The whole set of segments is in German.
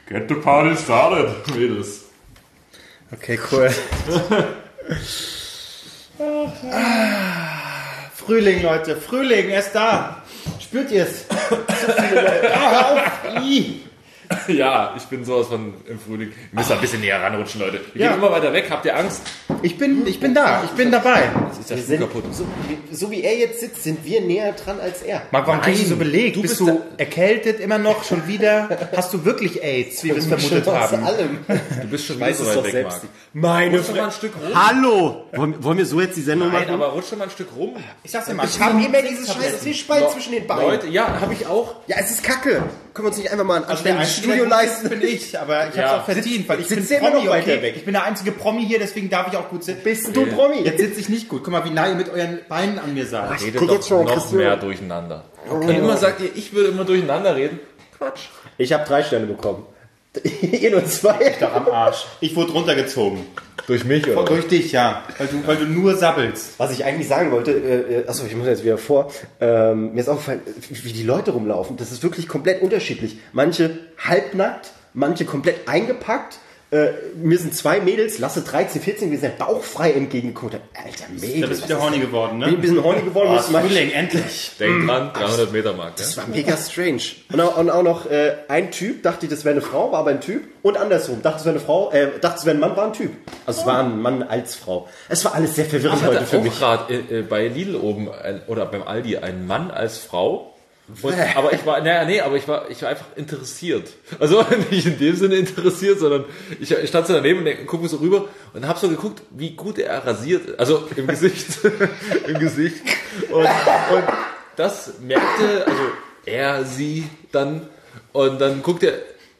Get the party started, Mädels. Okay, cool. Frühling, Leute. Frühling, er ist da. Spürt ihr es? So viele Leute. Hör auf. Ja, ich bin sowas von im Frühling. Ihr müsst ein bisschen näher ranrutschen, Leute. Wir gehen immer weiter weg. Habt ihr Angst? Ich bin da. Ich bin dabei. Ist der Stuhl kaputt? So wie er jetzt sitzt, sind wir näher dran als er. Marc, warum bist du so belegt? Bist bist du erkältet immer noch? Schon wieder? Hast du wirklich AIDS, wie wir es vermutet haben? Allem. Du bist schon Weiß so es weit doch weg, selbst. Marc. Meine Rutsch doch mal ein Stück rum. Hallo! Wollen wir so jetzt die Sendung Nein, machen? aber rutsch doch mal ein Stück rum. Ich sag's dir mal. Ich habe immer dieses scheiß Fischbein zwischen den Beinen. Leute, ja, habe ich auch. Ja, es ist kacke. Können wir uns nicht einfach mal ein Also der anständiges einzige, Studio der leisten? bin ich, aber ich Ja. hab's auch verdient, weil ich bin sitzt der immer noch Promi, weiter okay? weg? Ich bin der einzige Promi hier, deswegen darf ich auch gut sitzen. Bist du Promi? Jetzt sitze ich nicht gut. Guck mal, wie nah ihr mit euren Beinen an mir seid. Redet guck doch jetzt schon, noch Christian. mehr durcheinander. Und immer sagt ihr, ich würde immer durcheinander reden. Quatsch. Ich habe 3 Sterne bekommen. Ihr nur 2. Doch am Arsch. Ich wurde runtergezogen. Durch mich, oder? Durch dich, ja. Weil du nur sabbelst. Was ich eigentlich sagen wollte, achso, ich muss jetzt wieder vor, mir ist aufgefallen, wie die Leute rumlaufen. Das ist wirklich komplett unterschiedlich. Manche halbnackt, manche komplett eingepackt. Mir sind 2 Mädels, Lasse 13, 14, wir sind bauchfrei entgegengekommen. Alter, Mädels. Da bist du wieder horny geworden, Bin ein ne? bisschen horny geworden. müssen wir- Frühling, endlich. Denk dran, 300 Meter Mark. Das Ja? war mega strange. Und auch noch ein Typ, dachte ich, das wäre eine Frau, war aber ein Typ. Und andersrum, dachte es wäre eine Frau, dachte es wäre ein Mann, war ein Typ. Also es war ein Mann als Frau. Es war alles sehr verwirrend Ich heute hatte für auch mich. gerade bei Lidl oben oder beim Aldi einen Mann als Frau. Aber ich war einfach interessiert. Also nicht in dem Sinne interessiert, sondern ich stand so daneben und gucke so rüber und habe so geguckt, wie gut er rasiert ist. Also im Gesicht. Im Gesicht. Und das merkte, also er, sie dann, und dann guckte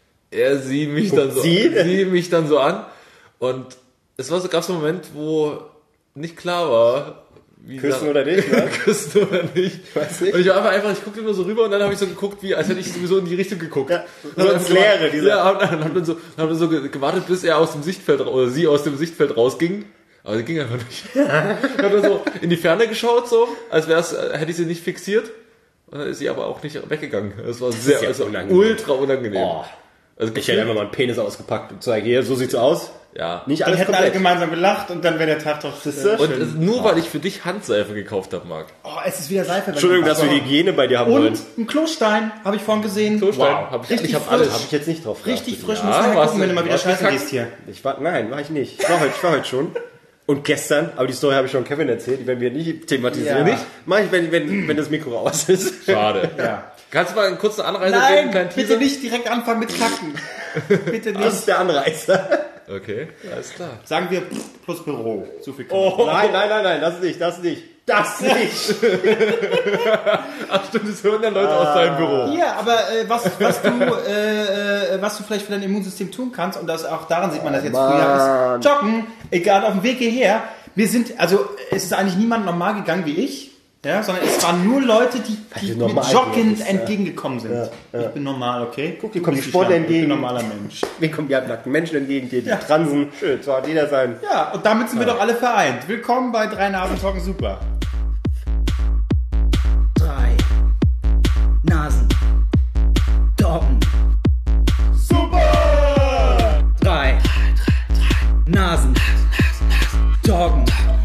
sie mich dann so an. Und es war so, gab es einen Moment, wo nicht klar war, Küssen oder nicht, ne? Küssen oder nicht. Weiß nicht. Und ich war einfach, ich guckte immer so rüber und dann habe ich so geguckt, wie, als hätte ich sowieso in die Richtung geguckt. Ja, Und so dann ins Leere, dieser. Ja, und dann haben wir so gewartet, bis er aus dem Sichtfeld, oder sie aus dem Sichtfeld rausging. Aber sie ging einfach nicht. Dann hat er so in die Ferne geschaut, so, als hätte ich sie nicht fixiert. Und dann ist sie aber auch nicht weggegangen. Das war sehr, ja also unangenehm. ultra unangenehm. Oh. Also Ich hätte einfach mal einen Penis ausgepackt und zeige, hier, so sieht's aus. ja. Nicht Dann alles hätten alle komplett. gemeinsam gelacht und dann wäre der Tag doch Und nur weil ich für dich Handseife gekauft habe, Marc. Oh, es ist wieder Seife. Entschuldigung, dass wir die Hygiene bei dir haben wollen. Und ein Klostein, habe ich vorhin gesehen. Klostein, Wow. hab ich- Richtig ich hab frisch. alles. Habe ich jetzt nicht drauf Richtig geachtet. frisch. Ja, Muss man warst gucken, wenn du mal wieder warst du scheißen verkackt? gehst hier. Nein, war ich nicht. Ich war heute schon. Und gestern, aber die Story habe ich schon Kevin erzählt, die werden wir nicht thematisieren. Ja. Nicht? Mach ich, wenn das Mikro aus ist. Schade. Ja. Kannst du mal eine kurze Anreise geben, einen Nein, kleinen bitte Teaser? nicht direkt anfangen mit Kacken. Bitte Das nicht. ist der Anreißer. Okay, alles klar. Sagen wir plus Büro. So viel Nein, das nicht. Das nicht. Ach stimmt, das hören ja Leute aus deinem Büro. Ja, aber was du vielleicht für dein Immunsystem tun kannst, und das auch daran sieht man, dass jetzt Frühjahr ist, joggen, egal auf dem Weg hierher. Es ist eigentlich niemand normal gegangen wie ich, ja, sondern es waren nur Leute, die du mir normal joggend bist, ja. entgegengekommen sind. Ich bin normal, okay? Guck, dir kommen die Grüß dich, Sportler Jan. Ich bin entgegen. ein normaler Mensch. Mir kommen die halbnackten Menschen entgegen, die Transen. Schön, so hat jeder sein. Ja, und damit sind wir doch alle vereint. Willkommen bei 3 Nasen Talken Super. 3 Nasen Doggen. Super! 3 Nasen Doggen.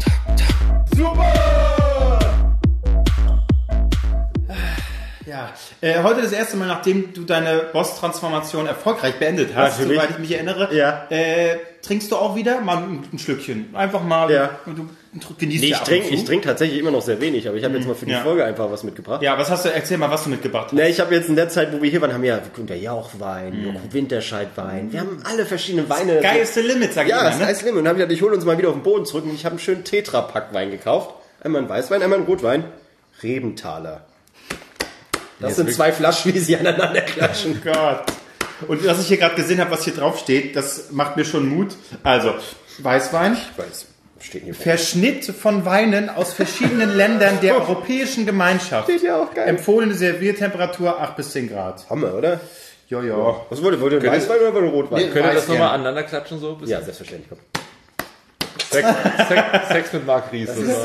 Ja, heute das erste Mal, nachdem du deine Boss-Transformation erfolgreich beendet hast, Natürlich. soweit ich mich erinnere, Ja. trinkst du auch wieder mal ein Schlückchen. Einfach mal, Ja. du genießt Nee, ja ab und zu. ich trinke tatsächlich immer noch sehr wenig, aber ich habe jetzt mal für die Ja. Folge einfach was mitgebracht. Ja, erzähl mal, was du mitgebracht hast. Ne, ich habe jetzt in der Zeit, wo wir hier waren, haben wir ja Jauchwein, Winterscheidwein. Wir haben alle verschiedene Weine. Geilste Limit, sag ich Ja, das immer, ist Limit. Und dann habe ich gedacht, ich hole uns mal wieder auf den Boden zurück und ich habe einen schönen Tetra-Pack-Wein gekauft. Einmal einen Weißwein, einmal einen Rotwein. Rebenthaler. Das sind 2 Flaschen, wie sie aneinander klatschen. Oh Gott. Und was ich hier gerade gesehen habe, was hier drauf steht, das macht mir schon Mut. Also, Weißwein, Ich weiß, steht hier. Verschnitt von Weinen aus verschiedenen Ländern der Europäischen Gemeinschaft. Steht ja auch geil. Empfohlene Serviertemperatur 8 bis 10 Grad. Hammer, oder? Ja, ja. Was wollt ihr? Wollt ihr einen Weißwein oder wollt ihr einen Rotwein? Könnt ihr das Weiß nochmal gern. aneinander klatschen so? Ja, selbstverständlich. Komm. Sex mit Marc Ries.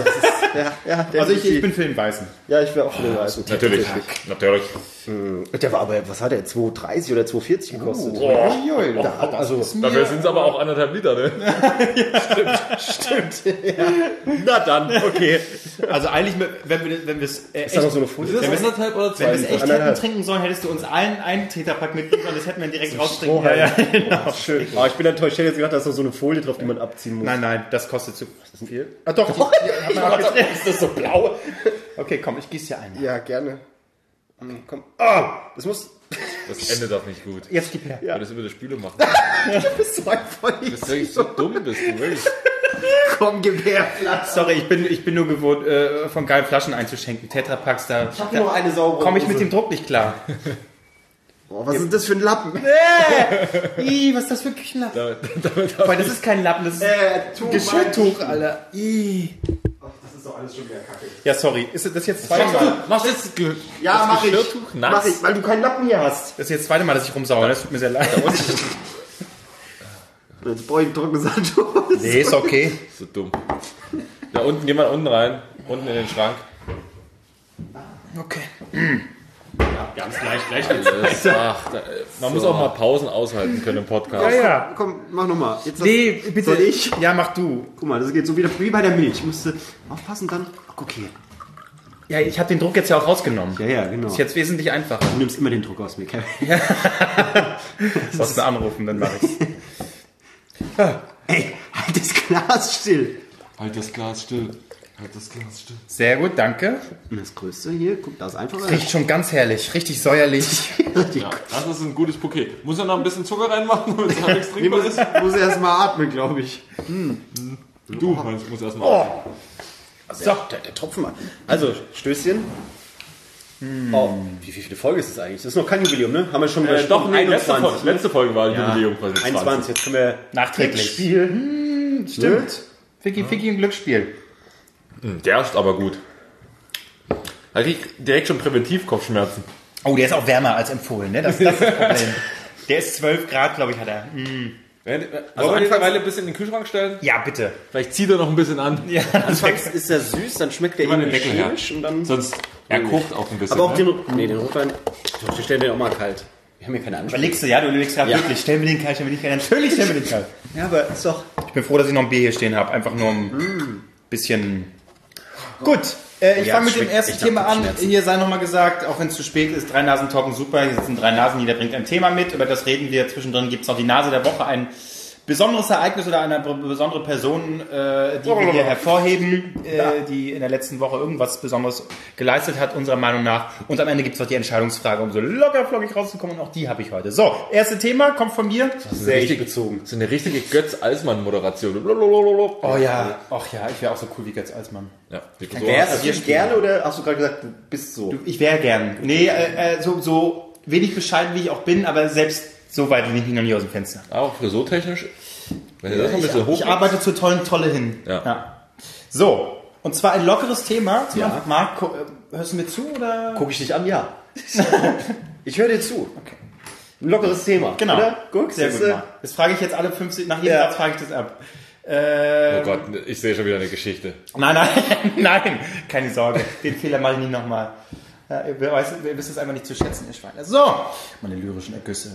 Ja, Also ich bin für den Weißen. Ja, ich wäre auch für den Weißen. Natürlich. Der war aber, was hat er, 2,30 oder 2,40 gekostet? Uiui, Also, Dafür sind es aber auch 1,5 Liter, ne? stimmt. Ja. Na dann, okay. Also eigentlich, wenn wir es Ist da noch so eine Folie? Ist das 1,5 oder 2 wenn wir es echt Anderthalb. hätten trinken sollen, hättest du uns allen einen Tetrapack mitgegeben und das hätten wir direkt raustrinken. Strohhalm. Genau. Schön. Aber ich bin enttäuscht. Ich hätte jetzt gedacht, da ist noch so eine Folie drauf, die man abziehen muss. Nein, das kostet zu viel. Ah doch, hat man abgetrennt. Ist das so blau? Okay, komm, ich gieße hier ein. Ja, gerne. Komm. Ah, das muss... Das Ende darf nicht gut. Jetzt gib her. Ja. Das über das Spiele machen. Du bist so ein Du bist wirklich so dumm, bist du wirklich. Komm, gib her. Sorry, ich bin nur gewohnt, von geilen Flaschen einzuschenken. Tetrapacks, da Ich hab nur noch eine saubere komme ich Hose. mit dem Druck nicht klar. Oh, was ist das für ein Lappen? Ih, was ist das für ein Küchenlappen? Weil das ist kein Lappen, das ist Tuch, Geschirrtuch, Alter. Ih. Das ist doch alles schon wieder kacke. Ja, sorry. Ist das jetzt zweimal? Machst du jetzt Ja, das mach ich. Geschirrtuch nass? Mach ich, weil du keinen Lappen hier hast. Das ist jetzt das zweite Mal, dass ich rumsauere. Das tut mir sehr leid. Jetzt brauche ich einen trockenen Sandtuch. Nee, ist okay. So dumm. Da unten, geh mal unten rein. Unten in den Schrank. Okay. Ganz gleich. Man muss auch mal Pausen aushalten können im Podcast. Ja. Komm, mach nochmal. Nee, bitte. Soll ich? Ja, mach du. Guck mal, das geht so wieder wie bei der Milch. Ich musste aufpassen dann. Okay. Ja, ich habe den Druck jetzt ja auch rausgenommen. Ja, genau. Ist jetzt wesentlich einfacher. Du nimmst immer den Druck aus mir, Kevin. Sollst du anrufen, dann mach ich's. Ey, halt das Glas still. Halt das Glas still. Halt das Glas still. Sehr gut, danke. Und das Größte hier, guck, da ist einfach Riecht schon ganz herrlich. Richtig säuerlich. Ja, das ist ein gutes Bouquet. Muss er noch ein bisschen Zucker reinmachen, damit es halbwegs Nee, trinkbar ist? muss erst mal atmen, glaube ich. Du meinst, musst erstmal. So, der Tropfen mal. Also, Stößchen. Oh, wie viele Folge ist das eigentlich? Das ist noch kein Jubiläum, ne? Haben wir schon Doch, nee, letzte 21, Folge, letzte Folge war Jubiläum quasi. 21, jetzt können wir Nachträglich. spielen. Stimmt. Ficky ein Glücksspiel. Der ist aber gut. Da krieg ich direkt schon präventiv Kopfschmerzen. Oh, der ist auch wärmer als empfohlen, ne? Das ist das Problem. Der ist 12 Grad, glaube ich, hat er. Also wollen wir den eine Weile ein bisschen in den Kühlschrank stellen? Ja, bitte. Vielleicht zieht er noch ein bisschen an. Ja, Anfangs ist er süß, dann schmeckt der Gib mal den irgendwie Deckel her. chemisch und dann... Sonst, er kocht auch ein bisschen. Aber auch ne? den Rotwein... Doch, wir stellen den auch mal kalt. Wir haben hier keine Ansprüche. Überlegst du, ja, du überlegst gerade wirklich. Stellen wir den kalt, stellen wir den kalt. Natürlich stellen wir den kalt. Ja, aber ist doch... Ich bin froh, dass ich noch ein Bier hier stehen habe. Einfach nur ein bisschen... Gut, ich Ja, fange mit dem schmeckt ersten echt Thema nach an. Kopfschmerzen. Hier sei nochmal gesagt, auch wenn es zu spät ist, 3 Nasen talken super. Hier sitzen 3 Nasen, jeder bringt ein Thema mit. Über das reden wir. Zwischendrin gibt es noch die Nase der Woche. Ein besonderes Ereignis oder eine besondere Person, die wir hier hervorheben, die in der letzten Woche irgendwas Besonderes geleistet hat, unserer Meinung nach. Und am Ende gibt es noch die Entscheidungsfrage, um so lockerflockig rauszukommen. Und auch die habe ich heute. So, erste Thema kommt von mir. Sehr ich bezogen. So eine richtige Götz-Alsmann-Moderation. Oh ja, ach ja, ich wäre auch so cool wie Götz Alsmann. Ja, Wärst du gerne oder hast du gerade gesagt, du bist so? Ich wäre gern. Nee, so wenig bescheiden wie ich auch bin, aber selbst so weit bin ich noch nie aus dem Fenster. auch frisurtechnisch. Wenn ihr das noch ein bisschen hoch. Ich arbeite zur Tolle hin. Ja. So, und zwar ein lockeres Thema. Marc, hörst du mir zu? Oder? Guck ich dich an? Ja. Ich höre dir zu. Okay. Ein lockeres Thema. Genau. Oder? Guck, Sehr gut, Marc. Das frage ich jetzt alle 50, nach jedem Satz frage ich das ab. Oh Gott, ich sehe schon wieder eine Geschichte. Nein, keine Sorge. Den Fehler mache ich nie nochmal. Ja, ihr wisst es einfach nicht zu schätzen, ihr Schweine. So, meine lyrischen Ergüsse.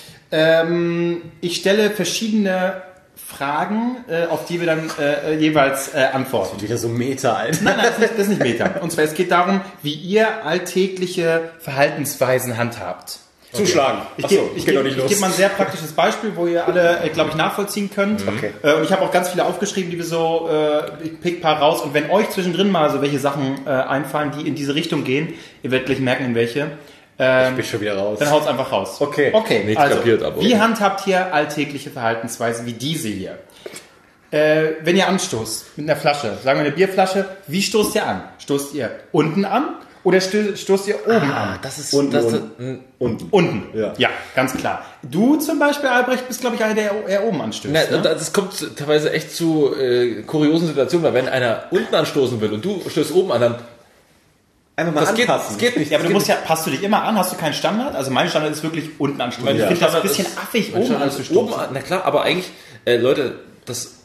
Ich stelle verschiedene Fragen, auf die wir dann jeweils antworten. Wieder so Meter, Alter. Nein, das ist nicht Meta. Und zwar, es geht darum, wie ihr alltägliche Verhaltensweisen handhabt. Zuschlagen. Ich gebe mal ein sehr praktisches Beispiel, wo ihr alle, glaube ich, nachvollziehen könnt. Okay. Und ich habe auch ganz viele aufgeschrieben, die wir so, ich pick ein paar raus. Und wenn euch zwischendrin mal so welche Sachen einfallen, die in diese Richtung gehen, ihr werdet gleich merken, in welche. Ich bin schon wieder raus. Dann haut's einfach raus. Okay. Nichts Also, kapiert, aber wie okay. handhabt ihr alltägliche Verhaltensweisen wie diese hier? Wenn ihr anstoßt mit einer Flasche, sagen wir eine Bierflasche, wie stoßt ihr an? Stoßt ihr unten an oder stoßt ihr oben an? Das ist Unten. Unten. Ja. Ganz klar. Du zum Beispiel, Albrecht, bist, glaube ich, einer, der eher oben anstößt. Na, Ne? das kommt teilweise echt zu kuriosen Situationen, weil wenn einer unten anstoßen will und du stößt oben an, dann Einfach mal das anpassen. geht nicht. Ja, aber du musst ja, passt du dich immer an? Hast du keinen Standard? Also mein Standard ist wirklich unten anstoßen. Mein Ich finde das ein Standard bisschen ist- affig, Mein oben Standard ist anzustoßen. oben an. Na klar, aber eigentlich, Leute, das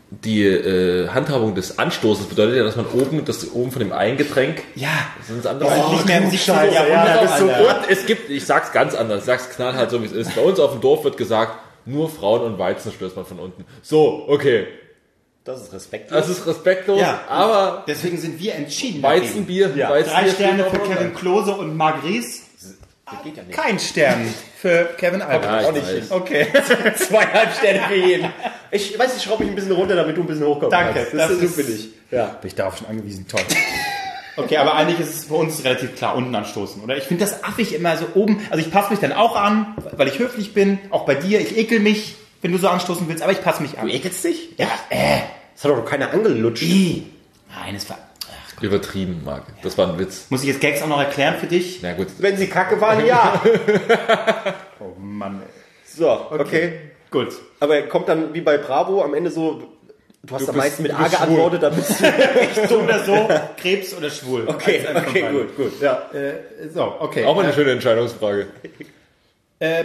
die Handhabung des Anstoßes bedeutet ja, dass man oben von dem einen Getränk, Ja. das ist anders. Nicht mehr im Scheiße, ja, Jahrhundert, das ist so Alter. Und es gibt, ich sag's ganz anders, ich sag's knallhart so wie es ist. Bei uns auf dem Dorf wird gesagt, nur Frauen und Weizen stößt man von unten. So, okay. Das ist respektlos. Das ist respektlos, Ja. aber Deswegen sind wir entschieden. Weizenbier, Ja. Weizenbier 3 Sterne steht für noch Kevin drunter. Klose und Marc Ries. geht ja nicht. Kein Stern für Kevin Albrecht. Ja, ich Auch nicht weiß. hin. Okay. 2,5 Sterne für jeden. Ich weiß, ich schraube mich ein bisschen runter, damit du ein bisschen hochkommst. Danke, Das das ist ist- so billig. Ja. Bin ich darauf schon angewiesen. Toll. Okay, aber eigentlich ist es für uns relativ klar, unten anstoßen, oder? Ich finde das affig immer so oben. Also ich passe mich dann auch an, weil ich höflich bin. Auch bei dir. Ich ekel mich, wenn du so anstoßen willst, aber ich passe mich an. Du ekelst dich? Ja, Das hat doch keiner angelutscht. Nein, es war... Ach, Übertrieben, Marc. Das war ein Witz. muss ich jetzt Gags auch noch erklären für dich? Na gut. Wenn sie kacke waren, ja. Oh Mann. So, okay. Gut. Aber kommt dann wie bei Bravo am Ende so, du hast am meisten mit A geantwortet, da bist du... So oder so, Krebs oder schwul. Okay, Eins von okay, beiden. gut. Ja. So, okay. Auch mal eine schöne Entscheidungsfrage. Nein.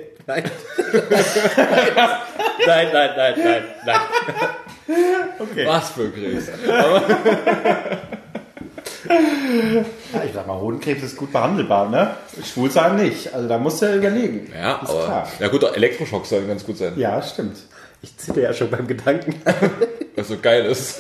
nein. Okay. Was für Krebs. Ja, ich sag mal, Hodenkrebs ist gut behandelbar, ne? Schwul sein nicht. Also da musst du überlegen. Ja, ist aber. klar. Ja gut, Elektroschocks sollen ganz gut sein. Ja, stimmt. Ich zitter ja schon beim Gedanken. Was so geil ist.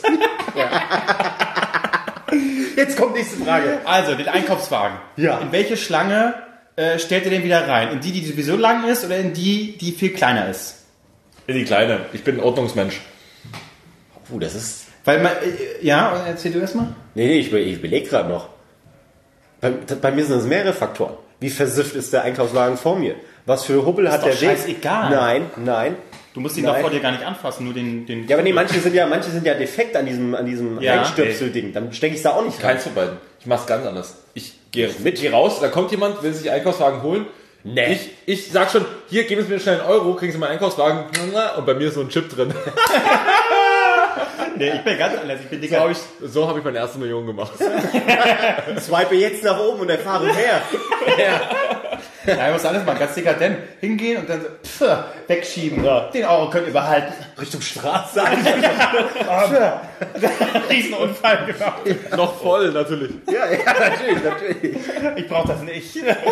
Jetzt kommt nächste Frage. Also, den Einkaufswagen. Ja. In welche Schlange stellt ihr den wieder rein? In die sowieso lang ist oder in die viel kleiner ist? In die Kleine. Ich bin ein Ordnungsmensch. Das ist... Weil man, ja, erzähl du erstmal. Nee, ich überlege gerade noch. Bei mir sind es mehrere Faktoren. Wie versifft ist der Einkaufswagen vor mir? Was für Hubbel hat doch der Weg? scheißegal. Nein. Du musst ihn Nein. doch vor dir gar nicht anfassen, nur den Ja, aber nee, manche sind ja defekt an diesem Ja, Einstöpselding. Dann stecke ich da auch nicht rein. Keins von beiden. Ich mach's ganz anders. Ich gehe raus, da kommt jemand, will sich einen Einkaufswagen holen. Nee. Ich sag schon, hier, geben Sie mir schnell einen Euro, kriegen Sie meinen Einkaufswagen. Und bei mir ist so ein Chip drin. Nee, ich bin ganz anders. Ich bin dicker. So habe ich meine erste Million gemacht. Swipe jetzt nach oben und erfahre mehr. Ja, ich muss alles mal ganz dekadent hingehen und dann so wegschieben. Den Euro könnt ihr behalten. Richtung Straße. Riesenunfall gemacht. Noch voll, natürlich. Ja, natürlich. Ich brauche das nicht.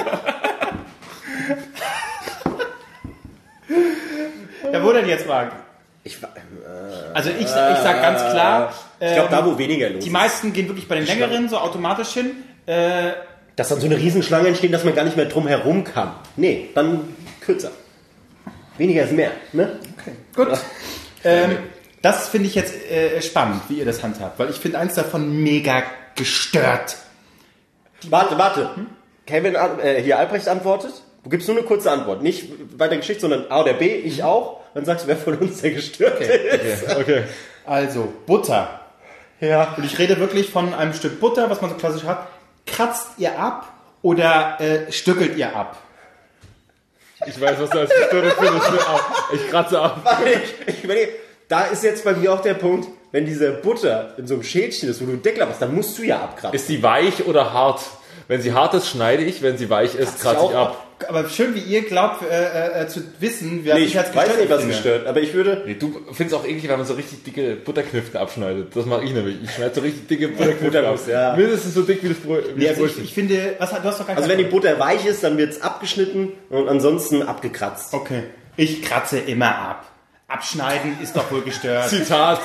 Ja, wo denn jetzt, Marc? Also ich sag ganz klar, Ich glaube, da wo weniger los die ist. meisten gehen wirklich bei den längeren so automatisch hin. Dass dann so eine Riesenschlange entsteht, dass man gar nicht mehr drum herum kann. Nee, dann kürzer. Weniger ist mehr, ne? Gut. Das finde ich jetzt spannend, wie ihr das handhabt, weil ich finde eins davon mega gestört. Warte. Kevin, hier Albrecht antwortet. Du gibst nur eine kurze Antwort. Nicht bei der Geschichte, sondern A oder B, ich auch. Dann sagst du, wer von uns der gestört ist. Okay. Also, Butter. Ja. Und ich rede wirklich von einem Stück Butter, was man so klassisch hat. Kratzt ihr ab oder stückelt ihr ab? Ich weiß, was du als gestört findest. Ich kratze ab. Ich überlege, da ist jetzt bei mir auch der Punkt, wenn diese Butter in so einem Schälchen ist, wo du einen Deckel hast, dann musst du ja abkratzen. Ist die weich oder hart? Wenn sie hart ist, schneide ich. Wenn sie weich ist, kratze ich ab. Aber schön, wie ihr glaubt zu wissen, wer Nee, mich ich als weiß nicht, was finde. gestört, aber ich würde... Nee, du findest auch eklig, wenn man so richtig dicke Butterkniften abschneidet. Das mache ich nämlich. Ich schneide so richtig dicke Butterkniften ab. Butternuss, ja. Mindestens so dick wie das Brot. Nee, also ich finde, du hast doch gar Also wenn die Butter weich ist, dann wird's abgeschnitten und ansonsten abgekratzt. Okay. Ich kratze immer ab. Abschneiden ist doch wohl gestört. Zitat.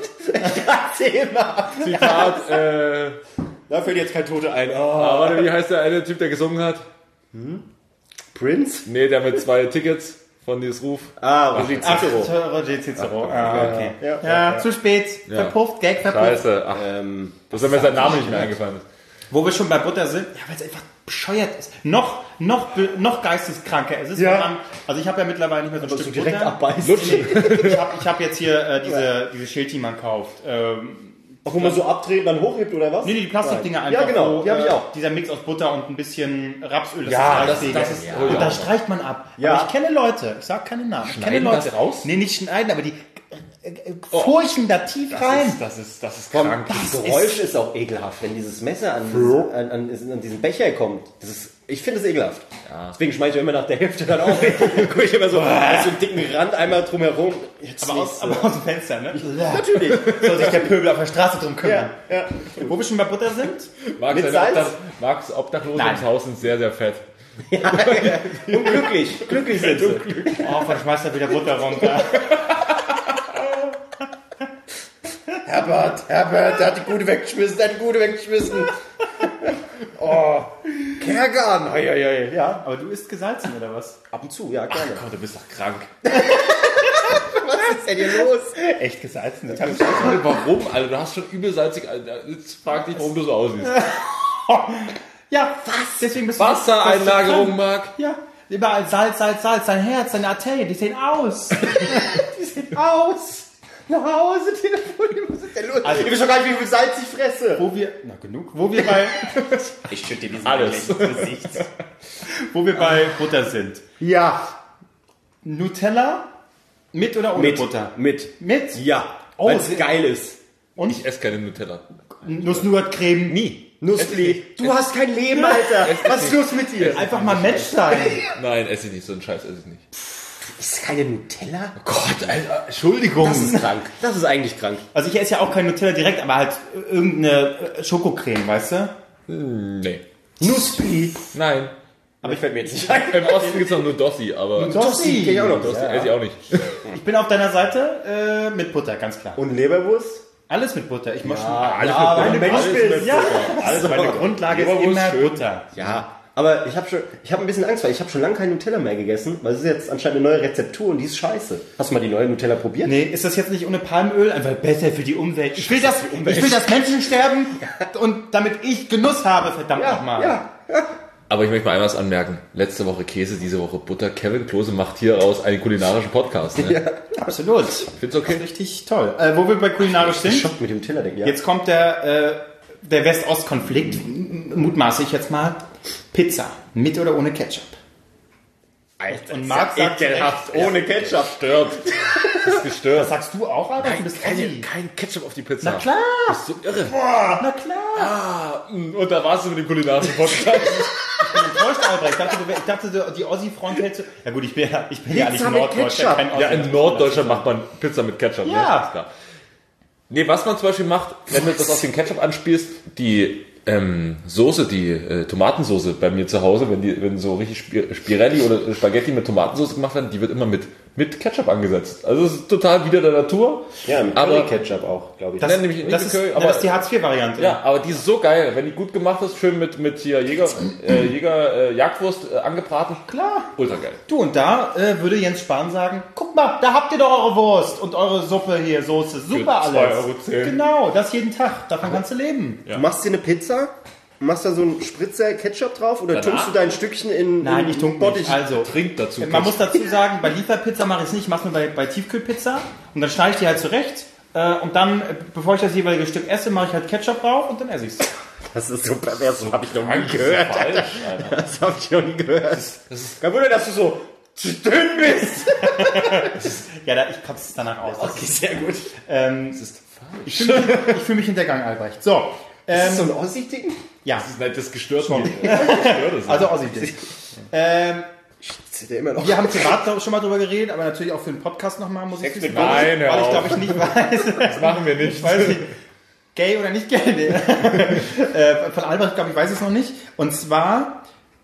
Zitat. Da fällt jetzt kein Tote ein. Warte, wie heißt der eine Typ, der gesungen hat? Prince? Nee, der mit 2 Tickets von dieses Ruf. Roger Cicero. Roger Cicero. Okay. Ja, zu spät. Ja. Verpufft, Gag verpufft. Scheiße. Ach, dass mir sein Name nicht mehr eingefallen ist. Wo wir schon bei Butter sind, ja, weil es einfach bescheuert ist. Noch geisteskranker. Es ist, Ja. wenn man, also ich habe ja mittlerweile nicht mehr so ein Stück direkt Butter. abbeißt. Ich hab jetzt hier diese Schild, die man kauft. Auch wo man so abdreht, dann hochhebt oder was? Nee, die Plastikdinger einfach. Ja, genau, die habe ich auch. Dieser Mix aus Butter und ein bisschen Rapsöl, das Ja, ist das streichfähiger. ist- ist. oh ja. Und da streicht man ab. Ja. Aber ich kenne Leute, ich sag keine Namen. Ich kenne Schneiden Leute. das raus? Nee, nicht schneiden, aber die furchen da tief rein. Das ist krank. Das Geräusch ist auch ekelhaft, wenn dieses Messer an diesen Becher kommt. Ich finde es ekelhaft. Ja. Deswegen schmeiße ich immer nach der Hälfte dann auf. Gucke ich immer so, so einen dicken Rand einmal drumherum. Aber aus dem Fenster, ne? Natürlich. Soll sich der Pöbel auf der Straße drum kümmern. Ja. Wo wir schon bei Butter sind? Marks Obdachlose ins Haus sind sehr, sehr fett. Ja. Und glücklich sind sie. Oh, dann schmeißt er wieder Butter runter. Herbert, der hat die Gute weggeschmissen. Oh, Kergan. Ja, aber du isst gesalzen, oder was? Ab und zu, ja, gerne. Ach Gott, du bist doch krank. Was ist denn hier los? Echt gesalzen? Das Warum? Alter, du hast schon übelsalzig. Jetzt frag dich, warum du so aussiehst. Ja, was? Deswegen bist du Wassereinlagerung, Marc. Ja, überall Salz. Dein Herz, deine Arterien, die sehen aus. Nach Hause telefonieren, was ist denn los? Also, ich weiß schon gar nicht, wie viel Salz ich fresse. Wo wir bei... Ich schütte dir diesen Alles. Gesicht. Wo wir bei Butter sind. Ja. Nutella mit oder ohne Butter? Mit. Ja. Oh, weil es geil ist. Und? Ich esse keine Nutella. Nuss-Nougat-Creme? Nie. Nussli. Du hast kein Leben, Alter. Was ist los mit dir? Einfach mal Match sein. Nein, esse ich nicht. So einen Scheiß esse ich nicht. Ist keine Nutella? Oh Gott, Alter. Entschuldigung. Das ist krank. Das ist eigentlich krank. Also ich esse ja auch kein Nutella direkt, aber halt irgendeine Schokocreme, weißt du? Nee. Nussli. Nein. Aber ich fällt mir jetzt nicht ein. Im Osten gibt es noch nur Dossi, aber Dossi kenn ich auch noch. Dossi esse ich auch nicht. Ich bin auf deiner Seite mit Butter, ganz klar. Und Leberwurst? Alles mit Butter. Ich möchte Alles meine mit Butter. Also meine Grundlage ist Leberwurst immer schön. Butter. Ja. Aber ich habe ein bisschen Angst, weil ich habe schon lange kein Nutella mehr gegessen, weil es ist jetzt anscheinend eine neue Rezeptur und die ist scheiße. Hast du mal die neue Nutella probiert? Nee, ist das jetzt nicht ohne Palmöl? Einfach besser für die Umwelt. Ich will, dass Menschen sterben und damit ich Genuss habe, verdammt nochmal. Ja. Aber ich möchte mal einmal was anmerken. Letzte Woche Käse, diese Woche Butter. Kevin Klose macht hier aus einen kulinarischen Podcast. Ne? Ja. Absolut. Find's okay? Richtig toll. Wo wir bei kulinarisch sind, Schock mit dem Nutella-Ding, ja. jetzt kommt der West-Ost-Konflikt, mutmaße ich jetzt mal. Pizza, mit oder ohne Ketchup? Alter, Und Marc sagt ekelhaft, ohne Ketchup. Stört. Das ist gestört. Was sagst du auch, Alter? Du bist Assi. Kein Ketchup auf die Pizza. Na klar. Das ist so irre. Na klar. Und da warst du mit dem kulinarischen Podcast. Ich bin enttäuscht, Alter. Ich dachte, die Ossi-Front hätte... Ja gut, ich bin ja nicht mit Norddeutscher. Ketchup. Kein Ossi. Ja, in Norddeutschland macht man Pizza mit Ketchup. Ja. Ne? Ist klar. Nee, was man zum Beispiel macht, wenn du das auf den Ketchup anspielst, die Soße, die Tomatensoße bei mir zu Hause, wenn so richtig Spirelli oder Spaghetti mit Tomatensoße gemacht werden, die wird immer mit Ketchup angesetzt. Also es ist total wieder der Natur. Ja, mit Curry-Ketchup auch, glaube ich. Das, nämlich nicht Das mit ist, Curry, das ist die Hartz-IV-Variante. ja, aber die ist so geil, wenn die gut gemacht ist, schön mit hier Jagdwurst angebraten. Klar. Ultra geil. Du, und da würde Jens Spahn sagen, guck mal, da habt ihr doch eure Wurst und eure Suppe hier, Soße, super Für alles. 2,10 €. Genau, das jeden Tag, davon kannst du leben. Du machst dir eine Pizza, machst da so einen Spritzer Ketchup drauf oder tunkst du dein Stückchen in Nein, ich tunke nicht. Also, Trink dazu. man muss dazu sagen, bei Lieferpizza mache ich es nicht, ich mache es nur bei Tiefkühlpizza und dann schneide ich die halt zurecht und dann, bevor ich das jeweilige Stück esse, mache ich halt Ketchup drauf und dann esse ich es. Das ist so pervers, das habe ich noch nie Das ist gehört. falsch, Alter. Das habe ich noch nie gehört. Das ist kein Wunder, dass du so dünn bist. Ja, ich kotze es danach aus. Okay, sehr gut. Ich fühle mich hintergangen, Albrecht. So. Das ist so ein Ossi-Ding? Ja, Das ist nicht das gestört. also Ossi-Ding. Das ist ja immer noch. Wir haben privat schon mal drüber geredet, aber natürlich auch für den Podcast nochmal, muss ich wissen. Nein, hör weil ich auf. glaube ich nicht weiß. Das machen wir nicht. Weiß nicht. Gay oder nicht gay? Nee. Von Albrecht, glaube ich, weiß ich es noch nicht. Und zwar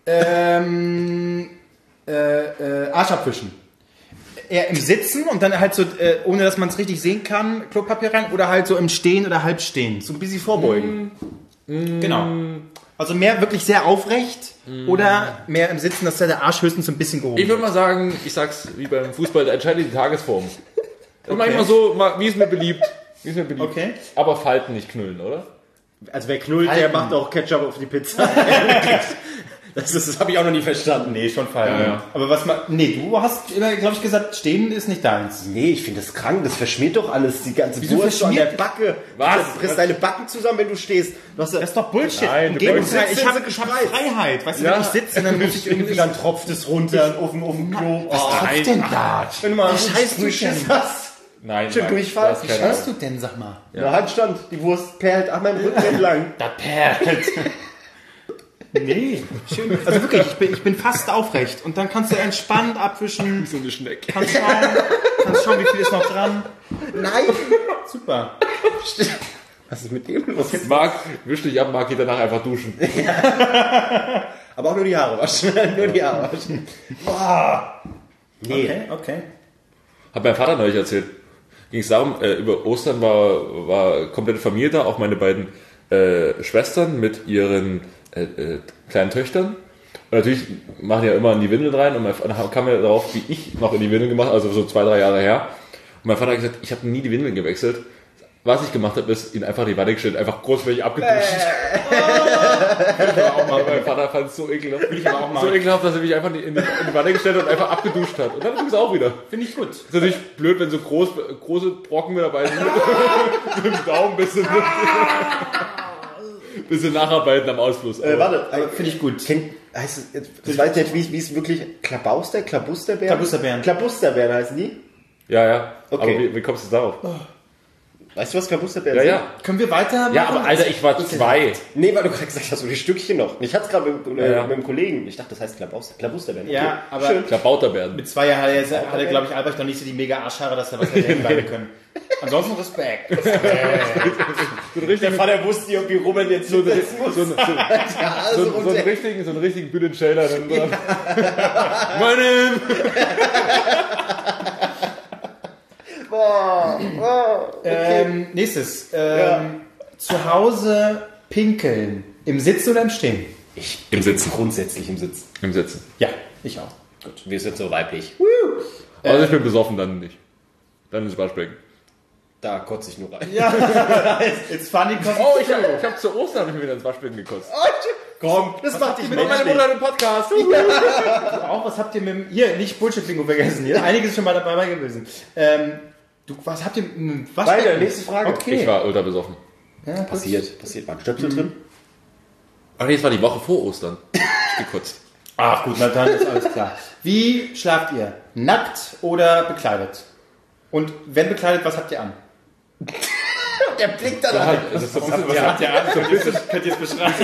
Arsch abwischen. Eher im Sitzen und dann halt so, ohne dass man es richtig sehen kann, Klopapier rein oder halt so im Stehen oder Halbstehen. So ein bisschen vorbeugen. Genau. Also mehr wirklich sehr aufrecht oder mehr im Sitzen, dass der Arsch höchstens so ein bisschen gehoben Ich würde mal sagen, ich sag's wie beim Fußball, da entscheidet die Tagesform. Und manchmal so, wie es mir beliebt. Okay. Aber Falten nicht knüllen, oder? Also wer knullt, der Halten. macht auch Ketchup auf die Pizza. Das habe ich auch noch nie verstanden. Nee, schon falsch. Ja. Aber du hast immer, glaube ich, gesagt, stehen ist nicht deins. Nee, ich finde das krank, das verschmiert doch alles, die ganze Wieso Wurst so an der verschmiert? Backe. Was? Du presst deine Backen zusammen, wenn du stehst. Du hast Das ist doch Bullshit. Nein, Im du Gegenteil, bleibst ich habe sitzen, Freiheit. Weißt du, Ja. wenn ich sitze, dann muss ich irgendwie... dann tropft es runter auf dem Klo. Was tropft denn da? Wenn du mal Wie scheißt du Frühschiss denn? hast. Nein, Schön Mike, Durchfall. das ist Was keine hörst du denn, sag mal? Na, Handstand. Die Wurst perlt an meinem Rücken entlang. Das perlt. Nee, schön. Also wirklich, ich bin fast aufrecht. Und dann kannst du entspannt abwischen. so eine Schnecke. Kannst schauen, wie viel ist noch dran. Nein. Super. Was ist mit dem los? Marc, wisch dich ab, Marc geht danach einfach duschen. Aber auch nur die Haare waschen. Nur die Haare waschen. Boah. Nee. Okay. Hat mein Vater neulich erzählt. Ging es darum, über Ostern war komplette Familie da, auch meine beiden Schwestern mit ihren kleinen Töchtern. Und natürlich machen die ja immer in die Windeln rein und dann kam er darauf, wie ich noch in die Windeln gemacht, also so 2-3 Jahre her. Und mein Vater hat gesagt, ich habe nie die Windeln gewechselt. Was ich gemacht habe, ist ihn einfach in die Wanne gestellt, einfach großflächig abgeduscht. Mein Vater fand es so ekelhaft. So ekelhaft, dass er mich einfach in die Wanne gestellt hat und einfach abgeduscht hat. Und dann ging es auch wieder. Finde ich gut. Ist natürlich blöd, wenn so große Brocken mit dabei sind. Mit dem Daumen bisschen nacharbeiten am Ausfluss. Warte. Finde ich gut. Heißt es, ich weiß nicht, wie es wirklich Klabusterbären? Klabusterbären heißen die? Ja. Okay. Aber wie kommst du darauf? Weißt du, was Klabusterbären sind? Ja. Können wir weiter? Ja, aber Alter, ich war 2. Nee, weil du gerade gesagt hast, so die Stückchen noch. Ich hatte es gerade mit Ja. einem Kollegen. Ich dachte, das heißt Klabusterbären. Ja, aber schön. Klabauter werden. mit 2 Jahren hat er glaube ich, Albrecht noch nicht so die mega Arschhaare, dass er was hätte beide können. Ansonsten Respekt. Der Vater wusste nicht, ob die Ruben jetzt so sitzen muss. So einen richtigen Bühnen-Shader. Meine! Nächstes. Zu Hause pinkeln. Im Sitzen oder im Stehen? Im Sitzen. Grundsätzlich im Sitzen. Im Sitzen. Ja, ich auch. Gut, wir sind so weiblich. Also ich bin besoffen, dann nicht. Dann ins Waschbecken. Da kotze ich nur rein. It's funny, Oh, ich hab zu Ostern hab ich mir wieder ins Waschbecken gekotzt. Komm, das macht dich Mit meiner Mutter im Podcast. auch, was habt ihr mit dem... Hier, nicht Bullshit-Bingo vergessen. Hier. Einiges ist schon mal dabei gewesen. Was habt ihr mit dem Waschbecken? Weiter, nächste Frage. Okay. Ich war ultra besoffen. Ja, Passiert. Waren Stöpsel drin? Ach nee, es war die Woche vor Ostern. Ich gekotzt. Ach gut, na dann ist alles klar. Wie schlaft ihr? Nackt oder bekleidet? Und wenn bekleidet, was habt ihr an? Der Blick danach. Was habt ihr an? Könnt ihr es beschreiben?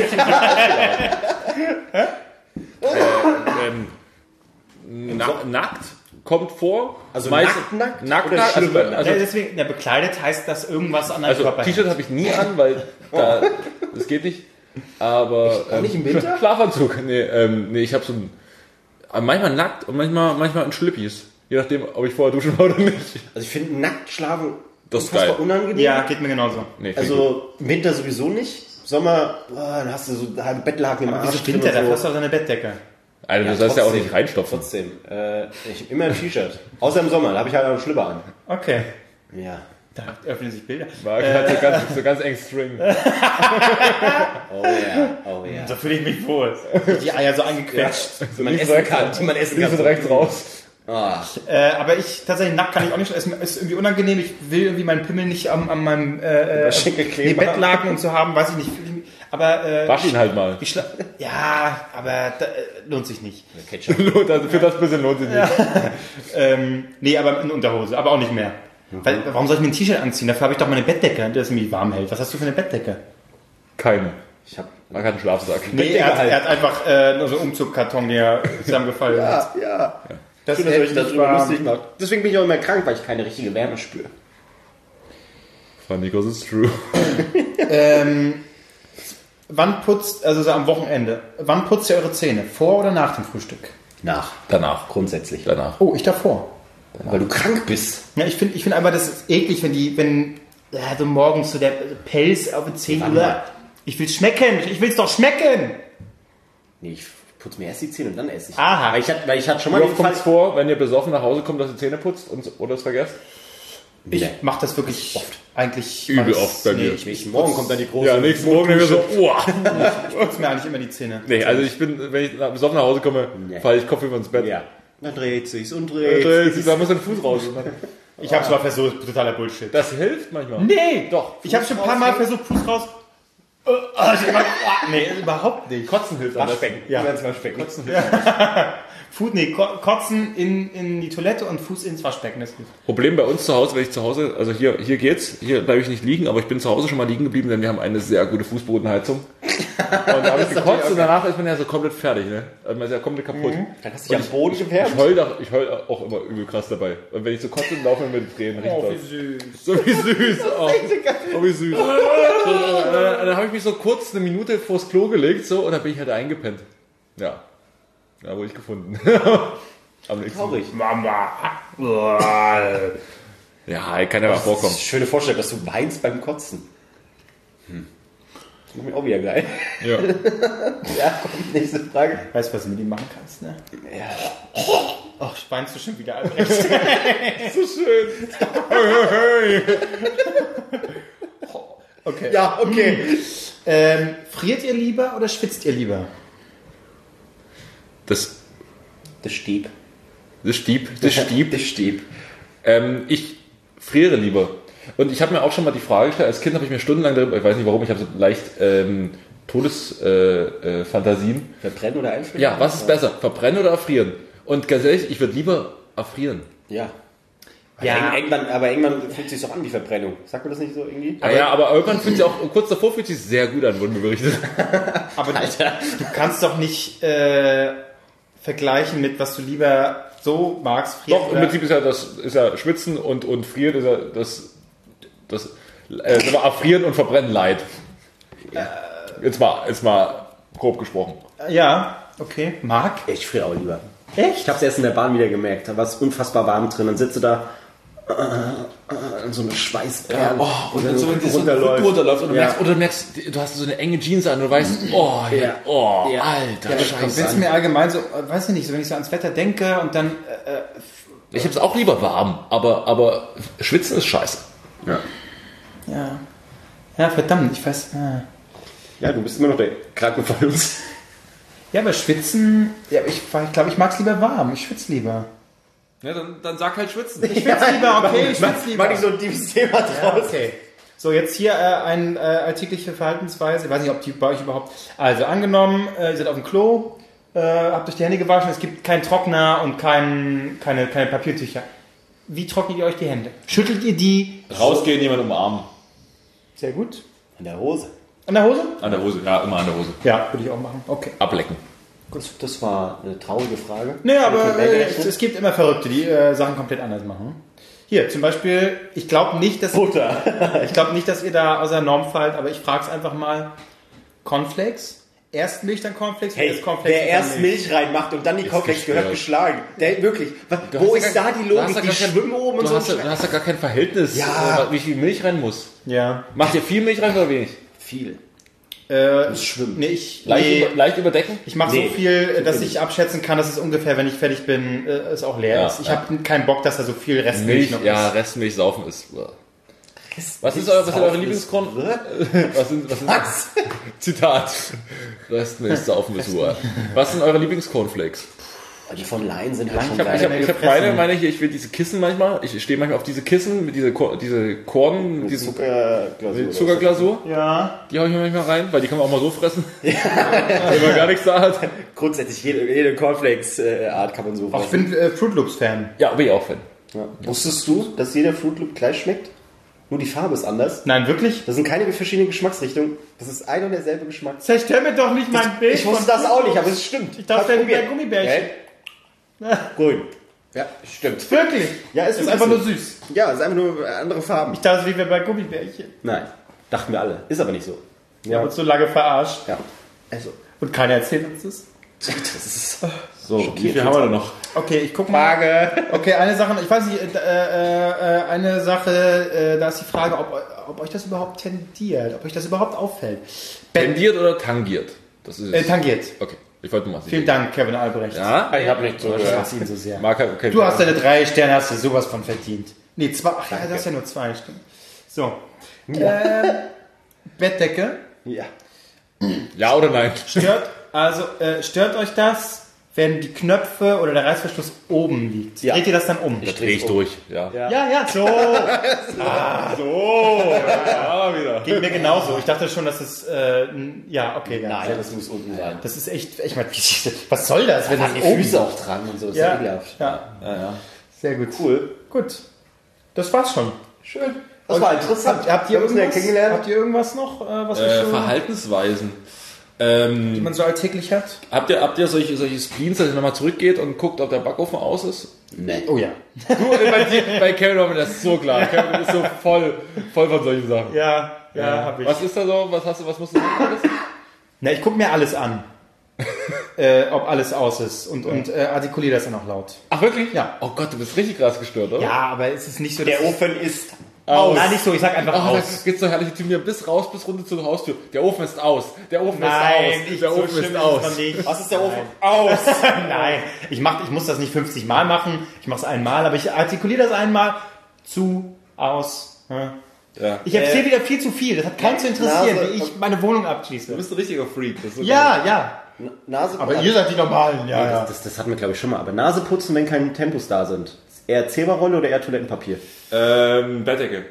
Nackt kommt vor. Also meistens nackt oder also, schlimmernackt? also, Deswegen, bekleidet heißt, dass irgendwas an deinem also Körper T-Shirt habe ich nie an, weil das geht nicht. Aber Auch nicht im Winter? Schlafanzug. Nee, ich habe so ein manchmal nackt und manchmal in Schlippis. Je nachdem, ob ich vorher duschen war oder nicht. Also ich finde nackt schlafen Das ist unfassbar geil. unangenehm. Ja, geht mir genauso. Nee, Also im Winter sowieso nicht. Sommer, dann hast du so halbe Bettlaken im Arsch. Wieso Winter? Da und hast du auch deine Bettdecke. also Ja, das heißt ja auch trotzdem. nicht reinstopfen. Trotzdem. Ich habe immer ein T-Shirt. Außer im Sommer, da habe ich halt auch einen Schlüpper an. Okay. Ja. Da öffnen sich Bilder. Marc hat so ganz eng String. Oh ja. Da fühle ich mich wohl. Die Eier so eingequetscht. Die man essen kann. Die man essen Links und kann. rechts raus. Ah. Aber ich, tatsächlich, nackt kann ich auch nicht. Es ist irgendwie unangenehm. Ich will irgendwie meinen Pimmel nicht an meinem Schenkel kleben. Bettlaken und so haben, weiß ich nicht. Aber Wasch ihn halt mal. ja, aber lohnt sich nicht. Ketchup. Für das bisschen lohnt sich nicht. Nee, aber in Unterhose, aber auch nicht mehr. Weil, warum soll ich mir ein T-Shirt anziehen? Dafür habe ich doch meine Bettdecke, das mich warm hält. Was hast du für eine Bettdecke? Keine. Ich habe Man kann einen Schlafsack. Nee, er hat einfach nur so einen Umzugkarton, der zusammengefallen ist. ja. Das Schön, dass ihr euch darüber warm. lustig macht. Deswegen bin ich auch immer krank, weil ich keine richtige Wärme spüre. Funny, because it's true. Wann putzt, also so am Wochenende, wann putzt ihr eure Zähne? Vor oder nach dem Frühstück? Danach. Grundsätzlich. Danach. Oh, ich davor. Weil du krank bist. Ja, ich finde aber, das ist eklig, wenn so morgens so der Pelz auf den Zähnen, oder? Ich will's schmecken, ich will's doch schmecken! Nee, ich putze mir erst die Zähne und dann esse ich. Aha. Weil ich hatte schon mal Wie den oft kommt Fall... es vor, wenn ihr besoffen nach Hause kommt, dass ihr Zähne putzt oder es vergesst? Ich Nee. mache das wirklich oft. Eigentlich Übel mach ich's- oft bei mir. Nächsten Morgen kommt dann die große... Ja, nächsten Morgen denke ich so, Ich putze mir eigentlich immer die Zähne. Nee, also ich bin, wenn ich besoffen nach Hause komme, Nee. falle ich Kopf über ins Bett. Ja. Dann dreht sich's und dreht sich's. Da muss ein Fuß raus. Und dann, Ich habe es mal versucht, totaler Bullshit. das hilft manchmal. Nee, Doch. Ich habe schon ein paar Mal versucht, Fuß raus. Nee, überhaupt nicht. Kotzen hilft am besten. Ja, ganz Waschbecken. Kotzen hilft am besten. Kotzen in die Toilette und Fuß ins Waschbecken. Das hilft. Problem bei uns zu Hause, wenn ich zu Hause, also hier geht's, hier bleibe ich nicht liegen, aber ich bin zu Hause schon mal liegen geblieben, denn wir haben eine sehr gute Fußbodenheizung. Und da habe ich gekotzt und danach ist man ja so komplett fertig, ne? Also man ist ja komplett kaputt. Dann hast du dich am Boden gewärmt. Ich heul auch immer übel krass dabei. Und wenn ich so kotze, laufen wir mit Tränen richtig Oh, aus. wie süß. So wie süß. Oh, wie süß. So, dann habe ich mich so kurz eine Minute vors Klo gelegt so und dann bin ich halt eingepennt. Ja. Ja, wurde ich gefunden. Am nächsten Traurig. Mama. Ja, kann ja mal Das vorkommen. ist eine schöne Vorstellung, dass du weinst beim Kotzen. Das ist auch wieder geil. Ja. Ja, kommt nächste Frage. Weißt du, was du mit ihm machen kannst, ne? Ja. Ach, weinst du schon wieder, Albrecht? So schön. Okay. Ja, okay. Friert ihr lieber oder schwitzt ihr lieber? Das Stieb. Stieb. Das Stieb. Ich friere lieber. Und ich habe mir auch schon mal die Frage gestellt, als Kind habe ich mir stundenlang darüber, ich weiß nicht warum, ich habe so leicht Todesfantasien. Verbrennen oder einfrieren? Ja, was ist besser? Verbrennen oder erfrieren? Und ganz ehrlich, ich würde lieber erfrieren. Ja. Ja. Irgendwann fühlt es sich doch an wie Verbrennung. Sagt man das nicht so irgendwie? Aber irgendwann fühlt sich auch, kurz davor fühlt sich sehr gut an, wurden mir berichtet. Aber du kannst doch nicht vergleichen mit, was du lieber so magst, frieren. Doch, im oder? Prinzip ist ja Schwitzen und Frieren ist ja das Erfrieren und Verbrennen Leid. Jetzt mal grob gesprochen. Ja, okay. Marc? Ich friere auch lieber. Echt? Ich habe es erst in der Bahn wieder gemerkt. Da war es unfassbar warm drin. Dann sitzt du da so eine Schweißperle. Und dann so, wenn das so runterläuft und du merkst, du hast so eine enge Jeans an und du weißt, alter Scheiße. Wenn es mir allgemein so, weiß ich nicht, so wenn ich so ans Wetter denke und dann... Ich hab's auch lieber warm, aber Schwitzen ist scheiße. Ja. Ja, verdammt, ich weiß... Ja, du bist immer noch der Kranken von uns. Ja, aber Schwitzen... Ja, ich glaube, ich mag es lieber warm. Ich schwitze lieber. Ja, dann sag halt Schwitzen. Ich schwitze lieber, okay, ich schwitze lieber. Mach nicht so ein tiefes Thema draus. Ja, okay. So, jetzt hier eine alltägliche Verhaltensweise. Ich weiß nicht, ob die bei euch überhaupt... Also, angenommen, ihr seid auf dem Klo, habt euch die Hände gewaschen, es gibt keinen Trockner und keine Papiertücher. Wie trocknet ihr euch die Hände? Schüttelt ihr die? Rausgehen, jemanden umarmen. Sehr gut. An der Hose. An der Hose? An der Hose, ja, immer an der Hose. Ja, würde ich auch machen. Okay. Ablecken. Das war eine traurige Frage. Naja, aber Hätte ich mit mehr gerechnet. es gibt immer Verrückte, die Sachen komplett anders machen. Hier, zum Beispiel, ich glaube nicht, dass ihr da außer Norm fallt, aber ich frage es einfach mal. Cornflakes? Erst Milch, dann Cornflakes? Hey, oder Cornflakes wer und dann erst Milch reinmacht und dann die Cornflakes gehört gestört. geschlagen. Der wirklich. Wo ist da die Logik? Die schwimmen oben und Du so. hast ja gar kein Verhältnis, Ja. wie viel Milch rein muss. Ja. Macht ihr viel Milch rein oder wenig? Viel. Schwimmen. Nee, Leicht überdecken? ich mache so viel, dass ich abschätzen kann, dass es ungefähr, wenn ich fertig bin, es auch leer Ja, ist. Ich habe keinen Bock, dass da so viel Restmilch noch Ja, ist. Restmilch saufen ist. Was sind eure Lieblingskorn? Was? Zitat. Restmilch saufen ist Uhr. Was sind eure Lieblingscornflakes? Die von Lion sind halt schon Ich geil. hab meine hier, ich will diese Kissen manchmal. Ich stehe manchmal auf diese Kissen mit diese Korn, mit diese Zuckerglasur. Ja. Die hau ich mir manchmal rein, weil die kann man auch mal so fressen. Wenn man gar nichts da hat. Grundsätzlich jede Cornflakes-Art kann man so Ich bin Fruit Loops-Fan. Ja, bin ich auch Fan. Ja. Wusstest du, dass jeder Fruit Loop gleich schmeckt? Nur die Farbe ist anders. Nein, wirklich? Das sind keine verschiedenen Geschmacksrichtungen. Das ist ein und derselbe Geschmack. Zerstör mir doch nicht mein Bild. Ich wusste das auch nicht, aber es stimmt. Ich dachte, Hab's bei Gummibärchen. Grün. Ja, stimmt. Wirklich? Ja, Ist wirklich einfach so. nur süß. Ja, ist einfach nur andere Farben. Ich dachte, wie wir bei Gummibärchen. Nein, dachten wir alle. Ist aber nicht so. Wir haben uns so lange verarscht. Ja. Also, Und keiner erzählt uns das. das ist So, wie viel haben wir denn noch? Okay, ich guck mal. Frage. Okay, eine Sache, ich weiß nicht, eine Sache, da ist die Frage, ob euch das überhaupt tendiert, ob euch das überhaupt auffällt. Tendiert oder tangiert? Das ist es. Tangiert. Okay, ich wollte mal Vielen Dank, Kevin Albrecht. Ja? Ich habe nicht Ich zugehört. hasse ihn so sehr. Okay. Du hast deine 3 Sterne, hast du sowas von verdient. Nee, 2. Ach ja, das ist ja nur 2 Stimmen. So. Bettdecke. Ja. Ja oder nein? Stört euch das, wenn die Knöpfe oder der Reißverschluss oben liegt. Ja. Dreht ihr das dann um? Da drehe ich durch, ja. Ja, so. Ja, wieder. Geht mir genauso. Ich dachte schon, dass es, ja, okay. Ja. Nein, das muss unten sein. Das ist echt mal, was soll das, wenn Da das haben die oben Füße auch dran und so. Das ist Ja, ekelhaft. ja. Sehr gut. Cool. Gut. Das war's schon. Schön. Das war interessant. Habt ihr Wir haben uns ja irgendwas, kennengelernt. habt ihr irgendwas noch, was wir schon, Verhaltensweisen. die man so alltäglich hat? Habt ihr solche Screens, dass ihr nochmal zurückgeht und guckt, ob der Backofen aus ist? Nee. Oh ja. Bei Kevin war mir das so klar. Kevin ist so voll von solchen Sachen. Ja, hab ich. Was ist da so? Was musst du machen? Na, ich guck mir alles an. Ob alles aus ist und artikuliere das dann auch laut. Ach wirklich? Ja. Oh Gott, du bist richtig krass gestört, oder? Ja, aber es ist nicht so, Der Ofen ist Aus. Nein, nicht so, ich sag einfach Ach, aus. das geht so herrlich die Tür bis runter zur Haustür. Der Ofen ist aus. Der Ofen Nein, ist aus. nicht Der so Ofen schlimm ist ist es aus. noch nicht. Was ist der Ofen? Aus! Nein, ich muss das nicht 50 Mal machen. Ich mache es einmal, aber ich artikuliere das einmal. Zu, aus. Ja. Ja. Ich erzähle wieder viel zu viel. Das hat keinen zu interessieren, Nase- wie ich meine Wohnung abschließe. Du bist ein richtiger Freak. Das ist so geil. Ja. Nase Aber ihr seid die Normalen, ja. Das hatten wir, glaube ich, schon mal. Aber Nase putzen, wenn keine Tempos da sind. Eher Zeberrolle oder eher Toilettenpapier? Bettdecke.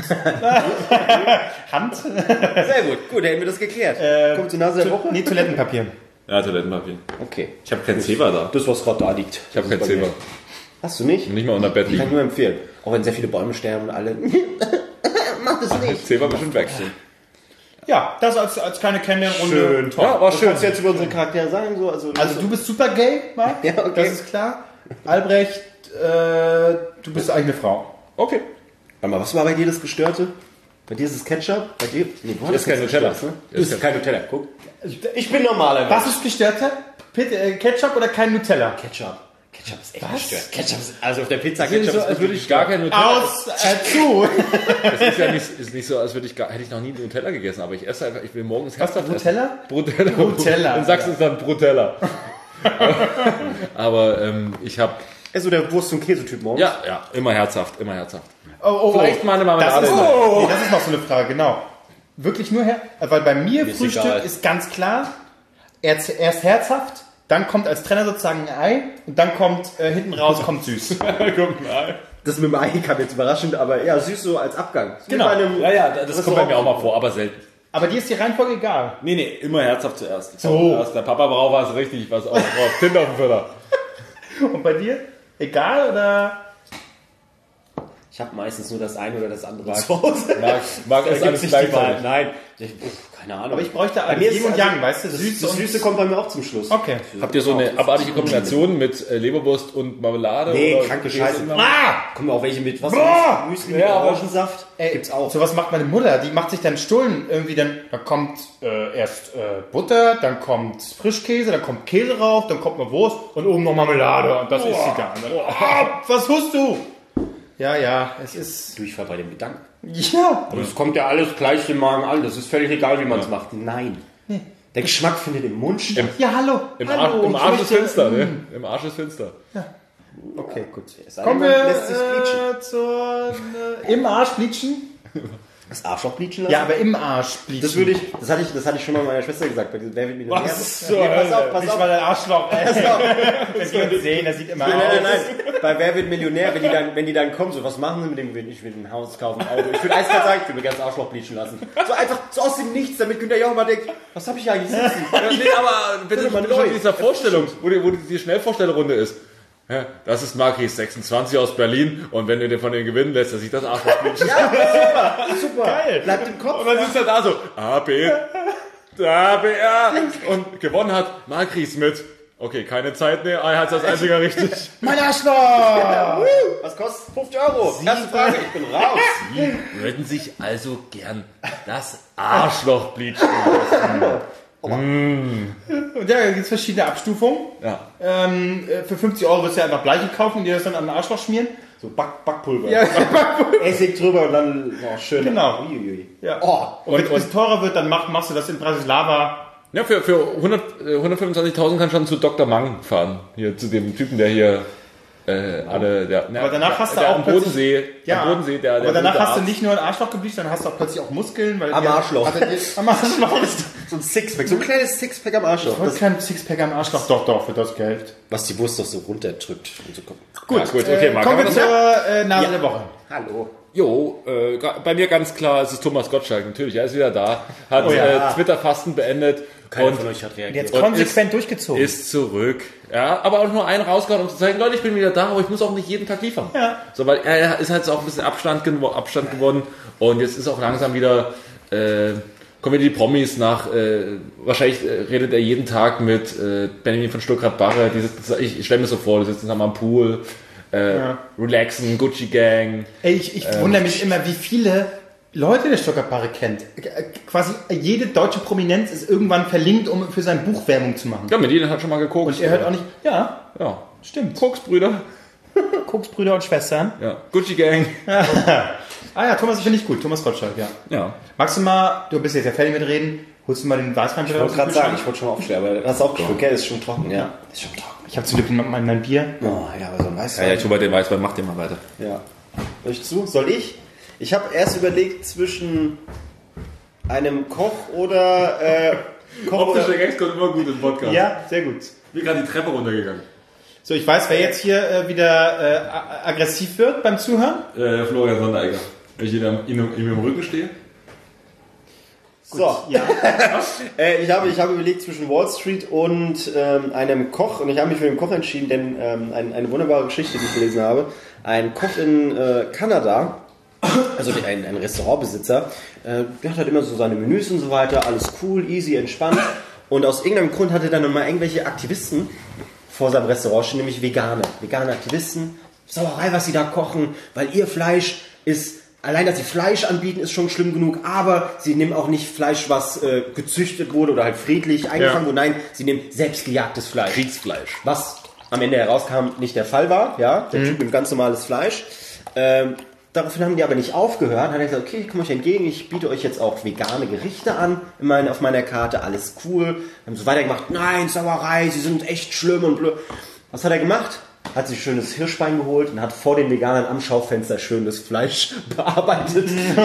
Hand? Sehr gut. Gut, hätten wir das geklärt. Kommt zur Nase der Woche? Nee, Toilettenpapier. Ja, Toilettenpapier. Okay. Ich habe kein Zewa da. Das, was gerade da liegt. Ich habe kein Zewa. Hast du nicht? Nicht mal unter Bett Kann ich liegen. nur empfehlen. Auch wenn sehr viele Bäume sterben und alle. Mach das nicht. Zewa bestimmt wechseln. Ja, das als kleine Kennenlernrunde. Toll. Ja, war Was schön. kannst du jetzt über unsere Charaktere sagen? So, also Also du bist super gay, Marc. Ja, okay. Das ist klar. Albrecht, du bist eigentlich eine Frau. Okay. Warte mal, was war bei dir das Gestörte? Bei dir ist es Ketchup? Bei dir? Nee, du Ist kein Nutella. Ne? Ist kein Nutella. Guck. Ich bin normaler. Was ist gestörter? Ketchup oder kein Nutella? Ketchup. Ketchup ist echt gestört. Ketchup ist, also auf der Pizza Ist nicht Ketchup so, ist als würde ich gar kein Nutella. Aus, zu. Es ist ja nicht so, als würde ich hätte ich noch nie Nutella gegessen, aber ich esse einfach, ich will morgens herzhaft Brutella? essen. Brutella. In Sachsen ist dann Brutella. aber ich habe so der Wurst- und Käsetyp morgens. ja, immer herzhaft. Oh. Vielleicht mal eine Marmelade. Das ist, nee, das ist noch so eine Frage, genau. Wirklich nur weil bei mir ist Frühstück egal. ist ganz klar, erst herzhaft, dann kommt als Trenner sozusagen ein Ei und dann kommt hinten raus kommt süß. Guck mal. Das mit dem Ei kam jetzt überraschend, aber ja, süß so als Abgang. So Genau. wie bei einem Ja, das kommt bei mir auch mal vor, aber selten. Aber dir ist die Reihenfolge egal. Nee, immer herzhaft zuerst. So. Erst der Papa braucht was richtig, was auf Tinder auf dem Füller. Und bei dir? Egal oder? Ich habe meistens nur das eine oder das andere zu Hause. Mag es alles gleichzeitig. Nein, keine Ahnung. Aber ich bräuchte Bei mir alles ist Yin und also Yang, weißt du? Süß das und Süße kommt bei mir auch zum Schluss. Okay. Habt ihr so eine abartige Kombination mit Leberwurst und Marmelade? Nee, oder kranke Käse? Scheiße. Kommen auch welche mit was? Boah! Müsli mit Ja, aber- Orangensaft? Gibt's auch. Sowas macht meine Mutter, die macht sich dann Stullen irgendwie da kommt erst Butter, dann kommt Frischkäse, dann kommt Käse rauf, dann kommt eine Wurst und oben noch Marmelade und das ist sie dann. Was tust du? Ja, es ist... Durchfall bei dem Gedanken. Ja. Aber es kommt ja alles gleich im Magen an. Das ist völlig egal, wie man es macht. Nein. Der Geschmack findet im Mund statt. Ja, hallo. Im hallo. Arsch ist Ich möchte- finster, ne? Im Arsch ist finster. Okay, gut. Kommen Kommen wir lässt sich bleachen. zur... im Arsch bleachen? Das Arschloch bleachen lassen? Ja, aber im Arsch bleachen. Das hatte ich schon mal meiner Schwester gesagt. Bei diesem Wer wird Millionär? Was? Nee, pass auf. Nicht mal ein Arschloch. Wenn wir uns sehen, das sieht immer aus. Nein. Bei Wer wird Millionär, wenn die dann kommen, so, was machen sie mit dem Gewinn? Ich will ein Haus kaufen, ein Auto. Ich will eiskalt sagen, ich will mir ganz Arschloch bleachen lassen. So einfach, so aus dem Nichts, damit Günther Jauch mal denkt, was hab ich eigentlich sitzen? Nee, aber bitte mal schon neu. in dieser Vorstellung, wo die Schnellvorstellrunde ist. Ja, das ist Marquis, 26 aus Berlin, und wenn du dir von dem gewinnen lässt, dann sieht das Arschloch bleachen. Super. Geil. Bleibt im Kopf. Und dann sitzt er da so, A, B, A, und gewonnen hat Marquis mit, okay, keine Zeit mehr, er hat das einzige richtig. Mein Arschloch! Was kostet 50 €? Erste Frage, ich bin raus. Sie würden sich also gern das Arschloch bleachen. Und ja, da gibt es verschiedene Abstufungen. Ja. Für 50 € wirst du ja einfach Bleiche kaufen und dir das dann an den Arschloch schmieren. So Backpulver. Ja, Essig drüber und dann schön. Genau. Uiuiui. ja. Oh. Und wenn es teurer wird, dann machst du das in Bratislava. Ja, für 125.000 kann schon zu Dr. Mang fahren. Hier zu dem Typen, der hier alle, Aber danach hast du der auch am Bodensee, Ja, am Bodensee, der aber danach gute hast du Arzt. nicht nur ein Arschloch gebleicht, dann hast du auch plötzlich auch Muskeln. Weil Am Arschloch. Am Arschloch. So ein Sixpack, so ein kleines Sixpack am Arschloch. Ich wollte kein Sixpack am Arschloch. Doch, für das Geld. Was die Wurst doch so runterdrückt. Und so kommt. Gut, Ja, gut, okay, Marc, kommen wir aber zur Nase der Woche. Hallo. Jo, bei mir ganz klar, es ist Thomas Gottschalk, natürlich, er ist wieder da, hat ja. Twitter-Fasten beendet Keiner und von euch hat reagiert. Jetzt konsequent durchgezogen. ist zurück. Ja, aber auch nur einen rausgehauen, um zu zeigen, Leute, ich bin wieder da, aber ich muss auch nicht jeden Tag liefern. Ja. So, weil er ist halt so auch ein bisschen Abstand gewonnen und jetzt ist auch langsam wieder, kommen wieder die Promis nach, wahrscheinlich redet er jeden Tag mit Benjamin von Stuttgart-Barre, ich stelle mir so vor, die sitzen zusammen am Pool, relaxen, Gucci Gang. Ey, ich wundere mich immer, wie viele Leute der Stuttgart-Barre kennt. Quasi jede deutsche Prominenz ist irgendwann verlinkt, um für sein Buch Werbung zu machen. Ja, mit denen hat schon mal geguckt. Und er hört auch nicht, ja, Ja, stimmt. Koksbrüder. Koksbrüder und Schwestern. Ja, Gucci Gang. Ah ja, Thomas, finde ich gut. Thomas Gottschalk, ja. Ja. Magst du mal, du bist jetzt ja fertig mit reden, holst du mal den Weißwein Ich wollte gerade sagen, ich wollte schon mal aufstellen, aber das ist auch trocken. Okay, ist schon trocken, ja. Ist schon trocken. Ich habe zu lieb mein Bier. Oh, ja, aber so ein Weißwein. Ja, ich hole bei den Weißwein, mach den mal weiter. Ja. Soll ich zu? Soll ich? Ich habe erst überlegt zwischen einem Koch oder Gags kommt immer gut im Podcast. Ja, sehr gut. Ich bin gerade die Treppe runtergegangen. So, ich weiß, wer jetzt hier wieder aggressiv wird beim Zuhören. Florian Sonderegger. Wenn ich ihm im Rücken stehe. So, Ja. ich habe überlegt zwischen Wall Street und einem Koch und ich habe mich für den Koch entschieden, denn eine wunderbare Geschichte, die ich gelesen habe. Ein Koch in Kanada, also ein Restaurantbesitzer, der hat halt immer so seine Menüs und so weiter, alles cool, easy, entspannt und aus irgendeinem Grund hatte dann mal irgendwelche Aktivisten vor seinem Restaurant stehen, nämlich vegane Aktivisten, Sauerei, was sie da kochen, weil ihr Fleisch ist, allein, dass sie Fleisch anbieten, ist schon schlimm genug, aber sie nehmen auch nicht Fleisch, was gezüchtet wurde oder halt friedlich eingefangen wurde. Nein, sie nehmen selbstgejagtes Fleisch. Kriegsfleisch. Was am Ende herauskam, nicht der Fall war. Ja, der Typ nimmt ganz normales Fleisch. Daraufhin haben die aber nicht aufgehört. Hat er gesagt, okay, ich komme euch entgegen, ich biete euch jetzt auch vegane Gerichte an auf meiner Karte, alles cool. Haben so weitergemacht, nein, Sauerei, sie sind echt schlimm und blöd. Was hat er gemacht? Hat sich schönes Hirschbein geholt und hat vor den Veganern am Schaufenster schön das Fleisch bearbeitet.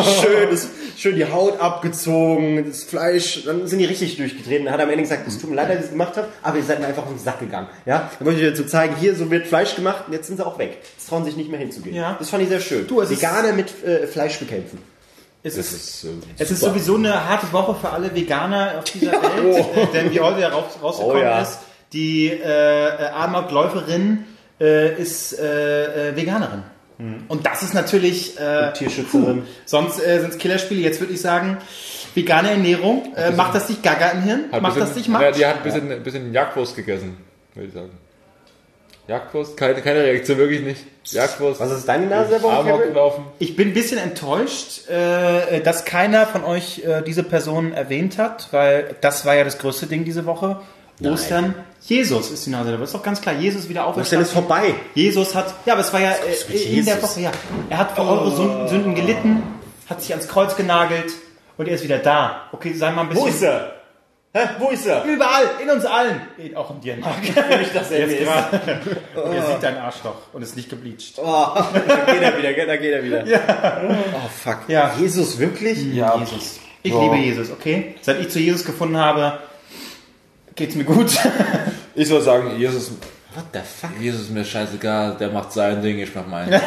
Schön die Haut abgezogen, das Fleisch, dann sind die richtig durchgedreht. Und dann hat er am Ende gesagt, es tut mir leid, dass ich das gemacht habe, aber ihr seid mir einfach auf den Sack gegangen. Ja? Dann wollte ich dazu zeigen, hier, so wird Fleisch gemacht und jetzt sind sie auch weg. Jetzt trauen sich nicht mehr hinzugehen. Ja. Das fand ich sehr schön. Du, es ist- Veganer mit Fleisch bekämpfen. Es Das ist ist sowieso eine harte Woche für alle Veganer auf dieser Welt, denn wie heute rausgekommen Oh ja. ist, die Amokläuferin ist Veganerin. Und das ist natürlich Tierschützerin. sonst sind es Killerspiele. Jetzt würde ich sagen, vegane Ernährung, macht das dich gaga im Hirn? Macht das dich matt? Ja, die hat ein bisschen Jagdwurst gegessen, würde ich sagen. Jagdwurst? Keine Reaktion, wirklich nicht. Jagdwurst. Was ist deine Nase der Woche, Amok Kevin? gelaufen. Ich bin ein bisschen enttäuscht, dass keiner von euch diese Person erwähnt hat, weil das war ja das größte Ding diese Woche. Ostern. Jesus ist die Nase der Woche. Ist doch ganz klar. Jesus wieder Ostern ist auferstanden. vorbei. Jesus hat, ja, aber es war ja mit in der Jesus. Woche, ja. Er hat für eure Sünden gelitten, hat sich ans Kreuz genagelt und er ist wieder da. Okay, sei mal ein bisschen. Wo ist er? Hä? Wo ist er? Überall, in uns allen. Auch in dir, Marc. Nicht, dass er Jetzt ist. gerade. Und er sieht dein Arschloch und ist nicht gebleicht. Oh, da geht er wieder, gell? Da geht er wieder. Ja. Oh, fuck. Ja. Jesus, wirklich? Ja. Jesus. Ich liebe Jesus, okay? Seit ich zu Jesus gefunden habe, geht's mir gut. Ich soll sagen, Jesus What the fuck? ist mir scheißegal, der macht sein Ding, ich mach meins.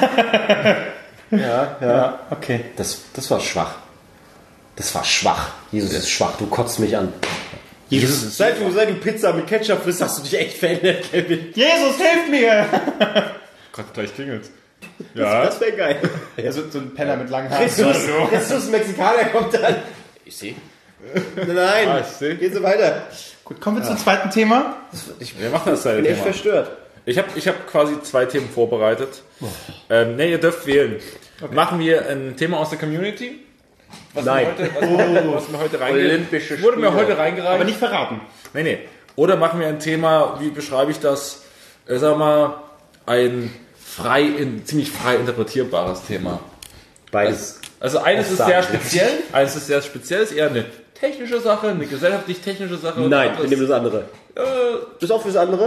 Ja. Okay. Das war schwach. Das war schwach. Jesus ist schwach, du kotzt mich an. Jesus. Seit du Pizza mit Ketchup frisst, hast du dich echt verändert, Kevin. Jesus, hilf mir! Gott, gleich klingelt's. Ja. Das wäre geil. Also so ein Penner mit langen Haaren. Christus Mexikaner kommt dann. Ich sehe. Nein, Ah, ich seh. gehen Sie weiter. Gut, kommen wir zum zweiten Thema. Wir machen das Bin echt Thema. verstört. Ich hab quasi 2 Themen vorbereitet. Ihr dürft wählen. Machen wir ein Thema aus der Community? Was Nein. was mir heute Olympische wurde mir Spiele. heute reingereicht. Aber nicht verraten. Nee. Oder machen wir ein Thema, wie beschreibe ich das? Sag mal, ein ziemlich frei interpretierbares Thema. Beides. Also eines ist Aussagen. sehr speziell, eines ist sehr speziell, ist eher eine technische Sache, eine gesellschaftlich-technische Sache. Nein, wir anderes- nehmen das andere. Bist du auch fürs andere?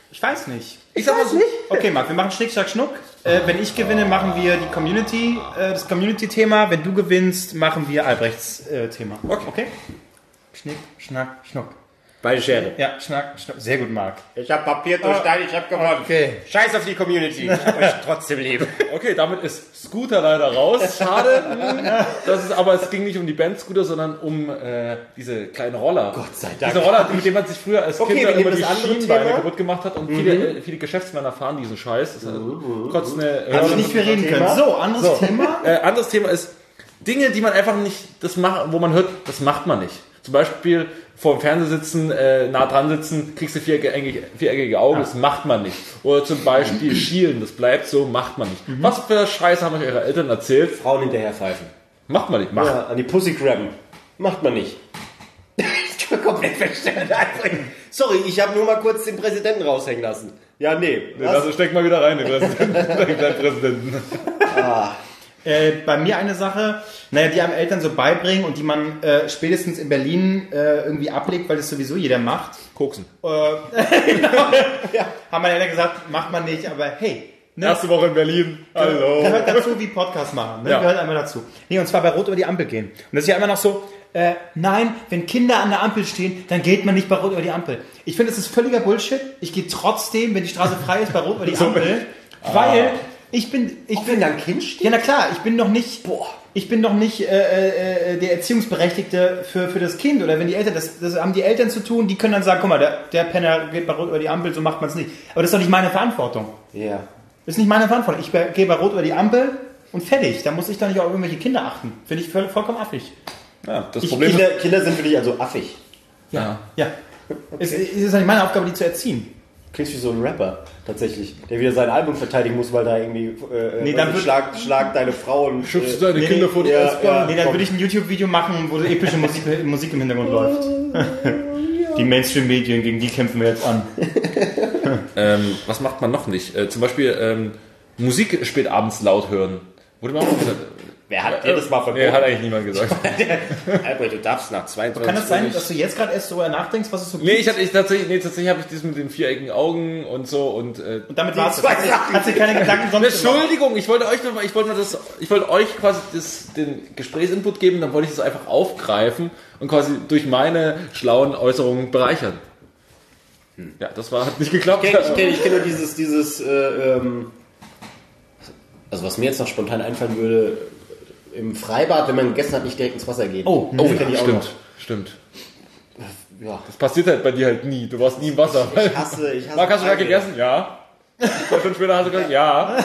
Ich weiß nicht. Ich sag mal so. Okay, Marc, wir machen Schnick, Schnack, Schnuck. Wenn ich gewinne, machen wir die Community, das Community-Thema. Wenn du gewinnst, machen wir Albrechts Thema. Okay? Schnick, Schnack, Schnuck. Beide Schere. Ja, Schnack, Schnuck. Sehr gut, Marc. Ich hab Papier durch Stein, ich hab gewonnen. Okay. Scheiß auf die Community. Ich hab euch trotzdem lieb. Okay, damit ist Scooter leider raus. Schade. Aber es ging nicht um die Band Scooter, sondern um diese kleinen Roller. Gott sei Dank. Diese Roller, mit denen man sich früher als Okay, Kinder wir nehmen immer die das andere Schienbeine Thema. kaputt gemacht hat. Und viele Geschäftsmänner fahren diesen Scheiß. Das ist kotzt eine Also nicht wir reden können. So, anderes Thema. Anderes Thema ist Dinge, die man einfach nicht, wo man hört, das macht man nicht. Zum Beispiel vor dem Fernseher sitzen, nah dran sitzen, kriegst du viereckige Augen, das macht man nicht. Oder zum Beispiel schielen, das bleibt so, macht man nicht. Was für Scheiße haben euch eure Eltern erzählt? Frauen hinterher pfeifen. Macht man nicht. Ja, an die Pussy grabben. Macht man nicht. Ich kann komplett feststellen. Sorry, ich habe nur mal kurz den Präsidenten raushängen lassen. Ja, nee. Also steck mal wieder rein, den Präsidenten. Bei mir eine Sache, die einem Eltern so beibringen und die man spätestens in Berlin irgendwie ablegt, weil das sowieso jeder macht. Koksen. Genau. Ja. Haben meine Eltern gesagt, macht man nicht, aber hey. Ne? Erste Woche in Berlin. Hallo. Gehört dazu wie Podcast machen. Ne? Ja. Gehört einmal dazu. Nee, und zwar bei Rot über die Ampel gehen. Und das ist ja immer noch so, nein, wenn Kinder an der Ampel stehen, dann geht man nicht bei Rot über die Ampel. Ich finde, das ist völliger Bullshit. Ich gehe trotzdem, wenn die Straße frei ist, bei Rot über die Ampel, weil ich bin wenn da ein Kind steht? ja, na klar, ich bin noch nicht der Erziehungsberechtigte für das Kind. Oder wenn die Eltern, das haben die Eltern zu tun, die können dann sagen, guck mal, der Penner geht bei Rot über die Ampel, so macht man es nicht. Aber das ist doch nicht meine Verantwortung. Ja. Das ist nicht meine Verantwortung. Ich gehe bei Rot über die Ampel und fertig. Da muss ich doch nicht auf irgendwelche Kinder achten. Finde ich vollkommen affig. Ja, das Problem Kinder sind wirklich also affig. Ja. Es ist ja nicht meine Aufgabe, die zu erziehen. Klingst wie so ein Rapper, tatsächlich. Der wieder sein Album verteidigen muss, weil da irgendwie schlag deine Frau und schubst du deine Kinder vor die ja, S-Bahn. Nee, dann würde ich ein YouTube-Video machen, wo so epische Musik im Hintergrund läuft. Die Mainstream-Medien, gegen die kämpfen wir jetzt an. Was macht man noch nicht? Zum Beispiel Musik spät abends laut hören. Wurde mir auch gesagt. Wer hat dir das mal verboten? Nee, hat eigentlich niemand gesagt. Albert, du darfst nach 22 Kann das sein, dass du jetzt gerade erst darüber nachdenkst, was es so Nee, gibt? tatsächlich habe ich das mit den viereckigen Augen und so und Und damit war es. Hat sich keine Gedanken sonst Entschuldigung, ich wollte euch quasi den Gesprächsinput geben, dann wollte ich das einfach aufgreifen und quasi durch meine schlauen Äußerungen bereichern. Ja, hat nicht geklappt. Ich kenne nur dieses also was mir jetzt noch spontan einfallen würde, im Freibad, wenn man gegessen hat, nicht direkt ins Wasser gehen. Oh, kenne ich auch noch. Stimmt. Ja. Das passiert halt bei dir halt nie. Du warst nie im Wasser. Ich hasse Marc, hast du gerade gegessen? Ja. 2 Stunden später hast du gesagt, ja.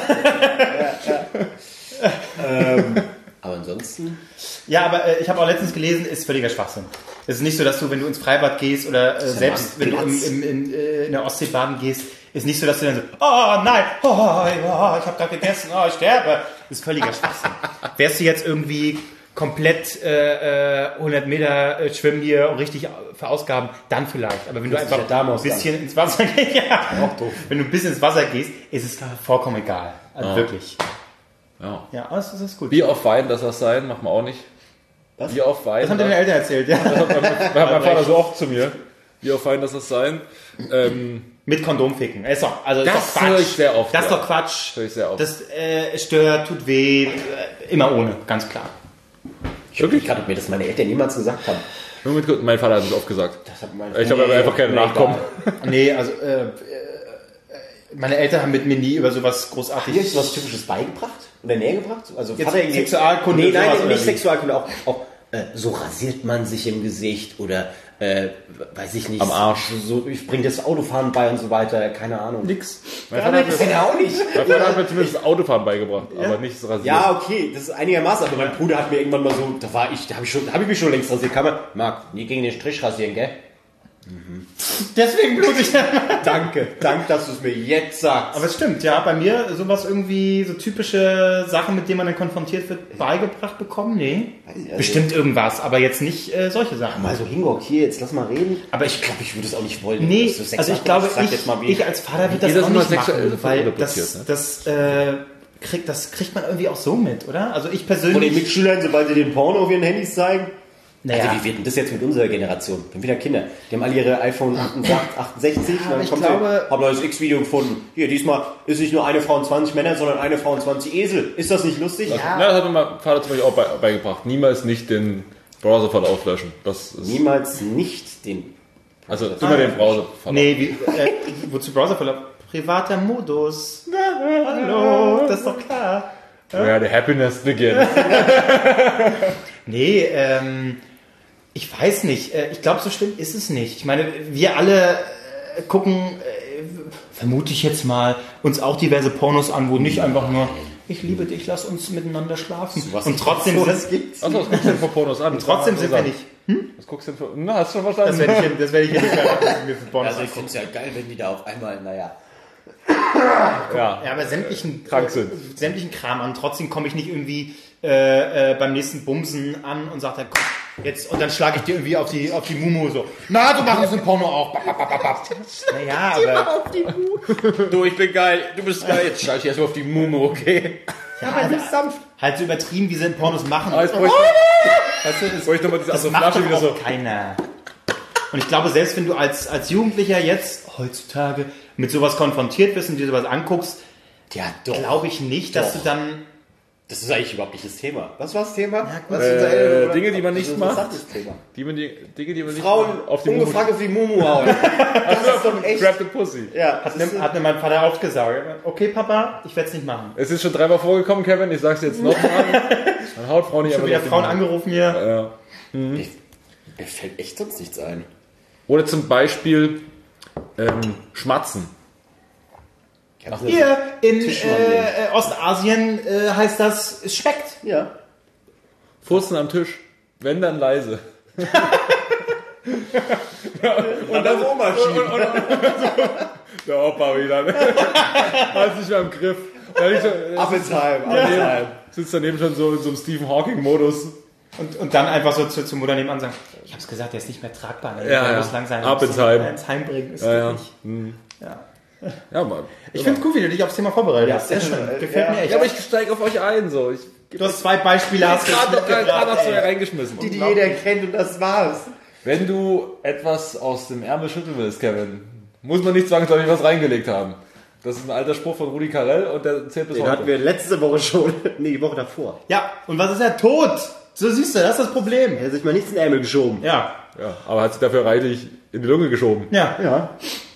Aber ansonsten... Ja, aber ich habe auch letztens gelesen, ist völliger Schwachsinn. Es ist nicht so, dass du, wenn du ins Freibad gehst oder selbst wenn du in der Ostsee baden gehst, ist nicht so, dass du dann so, oh nein, ich habe gerade gegessen, ich sterbe. Das ist völliger Schwachsinn. Wärst du jetzt irgendwie komplett 100 Meter schwimmen hier und richtig verausgaben, dann vielleicht. Aber wenn du einfach ein bisschen ins Wasser gehst, wenn du ein bisschen ins Wasser gehst, ist es vollkommen egal. Also wirklich. Ja, aber das ist gut. Wie auf Wein, das das sein? Macht man auch nicht. Was? Wie auf Wein. Das haben deine Eltern erzählt, ja. Das hat mein Vater so oft zu mir. Wie auf Wein, das das sein? Mit Kondom ficken. Ist doch Quatsch. höre ich sehr oft. Das ist doch Quatsch. Höre ich sehr oft. Das stört, tut weh. Immer ohne, ganz klar. Wirklich? Gerade mir das meine Eltern niemals gesagt haben. Mein Vater hat es oft gesagt. Ich habe aber einfach keine Nachkommen. Nee, also meine Eltern haben mit mir nie über sowas großartig... Hast du was Typisches beigebracht? Oder näher gebracht? Also Jetzt Sexualkunde? Nee, nein, sowas, nicht Sexualkunde. Auch so rasiert man sich im Gesicht oder weiß ich nicht. Am Arsch. So, ich bringe das Autofahren bei und so weiter. Keine Ahnung. Nix. Mein Vater auch nicht. hat mir zumindest das Autofahren beigebracht, aber nicht das Rasieren. Ja, okay, das ist einigermaßen. Aber mein Bruder hat mir irgendwann mal so, da habe ich mich schon längst rasiert. Kann man, Marc, nie gegen den Strich rasieren, gell? Deswegen blutig. Danke, dass du es mir jetzt sagst. Aber es stimmt, ja, bei mir sowas irgendwie, so typische Sachen, mit denen man dann konfrontiert wird, beigebracht bekommen? Nee. Also, bestimmt irgendwas, aber jetzt nicht solche Sachen. mal so Hingock, hier, jetzt lass mal reden. Aber ich glaube, ich würde es auch nicht wollen. Nee, also ich glaube, ich als Vater würde das auch nicht machen, weil das kriegt man irgendwie auch so mit, oder? Also ich persönlich... Von den Mitschülern, sobald sie den Porno auf ihren Handys zeigen? Naja. Also wie wird denn das jetzt mit unserer Generation? Wir haben wieder Kinder. Die haben alle ihre iPhone 68 und dann ich kommt glaube- haben neues X-Video gefunden. Hier, diesmal ist nicht nur eine Frau und 20 Männer, sondern eine Frau und 20 Esel. Ist das nicht lustig? Ja, das hat mir mein Vater zum Beispiel auch beigebracht. Niemals nicht den Browserverlauf löschen. Das ist, Niemals nicht den... also immer den Browserverlauf. Nee, wozu Browserverlauf? Privater Modus. Hallo, das ist doch klar. Ja, the happiness begins. Nee, ich weiß nicht. Ich glaube, so schlimm ist es nicht. Ich meine, wir alle gucken, vermute ich jetzt mal, uns auch diverse Pornos an, wo nicht einfach nur, ich liebe dich, lass uns miteinander schlafen. Und trotzdem so, sind, das gibt's. Achso, was guckst du denn für Pornos an? trotzdem sind wir nicht. Was guckst du denn für... Na, hast du schon verstanden? Das werde ich hier nicht mehr, was wir für Pornos Also ich angucken. finde es ja geil, wenn die da auf einmal, naja... Ja. Ja, aber sämtlichen Kram an. Trotzdem komme ich nicht irgendwie beim nächsten Bumsen an und sage dann, komm, jetzt, und dann schlage ich dir irgendwie auf die Mumu so. Na, du machst ein Porno auch. Naja, aber... Du, ich bin geil, du bist geil. Jetzt schalte ich erstmal auf die Mumu, okay? Ja, aber sanft. Halt so übertrieben, wie sie in Pornos machen. Jetzt bräuchte Weißt du, das, ich nochmal diese das also macht Flasche doch wieder auch so... keiner. Und ich glaube, selbst wenn du als Jugendlicher jetzt, heutzutage, mit sowas konfrontiert wirst und dir sowas anguckst, Ja, doch. glaube ich nicht, dass du dann... Das ist eigentlich überhaupt nicht das Thema. Was war das Thema? Ja, Was ist unser- Dinge, die man das ist nicht ein macht. interessantes Thema. Dinge, die man nicht Frauen macht. Auf die ungefragt auf die Mumu hauen. Das ist doch echt... Grab the Pussy. Ja, Hat mir mein Vater auch gesagt. Okay, Papa, ich werde es nicht machen. Es ist schon 3-mal vorgekommen, Kevin. Ich sag's jetzt nochmal. Man haut Frauen nicht Schon wieder Frauen angerufen hier. Ja. Mir fällt echt sonst nichts ein. Oder zum Beispiel Schmatzen. Hier in Tischmann. Ostasien heißt das, es schmeckt. Ja. Furzen am Tisch. Wenn, dann leise. Und dann Oma schieben. Der Opa wieder. Ne? Hat sich mehr im Griff. Appelsheim. Sitzt daneben schon so in so einem Stephen Hawking-Modus. Und dann einfach so zur Mutter nebenan sagen, ich habe es gesagt, der ist nicht mehr tragbar. Ne? Ja, der ja. muss lang sein. Ab muss ins ihn Heim. ins Heim bringen. Ist Ja, nicht. Ja. Ja, Mann. Ich finde es cool, wie du dich aufs Thema vorbereitet hast. Sehr schön. Gefällt mir echt. Ja, aber ich steige auf euch ein. So. Du hast 2 Beispiele. Hast du Gerade hast du ja reingeschmissen. Die jeder kennt und das war's. Wenn du etwas aus dem Ärmel schütteln willst, Kevin, muss man nicht zwangsläufig was reingelegt haben. Das ist ein alter Spruch von Rudi Carell und der zählt bis Den heute. hatten wir letzte Woche schon. Nee, die Woche davor. Ja, und was ist er? Tot! So siehst du, das ist das Problem. Er hat sich mal nichts in den Ärmel geschoben. Ja. Ja, aber hat sich dafür reichlich in die Lunge geschoben. Ja. Ja.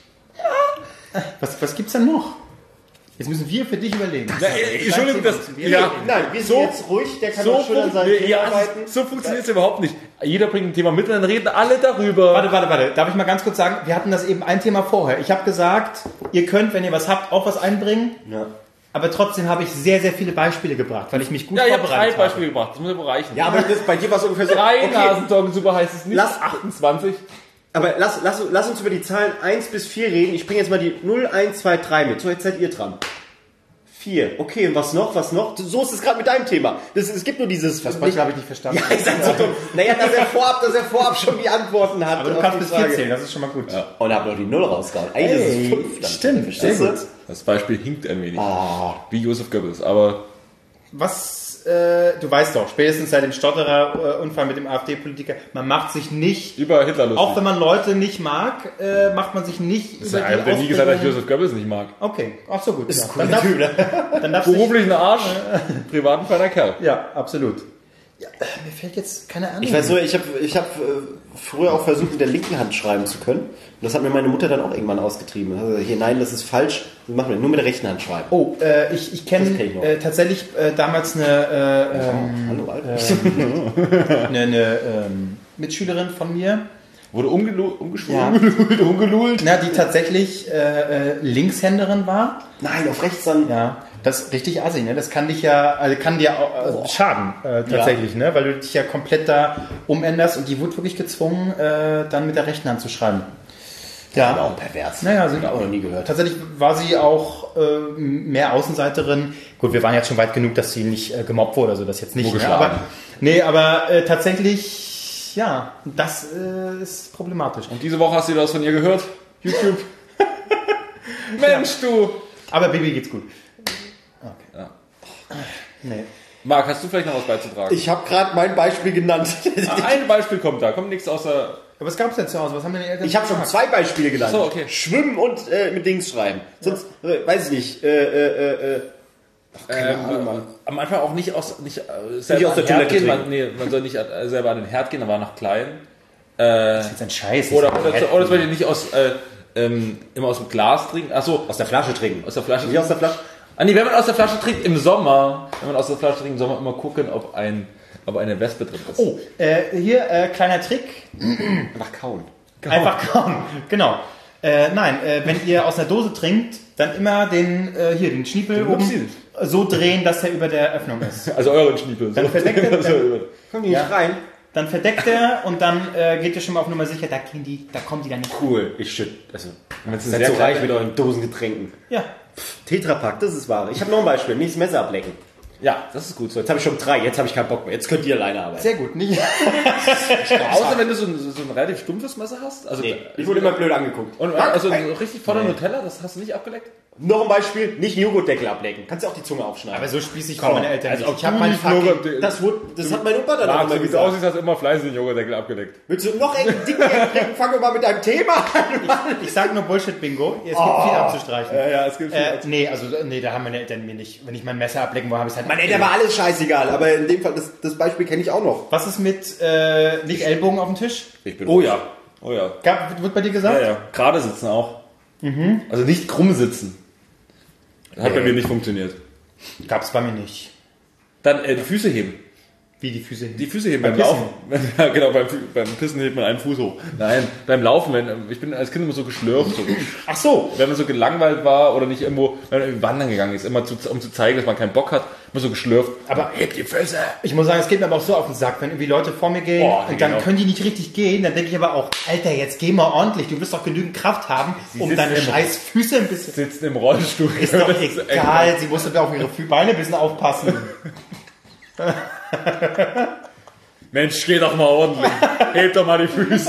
Was gibt's denn noch? Jetzt müssen wir für dich überlegen. Entschuldigung, das... Ja, Nein, wir sind So- jetzt ruhig, der kann so, auch schön an seinem nee, Thema ja, arbeiten. so funktioniert es überhaupt nicht. Jeder bringt ein Thema mit und dann reden alle darüber. Warte. Darf ich mal ganz kurz sagen, wir hatten das eben ein Thema vorher. Ich habe gesagt, ihr könnt, wenn ihr was habt, auch was einbringen. Ja. Aber trotzdem habe ich sehr, sehr viele Beispiele gebracht, weil ich mich gut Ja, ich habe 3 vorbereitet habe. Beispiele gebracht. Das muss aber reichen. Ja, aber das, bei dir war es ungefähr so. 3 Nasendoggen super heißt es nicht. Lass- 28. Aber lass uns über die Zahlen 1 bis 4 reden. Ich bringe jetzt mal die 0, 1, 2, 3 mit. So, jetzt seid ihr dran. 4. Okay, und was noch? So ist es gerade mit deinem Thema. Es gibt nur dieses... Das Beispiel habe ich nicht verstanden. Ja, ich sag so dumm. Naja, dass er vorab schon die Antworten hat. Aber du auf kannst die bis 4 Frage. zählen, das ist schon mal gut. Ja. Und hab noch die 0 rausgehauen. Eigentlich ist es 5 dann. Stimmt, Verstehst sehr du? gut. Das Beispiel hinkt ein wenig. Ah. Wie Josef Goebbels. Aber Du weißt doch, spätestens seit dem Stotterer-Unfall mit dem AfD-Politiker, man macht sich nicht, über Hitler lustig. auch wenn man Leute nicht mag, macht man sich nicht Das ist ja einer, der nie gesagt hat, dass ich Josef Goebbels nicht mag. Okay, ach so gut. Ist Ja. ein cooler Typ, ne? Dann darfst du Beruflich ein Arsch, privat ein feiner Kerl. Ja, absolut. Ja, mir fällt jetzt keine Ahnung. Ich weiß nur, ich hab früher auch versucht, mit der linken Hand schreiben zu können. Und das hat mir meine Mutter dann auch irgendwann ausgetrieben. Also hier, nein, das ist falsch. Das machen wir nur mit der rechten Hand schreiben. Oh, ich kenne Das kenn ich noch. tatsächlich damals Hallo, Alter. eine Mitschülerin von mir, Wurde umgeschult, Ja. umgelult. na, die tatsächlich Linkshänderin war. Nein, auf rechts dann. Ja, das ist richtig assi, ne? Das kann dich ja, also kann dir auch schaden, tatsächlich, ne? Weil du dich ja komplett da umänderst und die wurde wirklich gezwungen, dann mit der rechten Hand zu schreiben. Aber Ja, auch pervers. naja, sind Auch noch nie gehört. Tatsächlich war sie auch mehr Außenseiterin. Gut, wir waren jetzt schon weit genug, dass sie nicht gemobbt wurde, also das jetzt nicht. Nur Ne? geschlagen. Aber tatsächlich, ja, das ist problematisch. Und diese Woche hast du das von ihr gehört? YouTube. Mensch, du! Aber Baby geht's gut. Okay. Ja. Nee. Marc, hast du vielleicht noch was beizutragen? Ich habe gerade mein Beispiel genannt. Ein Beispiel kommt da, kommt nichts außer... Aber was gab's denn zu Hause? Was haben denn die Eltern Ich habe schon 2 Beispiele genannt. Ach so, okay. Schwimmen und mit Dings schreiben. Sonst, weiß ich nicht. Keine Ahnung, Mann. Am Anfang auch nicht selber aus der an den Herd Toilette gehen. trinken. Man soll nicht selber an den Herd gehen, da war noch klein. Das ist jetzt ein Scheiß. Oder zum Beispiel nicht immer aus dem Glas trinken. Achso, Aus der Flasche trinken. aus der Flasche. Wie aus der Flasche? Nee, wenn man aus der Flasche trinkt im Sommer, im Sommer immer gucken, ob eine Wespe drin ist. Oh, hier, kleiner Trick. Einfach kauen. Einfach kauen. Genau. Nein, wenn ihr aus einer Dose trinkt, dann immer den Schniepel oben Lupsil. so drehen, dass er über der Öffnung ist. Also euren Schniepel. Dann verdeckt er, Kommen die nicht rein? dann verdeckt er und dann geht ihr schon mal auf Nummer sicher, da kommen die dann nicht. Cool. Ich schütt. Also, Wenn's seid sehr so klein- reich mit euren Dosengetränken. Ja. Tetrapack, das ist wahr. Ich habe noch ein Beispiel. Nicht das Messer ablecken. Ja, das ist gut so. Jetzt habe ich schon 3. Jetzt habe ich keinen Bock mehr. Jetzt könnt ihr alleine arbeiten. Sehr gut. Nicht? Außer wenn du so ein relativ stumpfes Messer hast. Also, Nee, ich wurde immer blöd angeguckt. und also so richtig voller Nutella, das hast du nicht abgeleckt? Noch ein Beispiel. Nicht einen Joghurtdeckel ablecken. Kannst du auch die Zunge aufschneiden. Aber so spießig kommen meine Eltern nicht. Ich habe du mein nicht fucking... nur- das hat mein Opa dann auch immer wie du gesagt. aussiehst, hast du immer fleißig den Joghurtdeckel abgedeckt. Willst du noch einen dicken ablecken? Fangen wir mal mit deinem Thema an. Ich sag nur Bullshit-Bingo. Es gibt viel abzustreichen. Ja, es gibt Nee, da haben meine Eltern mir nicht... Wenn ich mein Messer ablecken wollte, habe ich es halt... Mann, ey, da war alles scheißegal. Aber in dem Fall, das Beispiel kenne ich auch noch. Was ist mit nicht Ellbogen auf dem Tisch? Oh ja. Wird bei dir gesagt? Ja. Gerade sitzen auch. Also nicht krumm sitzen. Hat bei mir nicht funktioniert. Gab's bei mir nicht. Dann die Füße heben. Wie die Füße hin? Die Füße heben beim Pissen? Laufen. Ja, genau, beim Pissen hebt man einen Fuß hoch. Nein, beim Laufen, ich bin als Kind immer so geschlürft. So. Ach so. Wenn man so gelangweilt war oder nicht irgendwo, wenn man irgendwie wandern gegangen ist, immer um zu zeigen, dass man keinen Bock hat, immer so geschlürft. Aber hebt die Füße. ich muss sagen, es geht mir aber auch so auf den Sack, wenn irgendwie Leute vor mir gehen Boah, und dann genau. können die nicht richtig gehen, dann denke ich aber auch, Alter, jetzt geh mal ordentlich, du wirst doch genügend Kraft haben, um sitzen deine im- scheiß Füße ein bisschen... Sitzen im Rollstuhl. Ist doch Das echt- egal, sie muss doch auf ihre Beine ein bisschen aufpassen. Mensch, geh doch mal ordentlich. Heb doch mal die Füße.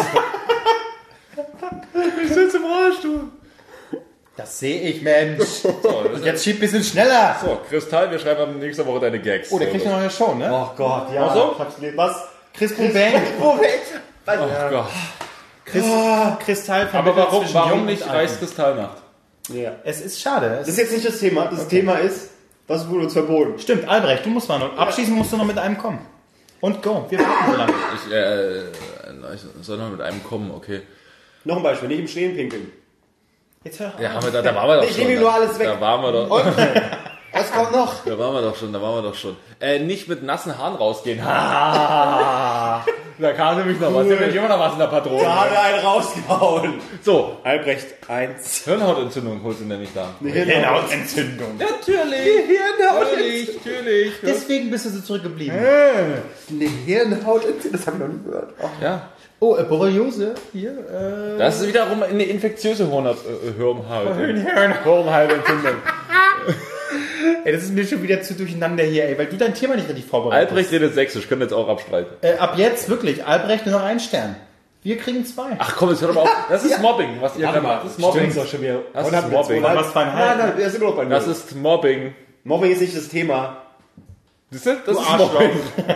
Ich sitze im Rollstuhl. Das sehe ich, Mensch. So, Und jetzt schieb ein bisschen schneller. so, Kristall, wir schreiben ab nächste Woche deine Gags. Oh, der kriegt eine neue Show, ne? Oh Gott, ja. Ach so? Was? Chris Bang. Wo weg? Oh Gott. Kristall Aber warum jung nicht und alt. Reichskristallnacht? Ja. Es ist schade. Das ist jetzt nicht das Thema. Das Thema ist, was wurde uns verboten? Stimmt, Albrecht, du musst mal noch. Abschließen musst du noch mit einem kommen. Und go. Wir warten so lange. Ich soll noch mit einem kommen, okay. Noch ein Beispiel, nicht im Stehen pinkeln. Jetzt hör. Ja, da waren wir doch Ich nehme ihm nur alles weg. Da waren wir doch. Was kommt noch? Da waren wir doch schon. Nicht mit nassen Haaren rausgehen. Da kam nämlich noch was. Da hat immer noch was in der Patrone. Da hat er einen rausgehauen. So, Albrecht 1. Hirnhautentzündung holst du nämlich da. Hirnhautentzündung. Natürlich. Deswegen bist du so zurückgeblieben. Eine Hirnhautentzündung, das habe ich noch nie gehört. Oh. Ja. Oh, Borreliose. Hier. Das ist wiederum eine infektiöse Hirnhautentzündung. Ey, das ist mir schon wieder zu durcheinander hier, ey, weil du dein Thema nicht richtig vorbereitet Albrecht redet Sächsisch, können wir jetzt auch abstreiten. Ab jetzt wirklich, Albrecht nur noch 1 Stern. Wir kriegen 2. Ach komm, jetzt hör doch mal auf. Das ist Mobbing, was ihr da macht. Das ist Mobbing. Doch schon wieder. Das ist Mobbing. Was für ein Nein, nein, wir sind noch bei Null. Das ist Mobbing. Mobbing ist nicht das Thema. Siehst du? Das ist Arschloch. Mobbing.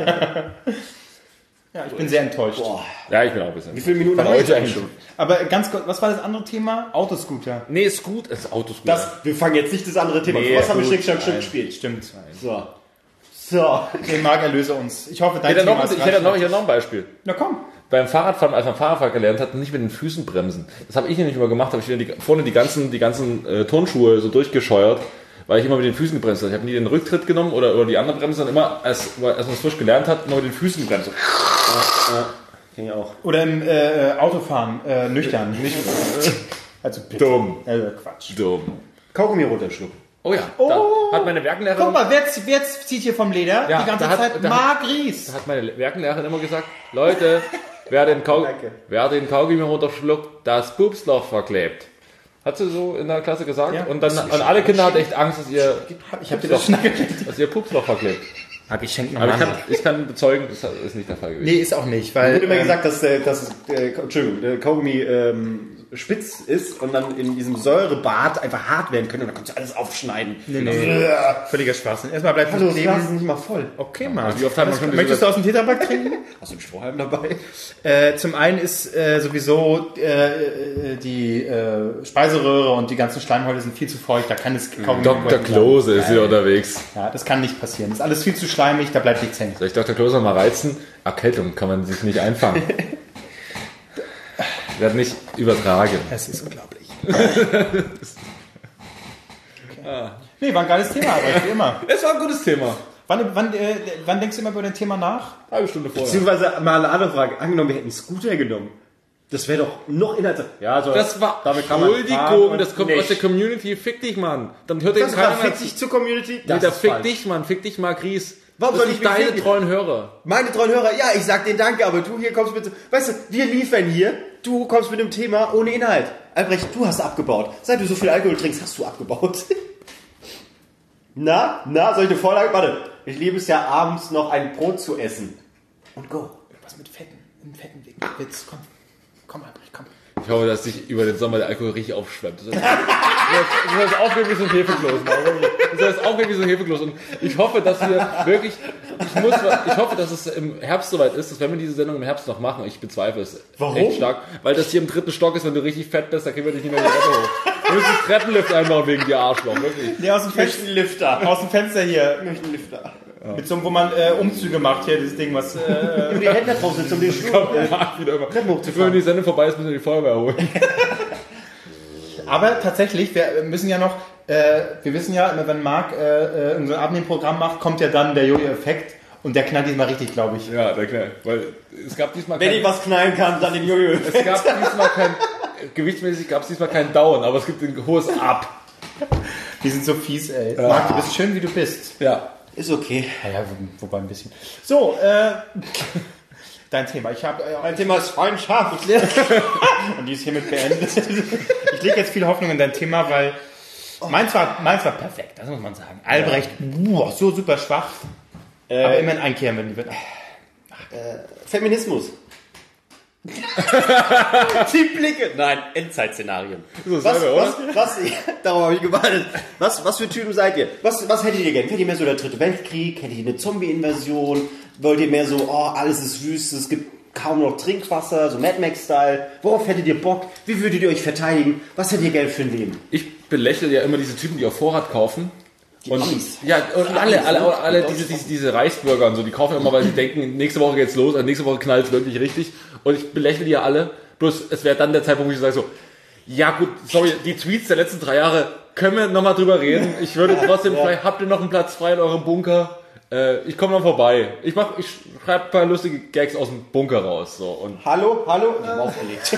Ja, ich bin sehr enttäuscht. Boah. Ja, ich bin auch ein bisschen. Wie viele Minuten Von haben wir heute jetzt eigentlich schon? Aber ganz kurz, was war das andere Thema? Autoscooter. Nee, ist gut. Es ist Autoscooter. Wir fangen jetzt nicht das andere Thema. Nee, Was haben wir gut. Schnick, Schnack, Schnuck Nein. gespielt? Stimmt. So. So. Den Marc erlöse uns. Ich hoffe, dein Ich hätte Thema noch, ist ich hätte noch ein Beispiel. Na komm. Beim Fahrradfahren, als man Fahrradfahren gelernt hat, nicht mit den Füßen bremsen. Das habe ich nämlich immer gemacht, habe ich vorne die ganzen Turnschuhe so durchgescheuert, weil ich immer mit den Füßen gebremst habe. Ich habe nie den Rücktritt genommen oder die andere Bremse, sondern immer, als man es frisch gelernt hat, immer mit den Füßen gebremst. Kenn ich auch. Oder im Autofahren, nüchtern. Nicht also bitte. Dumm. Quatsch. Dumm. Kaugummi runterschlucken. Oh ja, da hat meine Werkenlehrerin... Guck mal, wer zieht hier vom Leder Ja, die ganze da hat- Zeit? da Marc Ries. Da hat meine Werkenlehrerin immer gesagt, Leute, wer den Kaugummi runterschluckt, das Pupsloch verklebt. Hat sie so in der Klasse gesagt. Ja. Und dann an alle Kinder hat echt Angst, dass ihr Ich hab dir das schon dass ihr Pupsloch verklebt. Hab ich schenkt Aber nochmal. ich kann bezeugen, das ist nicht der Fall gewesen. Nee, ist auch nicht, Mir weil wird immer gesagt, dass Entschuldigung, der Kaugummi spitz ist und dann in diesem Säurebad einfach hart werden können und dann kannst du alles aufschneiden. Nee. Völliger Schwachsinn. Erstmal bleibt Hallo, das das Glas ist Leben. nicht mal voll. Okay, Mann. Wie oft hat man schon Möchtest du aus dem Tetrapack trinken? Hast du einen Strohhalm dabei? Zum einen ist sowieso die Speiseröhre und die ganzen Schleimhäute sind viel zu feucht, da kann es kaum Dr. Klose ist hier unterwegs. Ja, das kann nicht passieren. Das ist alles viel zu schleimig, da bleibt nichts hängen. Soll ich Dr. Klose mal reizen? Erkältung kann man sich nicht einfangen. Wird nicht übertragen. Das ist unglaublich. Nee, war ein geiles Thema, aber wie immer. Es war ein gutes Thema. Wann denkst du immer über dein Thema nach? Halbe Stunde vorher. Beziehungsweise mal eine andere Frage. Angenommen, wir hätten einen Scooter genommen. Das wäre doch noch Inhalt. Ja, so, Das war damit kann man fahren Entschuldigung, und das kommt nicht. aus der Community. Fick dich, Mann. Dann hört ihr Das keiner war mehr fick dich zur Community. Nee, da ist fick falsch. dich, Mann. Fick dich, Marc Ries. Warum das soll sind ich mich deine ficken? treuen Hörer. Meine treuen Hörer, ja, ich sag denen danke, aber du hier kommst mit, weißt du, wir liefern hier, du kommst mit dem Thema ohne Inhalt. Albrecht, du hast abgebaut. Seit du so viel Alkohol trinkst, hast du abgebaut. Na, soll ich eine Vorlage? Warte, ich liebe es ja abends noch ein Brot zu essen. Und go. Was mit einen fetten Witz. Komm, Albrecht, komm. Ich hoffe, dass dich über den Sommer der Alkohol richtig aufschwemmt. Du sollst aufgehen wie so ein Hefekloß. Du sollst aufgehen wie so ein Hefekloß. Und ich hoffe, dass wir wirklich... Ich hoffe, dass es im Herbst soweit ist, dass wenn wir diese Sendung im Herbst noch machen, ich bezweifle es echt stark, weil das hier im 3. Stock ist, wenn du richtig fett bist, da kriegen wir dich nicht mehr die Treppe hoch. Du musst den Treppenlift einbauen wegen dir Arschloch, wirklich. Nee, aus dem Fenster. Aus dem Fenster hier. Ich möchte einen Lifter. Ja. Mit so einem, wo man Umzüge macht hier, dieses Ding, was... Wo die Hände drauf sitzen, um den Stuhl Wieder immer. Treppen Wenn hochzufahren. die Sendung vorbei ist, müssen wir die Feuerwehr holen. Aber tatsächlich, wir müssen ja noch, wir wissen ja, immer wenn Marc so ein Abnehmprogramm macht, kommt ja dann der Jojo-Effekt und der knallt diesmal richtig, glaube ich. Ja, der knallt. Weil es gab diesmal Wenn ich was knallen kann, dann den Jojo. Es gab diesmal kein... Gewichtsmäßig gab es diesmal kein Down, aber es gibt ein hohes Up. Die sind so fies, ey. Marc, du bist schön, wie du bist. Ja. Ist okay. Ja, wobei ein bisschen. So, dein Thema. Mein Thema ist Freundschaft. Und die ist hiermit beendet. Ich lege jetzt viel Hoffnung in dein Thema, weil meins war perfekt, das muss man sagen. Albrecht, so super schwach. Aber immerhin einkehren, wenn die wird. Feminismus. Die Blicke. Nein, Endzeitszenarien. Darauf habe ich gewartet. Was für Typen seid ihr? Was hättet ihr gern? Hättet ihr mehr so der Dritte Weltkrieg? Hättet ihr eine Zombie-Invasion? Wollt ihr mehr so, alles ist Wüste, es gibt kaum noch Trinkwasser, so Mad Max-Style? Worauf hättet ihr Bock? wie würdet ihr euch verteidigen? Was hättet ihr Geld für ein Leben? Ich belächle ja immer diese Typen, die auf Vorrat kaufen. Und Amis. ja, und alle diese Reichsbürger und so, die kaufen immer, weil sie denken, nächste Woche geht's los, also nächste Woche knallt es wirklich richtig. Und ich belächle die ja alle. Bloß es wäre dann der Zeitpunkt, wo ich sage so, ja gut, sorry, die Tweets der letzten 3 Jahre, können wir nochmal drüber reden. Ich würde trotzdem, vielleicht habt ihr noch einen Platz frei in eurem Bunker. Ich komme noch vorbei. Ich schreibe ein paar lustige Gags aus dem Bunker raus. So. Und Hallo? Ich hab aufgelegt.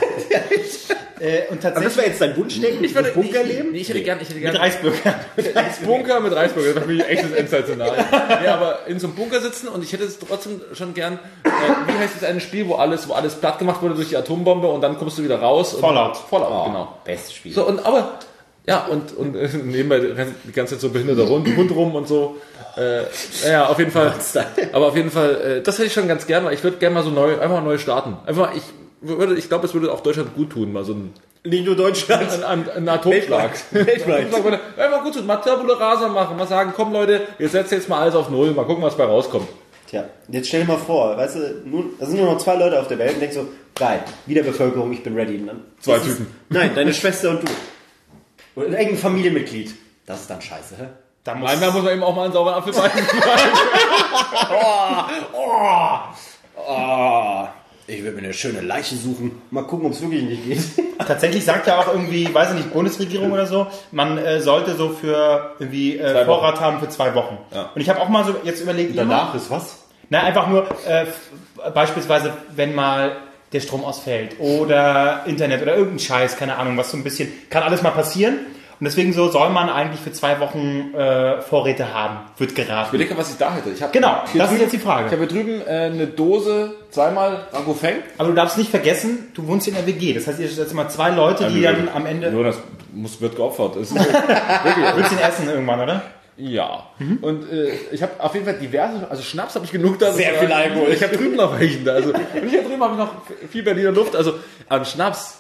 Und Aber das tatsächlich wäre jetzt dein Wunschdenken? ich würde Bunker leben? Ich hätte gern mit Reisbürgern. Bunker mit Reisburger, das wäre ein echtes Endzeit-Szenario. Ja, aber in so einem Bunker sitzen und ich hätte es trotzdem schon gern, wie heißt das eine Spiel, wo alles platt gemacht wurde durch die Atombombe und dann kommst du wieder raus. Fallout. Fallout, genau. Bestes Spiel. So, und nebenbei rennt die ganze Zeit so ein behinderter Hund rum und so. Ja, auf jeden Fall. Aber auf jeden Fall, das hätte ich schon ganz gern, weil ich würde gerne mal so einfach neu starten. Ich glaube, es würde auch Deutschland gut tun, mal so Nicht nur Deutschland. ein Atomschlag. Weltweit. Einfach gut tun, mal Tabula Rasa machen, mal sagen, komm Leute, ihr setzt jetzt mal alles auf Null, mal gucken, was bei rauskommt. Tja, jetzt stell dir mal vor, weißt du, da sind nur noch 2 Leute auf der Welt und denkst so, geil, Wiederbevölkerung, ich bin ready. Und dann 2 Typen. Nein, deine Schwester und du. Oder irgendein Familienmitglied. Das ist dann scheiße, hä? Manchmal muss man eben auch mal einen sauberen Apfel beißen. Ich will mir eine schöne Leiche suchen. Mal gucken, ob es wirklich nicht geht. Tatsächlich sagt ja auch irgendwie, weiß ich nicht, Bundesregierung oder so, man sollte so für irgendwie Vorrat haben für 2 Wochen. Ja. Und ich habe auch mal so jetzt überlegt, Danach ist was? Na, einfach nur beispielsweise, wenn mal der Strom ausfällt oder Internet oder irgendein Scheiß, keine Ahnung, was so ein bisschen, kann alles mal passieren. Und deswegen so soll man eigentlich für 2 Wochen Vorräte haben, wird geraten. Überleg mal, was ich da hätte. Genau, das ist jetzt die Frage. Ich habe hier drüben eine Dose, 2-mal Ragofeng. Aber du darfst nicht vergessen, du wohnst in der WG. Das heißt, ihr seid jetzt mal 2 Leute, die dann am Ende... Nur das wird geopfert. Das ist Willst du ihn essen irgendwann, oder? ja. Und ich habe auf jeden Fall diverse, also Schnaps habe ich genug da. Sehr viel Alkohol. Ich habe drüben noch welchen da. Also, und hier drüben habe ich noch viel Berliner Luft. Also an Schnaps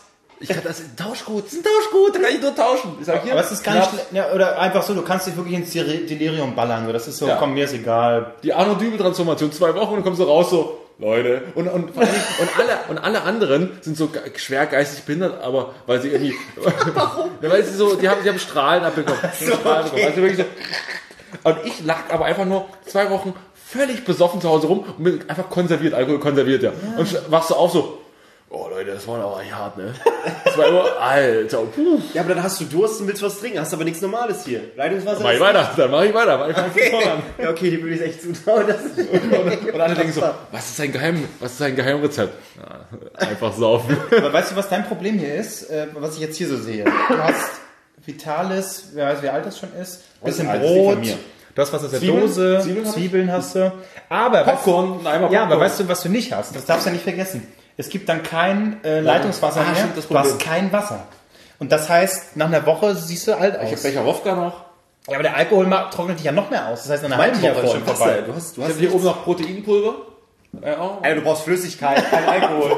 Ich kann das ist ein Tauschgut, da kann ich nur tauschen. Ich sag, hier, Aber es ist gar nicht schlecht. Ja, oder einfach so, du kannst dich wirklich ins Delirium ballern. So. Das ist so, Ja. komm, mir ist egal. die Arno Dübel-Transformation, 2 Wochen und dann kommst du raus so, Leute. Und alle anderen sind so schwer geistig behindert, aber weil sie irgendwie. Warum? Ja, weil sie so, die haben Strahlen abbekommen. Strahlen bekommen. Also wirklich so. Und ich lag aber einfach nur 2 Wochen völlig besoffen zu Hause rum und bin einfach konserviert, Alkohol konserviert, ja. Und wachst du auf so, oh Leute, das war aber echt hart, ne? 2 Uhr, Alter, puh. Ja, aber dann hast du Durst und willst was trinken, hast aber nichts Normales hier. Leitungswasser. Mach ich weiter, dann mach ich weiter. Ich fang von vorne an. Ja, okay, die würde ich echt zutrauen. Und alle denken so, was ist dein Geheimrezept? Ja, einfach saufen. Aber weißt du, was dein Problem hier ist? Was ich jetzt hier so sehe. Du hast Vitales, wer weiß, wie alt das schon ist. Bisschen alt ist die Brot. von mir. Du hast was aus der Zwiebeln? Dose. Zwiebeln hab ich. Zwiebeln hast du. Aber, Popcorn, ein Eimer Popcorn. ja, aber weißt du, was du nicht hast? Das darfst du ja nicht vergessen. Es gibt dann kein Leitungswasser mehr. stimmt, das Du hast Problem. kein Wasser. Und das heißt, nach einer Woche siehst du alt aus. Ich hab Becherowka noch. Ja, aber der Alkohol trocknet dich ja noch mehr aus. Das heißt, nach einer Meinte halben ich ja Woche ist schon vorhin. vorbei. Du hast Ich hab hier oben noch Proteinpulver. Auch. Alter, du brauchst Flüssigkeit, kein Alkohol.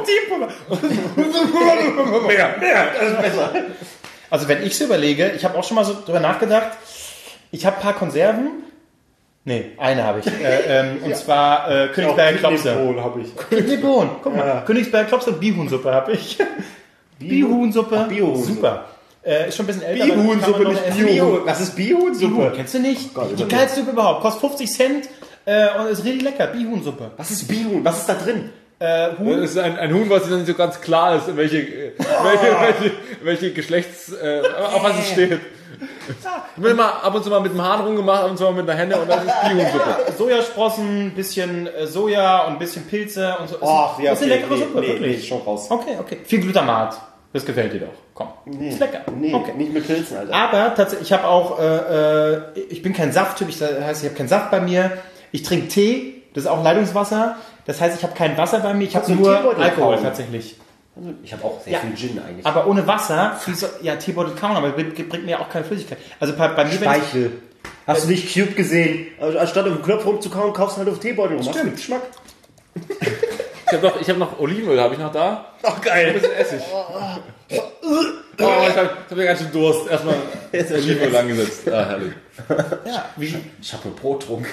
Mehr, das ist besser. Also wenn ich so überlege, ich habe auch schon mal so drüber nachgedacht, ich habe ein paar Konserven. Nee, eine habe ich. Und zwar Königsberger Klopse. habe ich. Kidneybohnen, guck mal. Königsberger Klopse und Bihuhnsuppe habe ich. Bihuhnsuppe. Biohuhnsuppe. Super. Ist schon ein bisschen älter. Bihuhnsuppe, aber kann man nicht noch essen. Bio. Was ist Bihuhnsuppe? Kennst du nicht? Die geilste Suppe überhaupt. Kostet 50 Cent und ist richtig lecker. Bihuhnsuppe. Was ist Bihuhn? Was ist da drin? Huhn. Das ist ein Huhn, was nicht so ganz klar ist, welche Geschlechts, auf was es steht. Ich bin mal ab und zu mal mit dem Hahn rumgemacht, ab und zu mal mit einer Henne und das ist Bihuhnsuppe. Sojasprossen, bisschen Soja und ein bisschen Pilze und so. Ach, ja, Das ist eine okay, leckere Suppe, nee, wirklich. nee, schon raus. Okay. Viel Glutamat. Das gefällt dir doch. Komm. Ist lecker. Nee, Okay. nicht mit Pilzen, Alter. Aber tatsächlich, ich habe auch, ich bin kein Safttyp, das heißt, ich habe keinen Saft bei mir. Ich trinke Tee, das ist auch Leitungswasser. Das heißt, ich habe kein Wasser bei mir, ich habe du einen nur Teebeutel Alkohol kauen? tatsächlich. Ich habe auch sehr Ja. viel Gin eigentlich. Aber ohne Wasser, ja, Teebeutel kauen, aber bringt mir auch keine Flüssigkeit. Also bei mir, wenn ich, Speichel. Hast du nicht Cube gesehen? Also anstatt auf den Knopf rumzukauen, kaufst du halt auf Teebeutel rum. Stimmt. Geschmack. Ich hab noch Olivenöl, habe ich noch da? Ach, geil. Ein bisschen Essig. Oh, ich hab ja ganz schön Durst. Erstmal Olivenöl angesetzt. Ah, herrlich. ja, wie, Ich habe einen Brottrunk.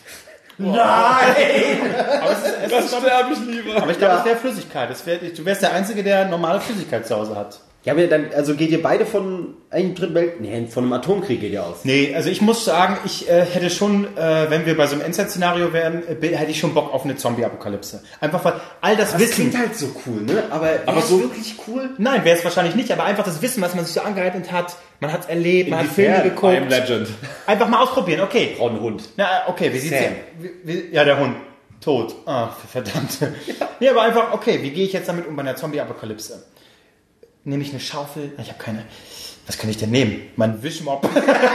Das sterbe ich lieber. aber ich glaube, das wäre Flüssigkeit. Du wärst der Einzige, der normale Flüssigkeit zu Hause hat. Ja, aber dann, also geht ihr beide von einem dritten Welt... Nee, von einem Atomkrieg geht ihr aus. Nee, also ich muss sagen, ich hätte schon, wenn wir bei so einem Endzeit-Szenario wären, hätte ich schon Bock auf eine Zombie-Apokalypse. Einfach weil all das Wissen... klingt halt so cool, ne? Aber so- so wirklich cool? Nein, wäre es wahrscheinlich nicht, aber einfach das Wissen, was man sich so angeeignet hat, man hat es erlebt, man hat Inwiefern? Filme geguckt. I am Legend. Einfach mal ausprobieren, okay. Braun Hund. Na, okay, wie sieht's Sam. ja, der Hund. Tot. Ah, verdammt. Nee, aber einfach, okay, wie gehe ich jetzt damit um bei einer Zombie-Apokalypse? Nehme ich eine Schaufel? Ich habe keine. Was kann ich denn nehmen? Mein Wischmopp.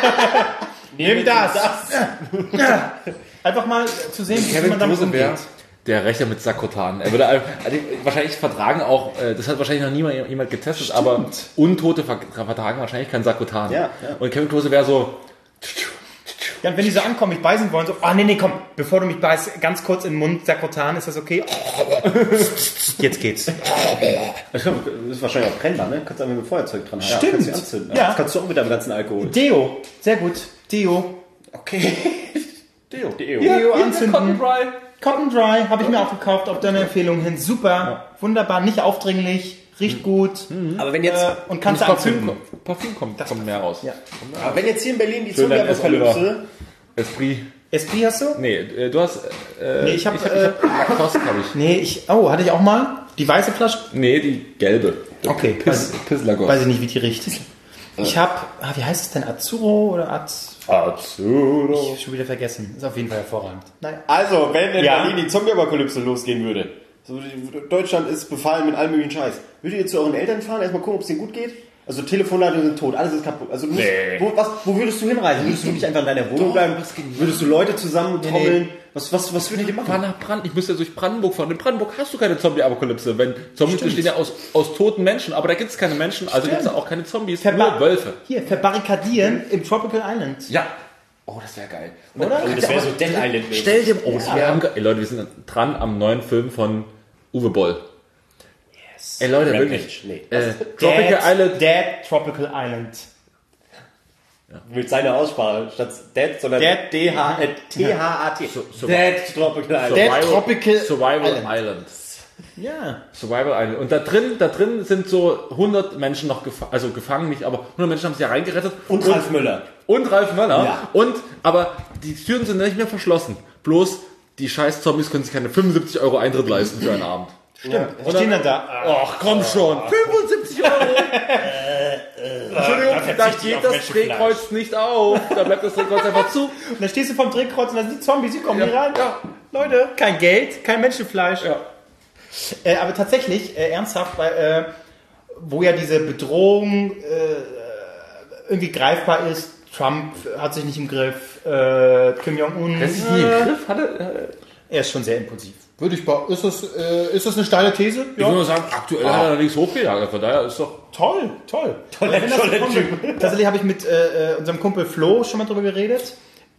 Nimm das. Einfach mal zu sehen, wie man damit Klose wäre umgeht. der Rechner mit Sakrotan. Er würde wahrscheinlich vertragen auch, das hat wahrscheinlich noch jemand getestet, aber Untote vertragen wahrscheinlich kein Sakrotan. Ja. Und Kevin Klose wäre so, Ja, und wenn die so ankommen, mich beißen wollen, so, nee, komm, bevor du mich beißt, ganz kurz in den Mund, Sakrotan, ist das okay? Jetzt geht's. Das ist wahrscheinlich auch brennbar, ne? Kannst du einfach mit dem Feuerzeug dran haben. Stimmt. Kannst du anzünden. Ja. Das kannst du auch mit deinem ganzen Alkohol. Deo, sehr gut. Deo. Okay. Deo. Deo anzünden. Cotton Dry. Cotton Dry habe ich mir auch gekauft, auf deine Empfehlung hin. Super, wunderbar, nicht aufdringlich, riecht gut. Aber wenn jetzt, Und kannst du anzünden. Parfüm kommt mehr raus. Ja. aber wenn jetzt hier in Berlin die Schön, dein Zombie-Apokalypse... Esprit. Esprit hast du? Nee, du hast, Nee, ich hab Lacoste habe ich. Nee, hatte ich auch mal. Die weiße Flasche? Nee, die gelbe. Okay. Piss Lacoste. Weiß ich nicht, wie die riecht. Ich habe, wie heißt es denn? Azuro oder Azuro. Ich schon wieder vergessen. Ist auf jeden Fall hervorragend. Nein. Also, wenn in Ja. Berlin die Zombie-Apokalypse losgehen würde, so, Deutschland ist befallen mit allem möglichen Scheiß, würdet ihr zu euren Eltern fahren, erstmal gucken, ob es denen gut geht? Also Telefonleitungen sind tot, alles ist kaputt. Also du musst, wo würdest du hinreisen? Würdest du wirklich einfach in deiner Wohnung bleiben? Würdest du Leute zusammentrommeln? Was würdet ihr machen? Fahr nach Brandenburg. Ich müsste durch Brandenburg fahren. In Brandenburg hast du keine Zombie-Apokalypse. Wenn Zombies bestehen ja aus toten Menschen, aber da gibt es keine Menschen, also gibt es auch keine Zombies, nur Wölfe. Hier, verbarrikadieren im Tropical Island. Ja. Oh, das wäre geil. Oder? Also das wäre so Dead Island. Stell dir, wir haben, Leute, wir sind dran am neuen Film von Uwe Boll. Yes. Ey Leute, Rampage. wirklich. Nee. Tropical Island. Dead Tropical Island. Mit seiner Aussprache statt Dead, sondern Dead. T-H-A-T. Dead Tropical Island. Dead Tropical Survival Island. Ja. Survival Island. Und da drin sind so 100 Menschen noch gefangen, nicht, aber 100 Menschen haben sich ja reingerettet. Und Ralf Möller. Und Ralf Möller. Ja. Aber die Türen sind nicht mehr verschlossen. Bloß die scheiß Zombies können sich keine 75 € Eintritt leisten für einen Abend. Stimmt. Die stehen dann da. Ach, komm schon. 75 €. Entschuldigung, da geht das Drehkreuz nicht auf. Da bleibt das Drehkreuz einfach zu. Und dann stehst du vom Drehkreuz und dann sind die Zombies, die kommen hier rein. Ja. Leute, kein Geld, kein Menschenfleisch. Ja. Aber tatsächlich, ernsthaft, wo ja diese Bedrohung irgendwie greifbar ist, Trump hat sich nicht im Griff, Kim Jong-un, Das ist nie im Griff. er ist schon sehr impulsiv. Ist das eine steile These? Ich würde nur sagen, aktuell hat er nichts hochgejagt. Von daher ist doch... Toll. Tatsächlich habe ich mit unserem Kumpel Flo schon mal drüber geredet.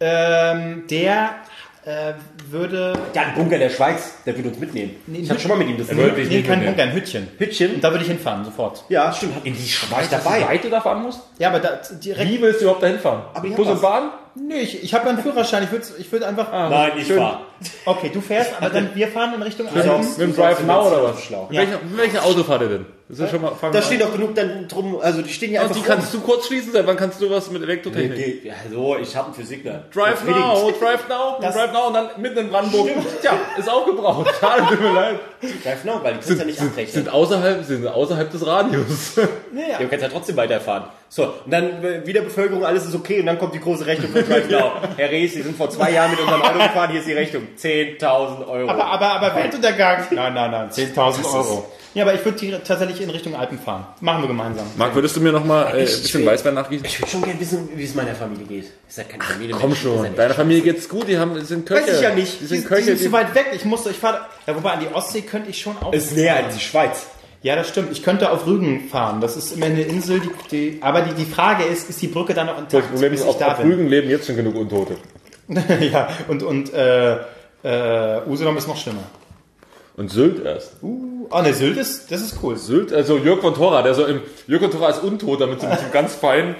Der würde... Ja, ein Bunker der Schweiz, der würde uns mitnehmen. Ich habe schon mal mit ihm das Nee, kein Bunker, ein Hütchen. Hütchen. Und da würde ich hinfahren, sofort. Ja, stimmt. In die Schweiz dabei. Wie weit du da fahren musst? Ja, aber da direkt... Wie willst du überhaupt dahin fahren? Aber ich hab Bus was. und Bahn? Nee, ich habe einen Führerschein. Ich würde einfach... Nein, ich fahre. Okay, du fährst, aber dann wir fahren in Richtung Mit dem Drive Now oder was? Schlau. Mit welchem Auto fahrt ihr denn? Das ist schon mal, Da steht doch genug dann drum, also die stehen ja und einfach die kannst du kurz schließen, seit wann kannst du was mit Elektrotechnik? Ja, so, ich habe einen Physiker. Drive Now und dann mitten in Brandenburg. Tja, ist auch gebraucht. Schade, tut mir leid. Drive Now, weil die können ja nicht abrechnen. Sind außerhalb des Radius. Ja, du kannst ja trotzdem weiterfahren. So, und dann Wiederbevölkerung, alles ist okay, und dann kommt die große Rechnung von Drive Now. Herr Rees, Sie sind vor 2 Jahren mit unserem Auto gefahren, hier ist die Rechnung. 10.000 €. Aber Weltuntergang. Nein. 10.000 €. Ja, aber ich würde tatsächlich in Richtung Alpen fahren. Machen wir gemeinsam. Marc, würdest du mir noch mal ein bisschen Weißwein nachgießen? Ich würde schon gerne wissen, wie es meiner Familie geht. Ist ja keine Familie. Komm schon, deiner Familie geht's gut, die sind Köche. Weiß ich ja nicht. Die Die sind sind Köche, zu weit weg. Ich fahre. Ja, wobei an die Ostsee könnte ich schon auch. Ist näher als die Schweiz. Ja, das stimmt. Ich könnte auf Rügen fahren. Das ist immer eine Insel. Aber die Frage ist die Brücke dann noch intakt? Das Problem ist, auf Rügen leben jetzt schon genug Untote. Ja, und Usedom ist noch schlimmer. Und Sylt erst. Ne, Sylt das ist cool. Sylt, also Jörg von Thora, Jörg von Thora ist Untoter mit so einem ganz feinen,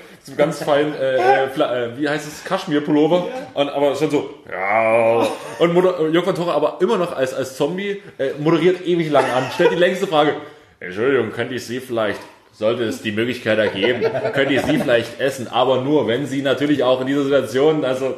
wie heißt es, Kaschmir-Pullover. Aber schon so, ja. Und Jörg von Thora aber immer noch als Zombie, moderiert ewig lang an, stellt die längste Frage. Entschuldigung, könnte ich Sie vielleicht, sollte es die Möglichkeit ergeben, könnte ich Sie vielleicht essen, aber nur, wenn Sie natürlich auch in dieser Situation, also...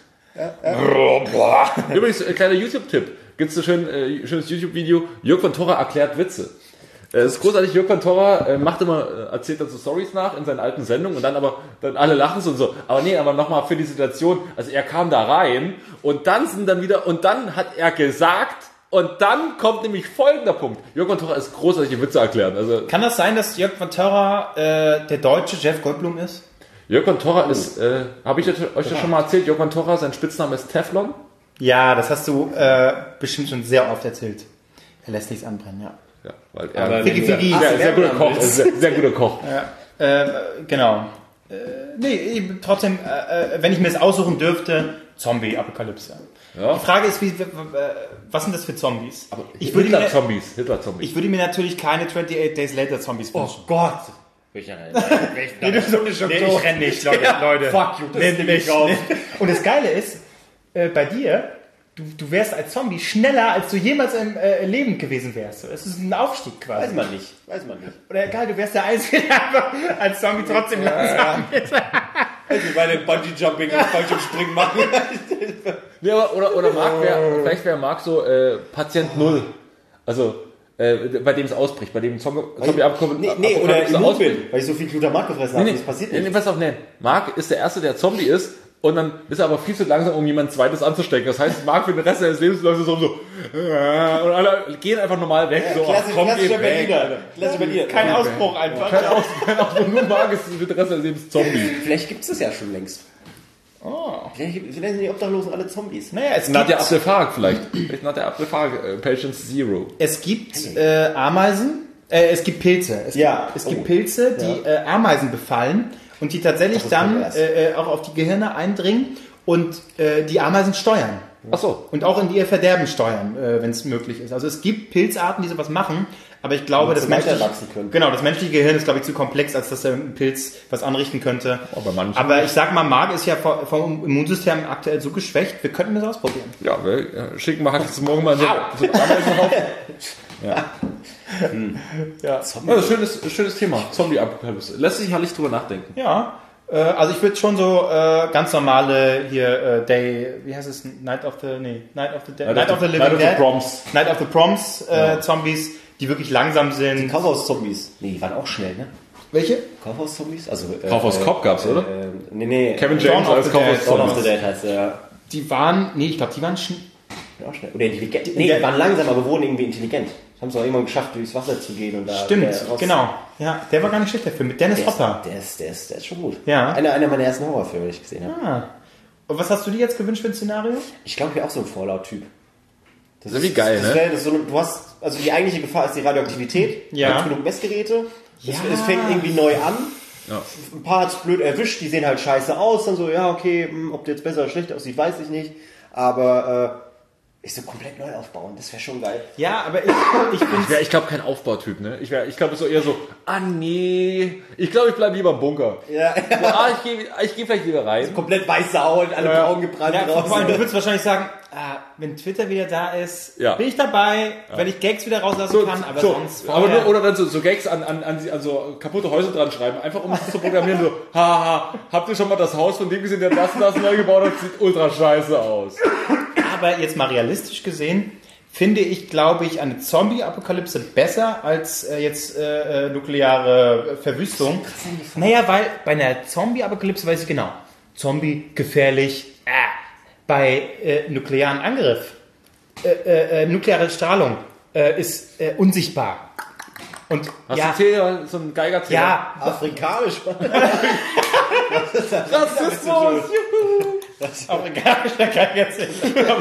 Übrigens, kleiner YouTube-Tipp. Gibt es ein schönes YouTube-Video, Jörg von Thora erklärt Witze. Es ist großartig, Jörg von Thora erzählt dann so Storys nach in seinen alten Sendungen und dann alle lachen so und so. Aber nochmal für die Situation, also er kam da rein und dann hat er gesagt und dann kommt nämlich folgender Punkt. Jörg von Thora ist großartig Witze erklären. Also, kann das sein, dass Jörg von Thora der deutsche Jeff Goldblum ist? Jörg von Thora ist, habe ich euch das schon mal erzählt, Jörg von Thora, sein Spitzname ist Teflon. Ja, das hast du bestimmt schon sehr oft erzählt. Er lässt nichts anbrennen, ja. Ja, weil er sehr guter Koch ist. Sehr guter Koch. Ja, genau. Trotzdem, wenn ich mir das aussuchen dürfte, Zombie-Apokalypse. Ja. Die Frage ist, was sind das für Zombies? Hitler-Zombies. Ich würde mir natürlich keine 28 Days Later Zombies wünschen. Oh Gott. Ich renn nicht, Leute. Fuck you, das nehme ich raus. Und das Geile ist, bei dir, du wärst als Zombie schneller, als du jemals im Leben gewesen wärst. Es ist ein Aufstieg quasi. Weiß man nicht. Oder egal, du wärst der Einzige, der einfach als Zombie trotzdem langsam ist. Also bei dem Bungee-Jumping und Fallschirmspringen machen. Nee, oder vielleicht wäre Marc so Patient Null. Also bei dem es ausbricht, bei dem Zombie abkommt. Nee, oder immun bin, weil ich so viel Glutamat gefressen habe. Das passiert nicht. Pass auf, Marc ist der Erste, der Zombie ist. Und dann ist er aber viel zu langsam, um jemand Zweites anzustecken. Das heißt, Marc für den Rest seines Lebens läuft so und alle gehen einfach normal weg. So, klassischer Berliner. Kein Ausbruch einfach. Kein Ausbruch, nur Marc ist für den Rest seines Lebens Zombie. Vielleicht gibt es das ja schon längst. Vielleicht sind die Obdachlosen alle Zombies. Naja, Nadja Abdelfarag vielleicht. Nadja Abdelfarag, Patience Zero. Es gibt Ameisen, es gibt Pilze. Es gibt Pilze, die Ameisen befallen und die tatsächlich dann auch auf die Gehirne eindringen und die Ameisen steuern. Ach so. Und auch in ihr Verderben steuern, wenn es möglich ist. Also es gibt Pilzarten, die sowas machen, aber ich glaube, das menschliche Gehirn ist, glaube ich, zu komplex, als dass der Pilz was anrichten könnte. Aber ich sag mal, Marc ist ja vom Immunsystem aktuell so geschwächt, wir könnten das ausprobieren. Ja, wir schicken mal jetzt morgen mal so Ja. Ja. Also schönes Thema. Zombie-Apokalypse. Lässt sich herrlich drüber nachdenken. Ja. Also ich würde schon so ganz normale hier wie heißt es? Night of the Proms Zombies, die wirklich langsam sind. Die Kaufhaus-Zombies. Nee, die waren auch schnell, ne? Welche? Kaufhaus-Zombies? Also, Kaufhaus Cop gab's, oder? Nee. Kevin James als Kaufhaus Dawn of the Dead heißt der. Die waren, ich glaube, die waren schnell. Oder intelligent. Nee, die waren langsam, aber wurden irgendwie intelligent. Haben es auch irgendwann geschafft, durchs Wasser zu gehen. Und da stimmt, genau. Ja, der war gar nicht schlecht, der Film mit Dennis Hopper. Der ist schon gut. Ja. Einer meiner ersten Horrorfilme, die ich gesehen habe. Ah. Und was hast du dir jetzt gewünscht für ein Szenario? Ich glaube, ich bin auch so ein Fallout-Typ. Das ist wie geil, ne? Du hast, also die eigentliche Gefahr ist die Radioaktivität. Ja. Du hast genug Messgeräte. Es fängt irgendwie neu an. Ja. Ein paar hat's blöd erwischt, die sehen halt scheiße aus. Dann so, ja, okay, ob der jetzt besser oder schlechter aussieht, weiß ich nicht. Aber ich so komplett neu aufbauen, das wäre schon geil. Ja, aber ich glaube kein Aufbautyp, ne? Ich glaube, es ist so eher so, nee, ich glaube, ich bleibe lieber im Bunker. Ja. Ich geh vielleicht lieber rein. Komplett weiße Haut, alle braun gebrannt drauf. Vor allem, du würdest wahrscheinlich sagen, wenn Twitter wieder da ist, bin ich dabei, wenn ich Gags wieder rauslassen kann, aber sonst aber nur, oder dann so Gags an so kaputte Häuser dran schreiben, einfach um es zu programmieren, so, haha, habt ihr schon mal das Haus von dem gesehen, der das neu gebaut hat, sieht ultra scheiße aus. Aber jetzt mal realistisch gesehen, finde ich, glaube ich, eine Zombie-Apokalypse besser als jetzt nukleare Verwüstung. Naja, weil bei einer Zombie-Apokalypse weiß ich genau, Zombie gefährlich, bei nuklearen Angriff, nukleare Strahlung ist unsichtbar. Und hast du hier so einen Geigerzähler? Ja, afrikanisch. Rassismus, juhu! Afrikanischer Geigerzähler.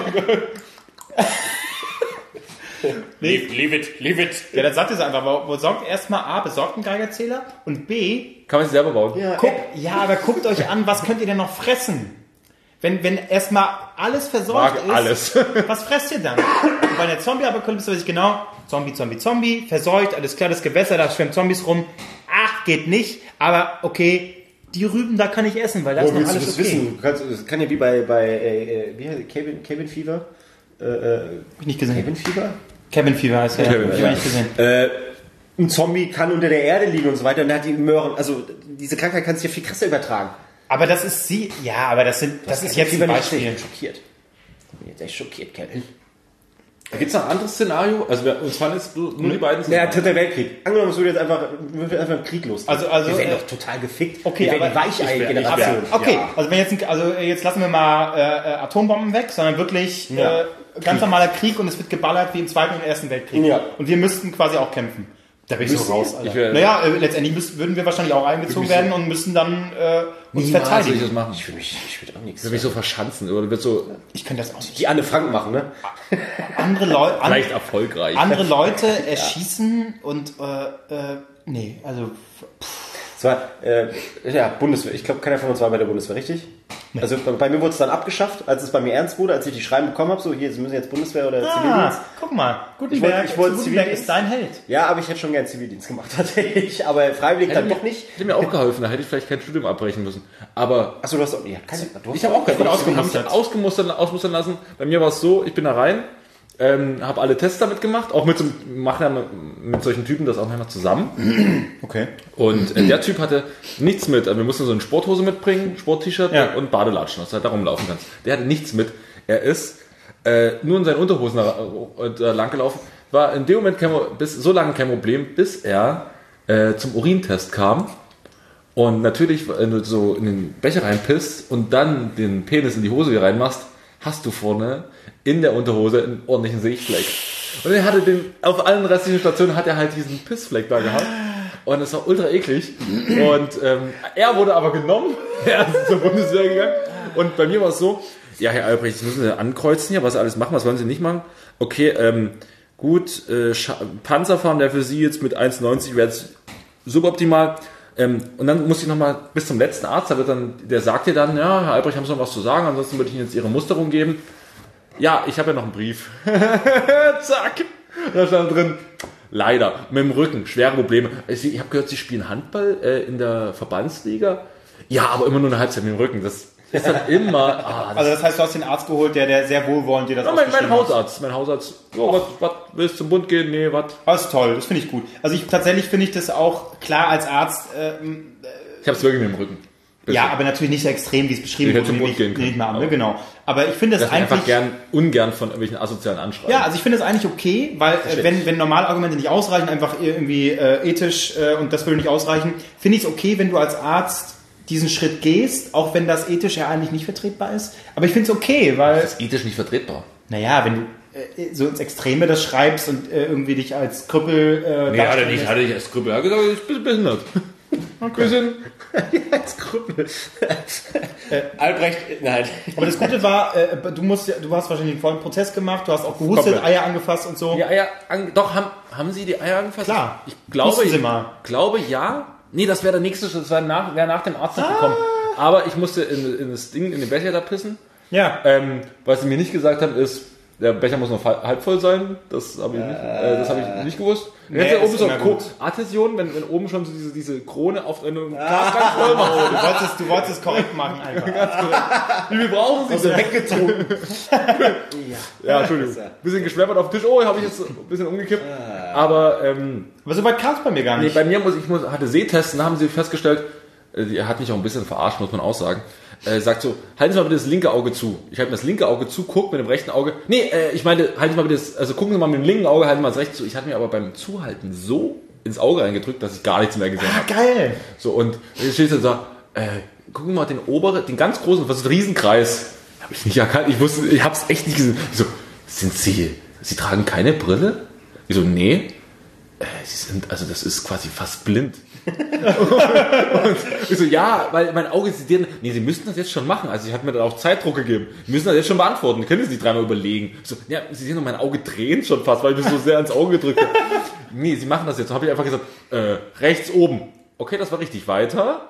Leave it. Ja, dann sagt es einfach. Besorgt erstmal besorgt einen Geigerzähler und B, kann man sich selber bauen. Aber guckt euch an, was könnt ihr denn noch fressen? Wenn erstmal alles versorgt ist, alles. Was fresst ihr dann? Und bei der Zombie-Apokalypse weiß ich genau, Zombie, verseucht, alles klar, das Gewässer, da schwimmen Zombies rum. Ach, geht nicht, aber okay, die Rüben, da kann ich essen, weil da ist noch alles okay. Wissen? Das kann ja wie bei wie heißt Cabin Fever? Hab ich nicht gesehen. Cabin Fever heißt ja. Hab ich nicht gesehen. Ein Zombie kann unter der Erde liegen und so weiter und dann hat die Möhren, also diese Krankheit kannst du ja viel krasser übertragen. Aber das ist aber das ist jetzt ein Beispiel. Ich bin schockiert. Ich bin jetzt echt schockiert, Kevin. Gibt es noch ein anderes Szenario? Also uns fallen jetzt nur die beiden Szenarien. Ja, Dritter Weltkrieg. Angenommen, es würde jetzt einfach ein Krieg los. Also wir werden doch total gefickt. Okay, wir werden die Weichei-Generation. Okay, ja. Also jetzt lassen wir mal Atombomben weg, sondern wirklich ganz normaler Krieg und es wird geballert wie im Zweiten und Ersten Weltkrieg. Ja. Und wir müssten quasi auch kämpfen. Da bin ich so raus, Alter. Letztendlich würden wir wahrscheinlich auch eingezogen werden und müssen dann uns verteidigen. Ich das machen. Ich würde auch nichts. Ich würde mich so verschanzen. Oder wird so. Ich könnte das auch nicht. Die Anne Frank machen, ne? Andere Leute. Vielleicht erfolgreich. Andere Leute erschießen und nee, also. Es war, Bundeswehr. Ich glaube, keiner von uns war bei der Bundeswehr, richtig? Nee. Also bei mir wurde es dann abgeschafft, als es bei mir ernst wurde, als ich die Schreiben bekommen habe, so hier, Sie müssen jetzt Bundeswehr oder Zivildienst. Guck mal, Gutenberg ist dein Held. Ja, aber ich hätte schon gern Zivildienst gemacht, tatsächlich. Aber freiwillig dann doch nicht. Hätte mir auch geholfen, da hätte ich vielleicht kein Studium abbrechen müssen. Aber. Achso, du hast auch. Ja, ich habe auch kein ausgemustert lassen. Bei mir war es so, ich bin da rein. Habe alle Tests damit gemacht, auch mit solchen Typen das auch manchmal zusammen. Okay. Und der Typ hatte nichts mit. Also wir mussten so eine Sporthose mitbringen, Sport-T-Shirt und Badelatschen, dass du halt da rumlaufen kannst. Der hatte nichts mit. Er ist nur in seinen Unterhosen lang gelaufen. War in dem Moment so lange kein Problem, bis er zum Urintest kam. Und natürlich, wenn du so in den Becher reinpisst und dann den Penis in die Hose wieder reinmachst, hast du vorne in der Unterhose einen ordentlichen Sichtfleck. Und er hatte auf allen restlichen Stationen hat er halt diesen Pissfleck da gehabt. Und es war ultra eklig. Und er wurde aber genommen. Er ist zur Bundeswehr gegangen. Und bei mir war es so, ja, Herr Albrecht, das müssen Sie ankreuzen hier, was Sie alles machen, was wollen Sie nicht machen? Okay, gut, Panzerfahren, der für Sie jetzt mit 1,90 wäre jetzt suboptimal. Und dann muss ich nochmal bis zum letzten Arzt, der sagt dir dann, ja, Herr Albrecht, haben Sie noch was zu sagen, ansonsten würde ich Ihnen jetzt Ihre Musterung geben. Ja, ich habe ja noch einen Brief. Zack. Da stand drin, leider, mit dem Rücken, schwere Probleme. Ich habe gehört, Sie spielen Handball in der Verbandsliga. Ja, aber immer nur eine Halbzeit mit dem Rücken. Das ist dann immer... Also das heißt, du hast den Arzt geholt, der sehr wohlwollend dir das mein Hausarzt. Mein Hausarzt. Oh, was willst du zum Bund gehen? Nee, was? Das ist toll, das finde ich gut. Also tatsächlich finde ich das auch klar als Arzt... ich habe es wirklich mit dem Rücken. Bitte. Ja, aber natürlich nicht so extrem, wie es beschrieben wurde. Zum Bund gehen können. Nicht mal an, ne? Genau. Aber ich finde das eigentlich... einfach ungern von irgendwelchen asozialen Anschreiben. Ja, also ich finde das eigentlich okay, weil wenn Normalargumente nicht ausreichen, einfach irgendwie ethisch und das würde nicht ausreichen, finde ich es okay, wenn du als Arzt diesen Schritt gehst, auch wenn das ethisch ja eigentlich nicht vertretbar ist. Aber ich finde es okay, weil... Das ist ethisch nicht vertretbar. Naja, wenn du so ins Extreme das schreibst und irgendwie dich als Krüppel... Nee, hatte ich als Krüppel. Er hat gesagt, ich bin behindert. Okay. Bisschen als Krüppel. Albrecht, nein. Aber das Gute war, du hast wahrscheinlich einen vollen Prozess gemacht, du hast auch gehustet, Eier angefasst und so. Die Eier, doch, haben Sie die Eier angefasst? Klar. Ich glaube, Sie mal. glaube ja. Nee, das wäre der nächste Schritt, das wäre nach dem Arzt noch gekommen. Aber ich musste in das Ding, in den Becher da pissen. Ja. Was sie mir nicht gesagt haben, ist, der Becher muss noch halb voll sein. Das habe ich nicht gewusst. Nee, jetzt ja oben so gut. Adhäsion, wenn oben schon so diese Krone auf einem Glas ganz voll macht. Du wolltest es korrekt machen einfach. Wie viel brauchen Sie? Also weggezogen. Ja, Entschuldigung. Bisschen geschwäppert auf den Tisch. Oh, habe ich jetzt ein bisschen umgekippt. Aber so weit kam es bei mir gar nicht. nee, bei mir hatte Sehtesten, da haben sie festgestellt, er hat mich auch ein bisschen verarscht, muss man auch sagen. Sagt so, halten Sie mal bitte das linke Auge zu. Ich halte mir das linke Auge zu, guck mit dem rechten Auge. Nee, ich meinte, halten Sie mal bitte gucken Sie mal mit dem linken Auge, halten Sie mal das rechte zu. Ich hatte mir aber beim Zuhalten so ins Auge reingedrückt, dass ich gar nichts mehr gesehen habe. Geil. So, und jetzt steht so da, gucken Sie mal den ganz großen, was ist ein Riesenkreis? Habe ich nicht erkannt. Ich habe es echt nicht gesehen. Ich so, Sie tragen keine Brille? Ich so, nee. Also das ist quasi fast blind. Und ich so, ja, weil mein Auge sieht, nee, Sie müssten das jetzt schon machen. Also ich hatte mir dann auch Zeitdruck gegeben. Sie müssen das jetzt schon beantworten. Können Sie sich dreimal überlegen. Ich so, ja, Sie sehen doch, mein Auge drehen schon fast, weil ich mich so sehr ans Auge gedrückt habe. Nee, Sie machen das jetzt. Dann habe ich einfach gesagt, rechts oben. Okay, das war richtig. Weiter.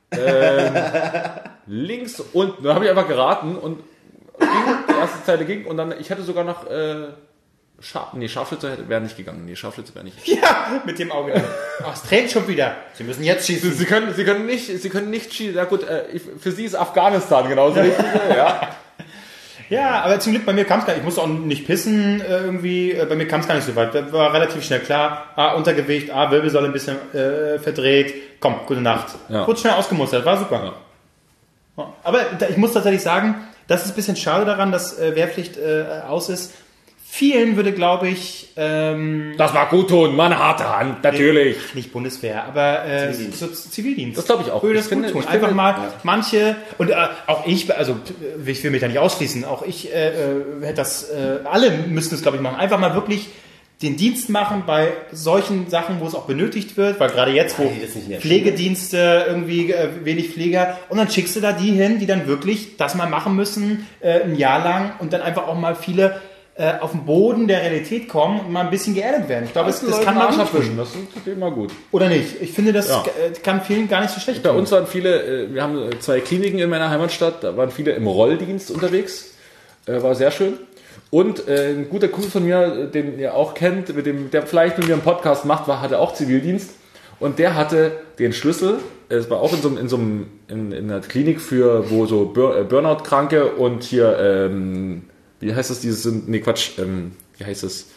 Links unten. Dann habe ich einfach geraten und die erste Zeile ging und dann, ich hätte sogar noch Scharfschütze wäre nicht gegangen. Nee, Scharfschütze wäre nicht gegangen. Ja, mit dem Auge. Ach, es trägt schon wieder. Sie müssen jetzt schießen. Sie können nicht schießen. Ja gut, für Sie ist Afghanistan genauso richtig. Ja. Ja, aber zum Glück bei mir kam es gar nicht. Ich musste auch nicht pissen irgendwie. Bei mir kam es gar nicht so weit. Das war relativ schnell klar. Untergewicht, Wirbelsäule ein bisschen verdreht. Komm, gute Nacht. Ja. Wurde schnell ausgemustert. War super. Ja. Aber ich muss tatsächlich sagen, das ist ein bisschen schade daran, dass Wehrpflicht aus ist. Vielen würde, glaube ich... das war gut tun, mal eine harte Hand, natürlich. Nicht Bundeswehr, aber Zivildienst. Das glaube ich auch. Würde das gut tun. Einfach mal manche, und auch ich, also ich will mich da nicht ausschließen, auch ich hätte das, alle müssten es, glaube ich, machen. Einfach mal wirklich den Dienst machen bei solchen Sachen, wo es auch benötigt wird, weil gerade jetzt, wo Pflegedienste, irgendwie wenig Pfleger, und dann schickst du da die hin, die dann wirklich das mal machen müssen, ein Jahr lang, und dann einfach auch mal viele auf den Boden der Realität kommen und mal ein bisschen geerdet werden. Ich glaube, das kann man gut tun. Das ist immer gut. Oder nicht? Ich finde, das kann vielen gar nicht so schlecht Bei uns waren viele, wir haben 2 Kliniken in meiner Heimatstadt, da waren viele im Rolldienst unterwegs. War sehr schön. Und ein guter Kumpel von mir, den ihr auch kennt, der vielleicht mit mir einen Podcast macht, hatte auch Zivildienst. Und der hatte den Schlüssel, es war auch in einer Klinik wo so Burnout-Kranke und hier, wie heißt das, wie heißt es?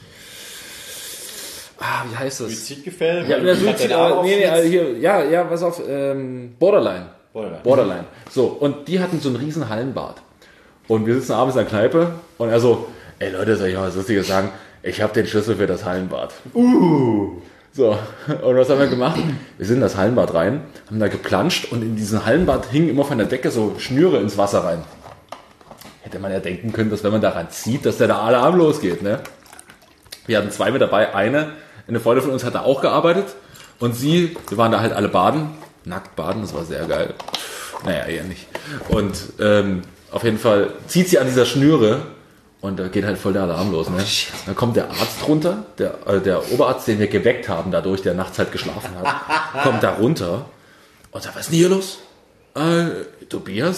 Wie heißt das? Suizidgefälle? Ja, pass auf, Borderline. So, und die hatten so einen riesen Hallenbad. Und wir sitzen abends in der Kneipe und er so, ey Leute, soll ich mal was Lustiges sagen? Ich habe den Schlüssel für das Hallenbad. So, und was haben wir gemacht? Wir sind in das Hallenbad rein, haben da geplanscht und in diesem Hallenbad hingen immer von der Decke so Schnüre ins Wasser rein. Hätte man ja denken können, dass wenn man daran zieht, dass der da Alarm losgeht, ne? Wir hatten 2 mit dabei. Eine Freundin von uns hat da auch gearbeitet und wir waren da halt alle baden, nackt baden, das war sehr geil. Naja, eher nicht. Und auf jeden Fall zieht sie an dieser Schnüre und da geht halt voll der Alarm los. Ne? Dann kommt der Arzt runter, der Oberarzt, den wir geweckt haben dadurch, der nachts halt geschlafen hat, kommt da runter und sagt, was ist denn hier los? Tobias?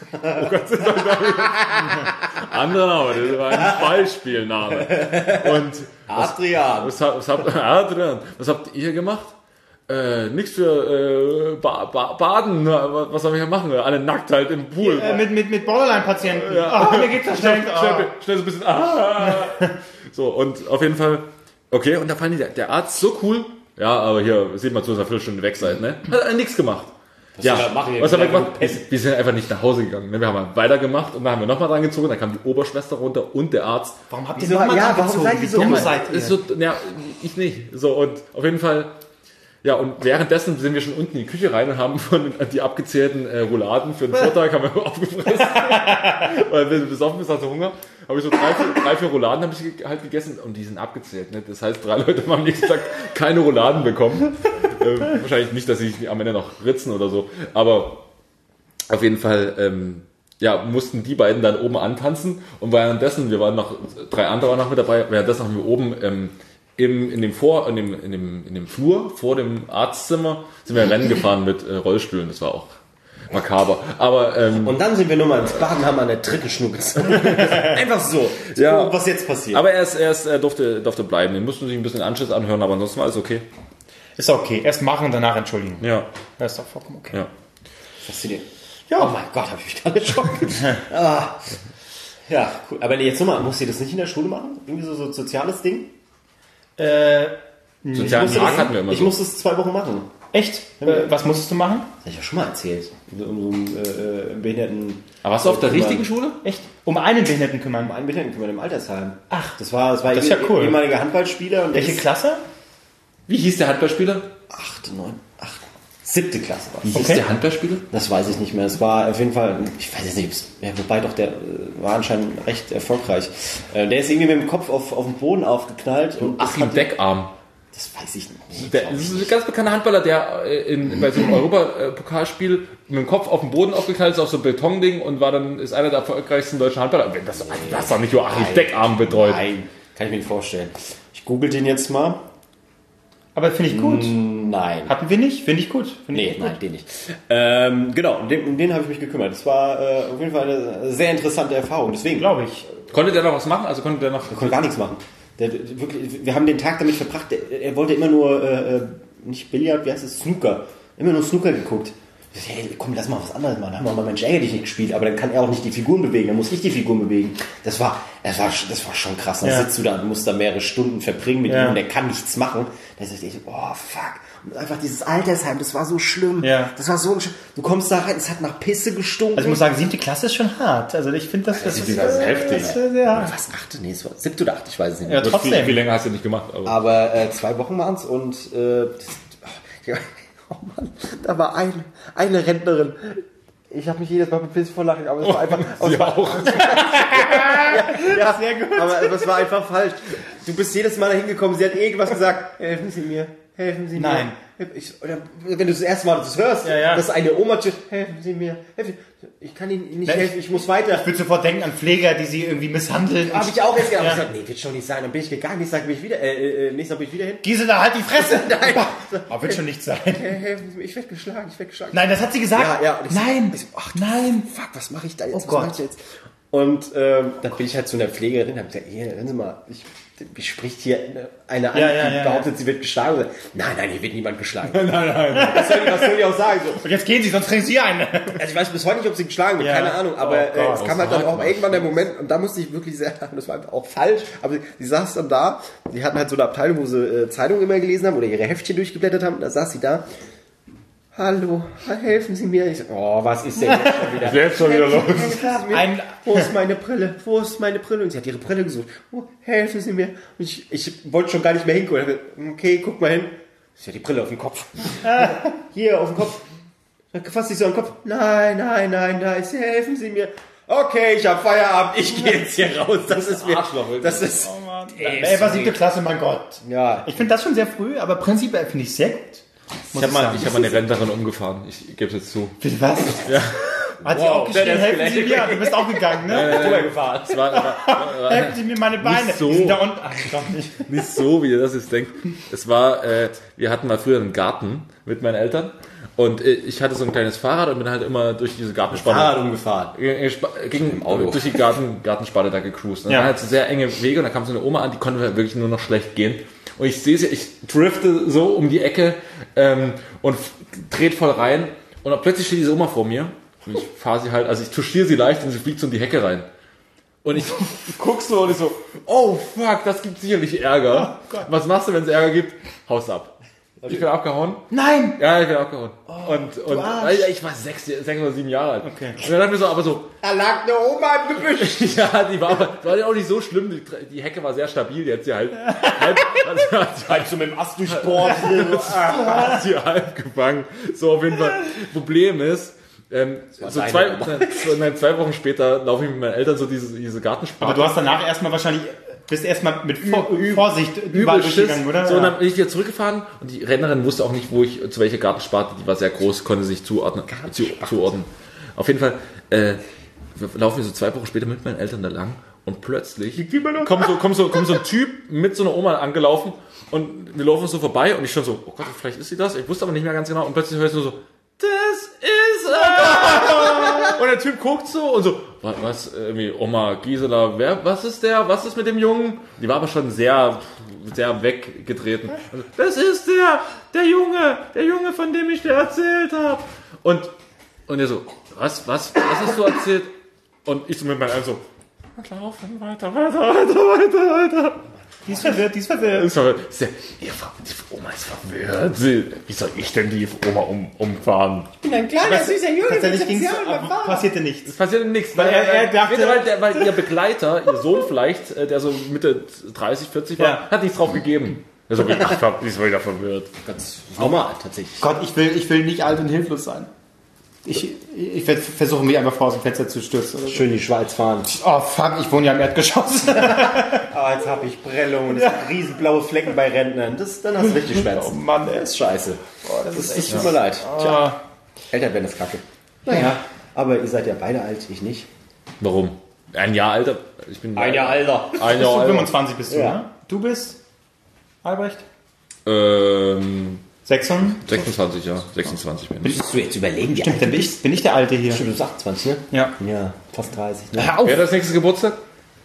Oh Gott, anderer Name, das war ein Beispielname. Und Adrian. Adrian, was habt ihr gemacht? Nichts für Baden, was soll ich hier machen? Alle nackt halt im Pool. Mit Borderline-Patienten. Ja. Mir geht's so schlecht. Schnell so ein bisschen. So, und auf jeden Fall, okay, und da fand ich der Arzt so cool. Ja, aber hier sieht man zu, dass er 4 Stunden weg seid, ne? Hat nichts gemacht. Was haben wir gemacht? Wir sind einfach nicht nach Hause gegangen. Ne? Wir haben weitergemacht und dann haben wir nochmal dran gezogen, dann kam die Oberschwester runter und der Arzt. Warum habt ihr nochmal dran gezogen? Wie dumm seid ihr? Ist so, ja, ich nicht. So, und auf jeden Fall, ja, und währenddessen sind wir schon unten in die Küche rein und haben von die abgezählten Rouladen für den Vortag haben wir aufgefressen. Weil wir besoffen bist, hast du Hunger. Habe ich so 3, 4 Rouladen habe ich halt gegessen und die sind abgezählt. Ne? Das heißt, 3 Leute haben am nächsten Tag keine Rouladen bekommen. Wahrscheinlich nicht, dass sie sich am Ende noch ritzen oder so. Aber auf jeden Fall mussten die beiden dann oben antanzen. Und währenddessen, wir waren noch 3 andere noch mit dabei, währenddessen haben wir oben in dem Flur vor dem Arztzimmer sind wir Rennen gefahren mit Rollstühlen. Das war auch makaber. Aber und dann sind wir nochmal ins Bad und haben an der Tritte schnuckeln. Einfach so. Ja. Was jetzt passiert. Aber er durfte bleiben. Den mussten sich ein bisschen Anschiss anhören, aber ansonsten war alles okay. Ist okay. Erst machen und danach entschuldigen. Ja. Das ist doch vollkommen okay. Ja. Faszinierend. Ja. Oh mein Gott, habe ich mich gerade geschockt. Ja, cool. Aber jetzt nochmal, musst du das nicht in der Schule machen? Irgendwie so ein soziales Ding? Sozialen Tag hatten wir immer Ich so. musste es 2 Wochen machen. Echt? Was musstest du machen? Das habe ich ja schon mal erzählt. Um Behinderten. Aber warst du auf der richtigen Schule? Echt? Um einen Behinderten kümmern. Einen Behinderten kümmern im Altersheim. Ach, das war ist ja cool. ehemaliger Handballspieler. Und welche Klasse? Wie hieß der Handballspieler? 7. Klasse war Wie es. hieß der Handballspieler? Das weiß ich nicht mehr. Es war auf jeden Fall, ich weiß jetzt nicht, wobei doch der war anscheinend recht erfolgreich. Der ist irgendwie mit dem Kopf auf den Boden aufgeknallt. Und Achim Deckarm. Das weiß ich nicht. Das ist ein ganz bekannter Handballer, der bei so einem Europapokalspiel mit dem Kopf auf den Boden aufgeknallt ist, auf so ein Betonding und ist einer der erfolgreichsten deutschen Handballer. Das hat doch nicht Joachim Deckarm betreut. Nein, kann ich mir nicht vorstellen. Ich google den jetzt mal. Aber finde ich gut. Nein. Hatten wir nicht? Finde ich gut. Nein, den nicht. Genau, um den habe ich mich gekümmert. Das war auf jeden Fall eine sehr interessante Erfahrung. Deswegen glaube ich. Konnte der noch was machen? Der konnte gar nichts machen. Wir haben den Tag damit verbracht, er wollte immer nur, nicht Billard, wie heißt es, Snooker. Immer nur Snooker geguckt. Ich dachte, hey, komm, lass mal was anderes machen. Haben wir mal Mensch, ärger dich nicht gespielt, aber dann kann er auch nicht die Figuren bewegen, dann muss ich die Figuren bewegen. Das war schon krass. Dann sitzt du da und musst da mehrere Stunden verbringen mit ihm und der kann nichts machen. Da dachte ich, oh fuck. Und einfach dieses Altersheim, das war so schlimm. Ja. Das war so schlimm. Du kommst da rein, es hat nach Pisse gestunken. Also ich muss sagen, 7. Klasse ist schon hart. Also ich finde, das ist heftig. Das ist sehr hart. Was? 8? Nee, es war 7. oder 8, ich weiß es nicht Ja, mehr. trotzdem. Viel länger hast du nicht gemacht. Aber 2 Wochen waren es und oh Mann, da war eine Rentnerin. Ich habe mich jedes Mal bepisst vor Lachen, aber es war einfach... Sie auch. ja, sehr gut. Aber es war einfach falsch. Du bist jedes Mal da hingekommen, sie hat irgendwas gesagt. Helfen Sie mir. Nein. Oder wenn du das erste Mal das hörst, Ja. dass eine Oma tut, helfen Sie mir. Ich kann Ihnen nicht helfen, ich muss weiter. Ich würde sofort denken an Pfleger, die sie irgendwie misshandeln. Habe ich auch jetzt gedacht. Ich gesagt, nee, wird schon nicht sein. Dann bin ich gegangen. Nächstes Tag bin ich wieder hin. Gisela, halt die Fresse! Nein. Aber wird schon nicht sein. Helfen Sie mir, ich werde geschlagen. Nein, das hat sie gesagt? Ja. Nein. Nein. Fuck, was mache ich da jetzt? Oh Gott. Was mache ich jetzt? Und dann bin ich halt zu einer Pflegerin, habe gesagt, hier, hören Sie mal, ich spricht hier eine an, die behauptet, sie wird geschlagen. Nein, hier wird niemand geschlagen. Nein. Was soll die auch sagen? So. Und jetzt gehen sie, sonst kriegen sie eine. Also ich weiß bis heute nicht, ob sie geschlagen wird, Ja. keine Ahnung, aber Gott, es kam halt dann auch irgendwann der Moment, und da musste ich wirklich sehr, das war einfach auch falsch, aber sie saß dann da, die hatten halt so eine Abteilung, wo sie Zeitungen immer gelesen haben oder ihre Heftchen durchgeblättert haben, da saß sie da. Hallo, helfen Sie mir. Ich so, oh, was ist denn jetzt schon wieder? los. Wo ist meine Brille? Und sie hat ihre Brille gesucht. Oh, helfen Sie mir. Und ich wollte schon gar nicht mehr hingucken. Okay, guck mal hin. Sie hat die Brille auf dem Kopf. Hier, auf dem Kopf. Dann fasst sich so an den Kopf. Nein. Helfen Sie mir. Okay, ich habe Feierabend. Ich gehe jetzt hier raus. Das ist mir... Das ist... Oh Mann. Ey, war 7. Klasse, mein Gott. Ja. Ich finde das schon sehr früh, aber prinzipiell finde ich sehr gut. Ich habe mal eine Rentnerin umgefahren. Ich gebe es jetzt zu. Bitte was? Ja. Hat sie auch geschrien, der ist helfen Sie mir. Du bist auch gegangen, ne? Drüber gefahren. Es war Helfen Sie mir meine Beine. Nicht so. Die sind da unten. Ach, doch nicht. nicht so, wie ihr das jetzt denkt. Es war, wir hatten mal früher einen Garten mit meinen Eltern und ich hatte so ein kleines Fahrrad und bin halt immer durch diese Gartenspanne Fahrrad umgefahren. durch die Gartenspanne da gecruised. Und Ja. dann halt so sehr enge Wege und da kam so eine Oma an, die konnte wirklich nur noch schlecht gehen. Und ich sehe sie, ich drifte so um die Ecke und dreht voll rein und dann plötzlich steht diese Oma vor mir und ich fahre sie halt, also ich touchiere sie leicht und sie fliegt so in die Hecke rein. Und ich guck so und ich so, oh fuck, das gibt sicherlich Ärger. Was machst du, wenn es Ärger gibt? Haust ab. Ich bin abgehauen. Nein! Ja, ich bin abgehauen. Und ich war 6 oder 7 Jahre alt. Okay. Und dann dachte ich so, aber so, Da lag eine Oma im Gebüsch. ja, die war ja auch nicht so schlimm. Die Hecke war sehr stabil. Die hat sie halt Halt so mit dem Ast durchbohrt. hat sie halb gefangen. So, auf jeden Fall. Problem ist, so deine 2 Wochen später laufe ich mit meinen Eltern so diese Gartensparte. Aber du hast danach erstmal wahrscheinlich, bist erstmal mit Vorsicht übel überall Schiss. durchgegangen, oder? So, und dann bin ich wieder zurückgefahren und die Rentnerin wusste auch nicht, zu welcher Gartensparte, die war sehr groß, konnte sich zuordnen. Auf jeden Fall laufen wir so 2 Wochen später mit meinen Eltern da lang und plötzlich kommt so ein Typ mit so einer Oma angelaufen und wir laufen so vorbei und ich schon so, oh Gott, vielleicht ist sie das. Ich wusste aber nicht mehr ganz genau und plötzlich höre ich nur so, das ist er! Und der Typ guckt so und so, was, irgendwie, Oma Gisela, was ist was ist mit dem Jungen? Die war aber schon sehr, sehr weggetreten. Also, das ist der Junge, von dem ich dir erzählt habe. Und er so, was hast du erzählt? Und ich so mit meinem Arm so, laufen, weiter. Die ist verwirrt. Die Oma ist verwirrt. Wie soll ich denn die Oma umfahren? Ein kleiner, süßer Junge. Tatsächlich passierte nichts. Es passierte nichts. Weil er dachte- weil ihr Begleiter, ihr Sohn vielleicht, der so Mitte 30, 40 war, Ja. hat nichts drauf gegeben. Also, die ist wieder verwirrt. Ganz normal, tatsächlich. Gott, ich will nicht alt und hilflos sein. Ich versuche mich einfach vor aus dem Fenster zu stürzen. Oder so. Schön die Schweiz fahren. Oh fuck, ich wohne ja im Erdgeschoss. Ah, jetzt habe ich Prellung und es gibt riesenblaue Flecken bei Rentnern. Dann hast du richtig Schmerzen. Oh Mann, ey. Das ist scheiße. Das ist echt. Tut mir leid. Tja. Eltern werden das kacke. Naja, aber ihr seid ja beide alt, ich nicht. Warum? Ein Jahr älter. Ich bin Alter. Ein Jahr Bist du älter. 25 bist du, Ja. ne? Du bist? Albrecht? 26, 26? ja. 26 bin ich. Musst du jetzt überlegen, wie Stimmt, dann bin ich der Alte hier. Stimmt, du bist 28, ne? Ja. Ja, fast 30, ne? Hör auf. Wer hat das nächste Geburtstag?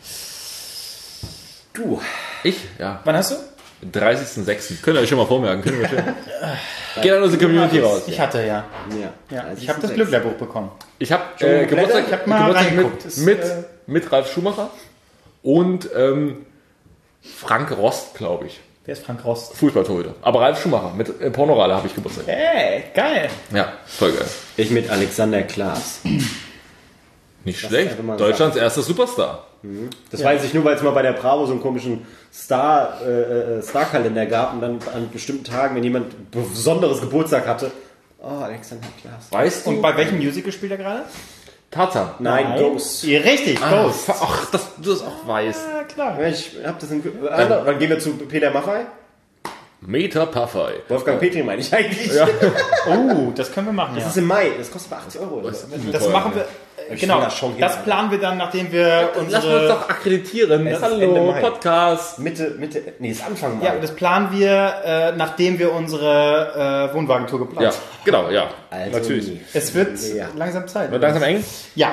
Du. Ich? Ja. Wann hast du? 30.06. Könnt ihr euch schon mal vormerken. Geht an unsere Community raus. Ich hatte, ja. Ja. Ich habe das Glücklehrbuch bekommen. Ich habe geblättert? Geburtstag, Ich hab mal Geburtstag reingeguckt. Das, mit Ralf Schumacher und Frank Rost, glaube ich. Wer ist Frank Rost? Fußballtorhüter. Aber Ralf Schumacher mit Pornorale habe ich Geburtstag. Ey, geil. Ja, voll geil. Ich mit Alexander Klaas. Nicht schlecht. hätte man Deutschlands erster Superstar. Das weiß ich nur, weil es mal bei der Bravo so einen komischen Star-Kalender gab und dann an bestimmten Tagen, wenn jemand besonderes Geburtstag hatte, oh, Alexander Klaas. Weißt du? Und bei welchem Musical spielt er gerade? Tarzan. Nein, Ghost. Ja, richtig, Ghost. Ach, dass du das auch weißt. Ja, klar. Ich hab das dann gehen wir zu Peter Maffay. Meter Puffey. Wolfgang Petri meine ich eigentlich. Ja. Oh, das können wir machen, Das ja. ist im Mai, das kostet bei 80 Euro. Oder so. Das machen wir, genau, da schon hin, das Alter. planen wir dann, nachdem wir Lass uns unsere... doch akkreditieren. Es ist Ende Hallo, Mai. Podcast. Nee, ist Anfang Mai. Ja, das planen wir, nachdem wir unsere Wohnwagentour geplant Ja, haben. genau, ja. Also Natürlich. nie. Es wird Ja. langsam Zeit. Wird langsam eng. Ja.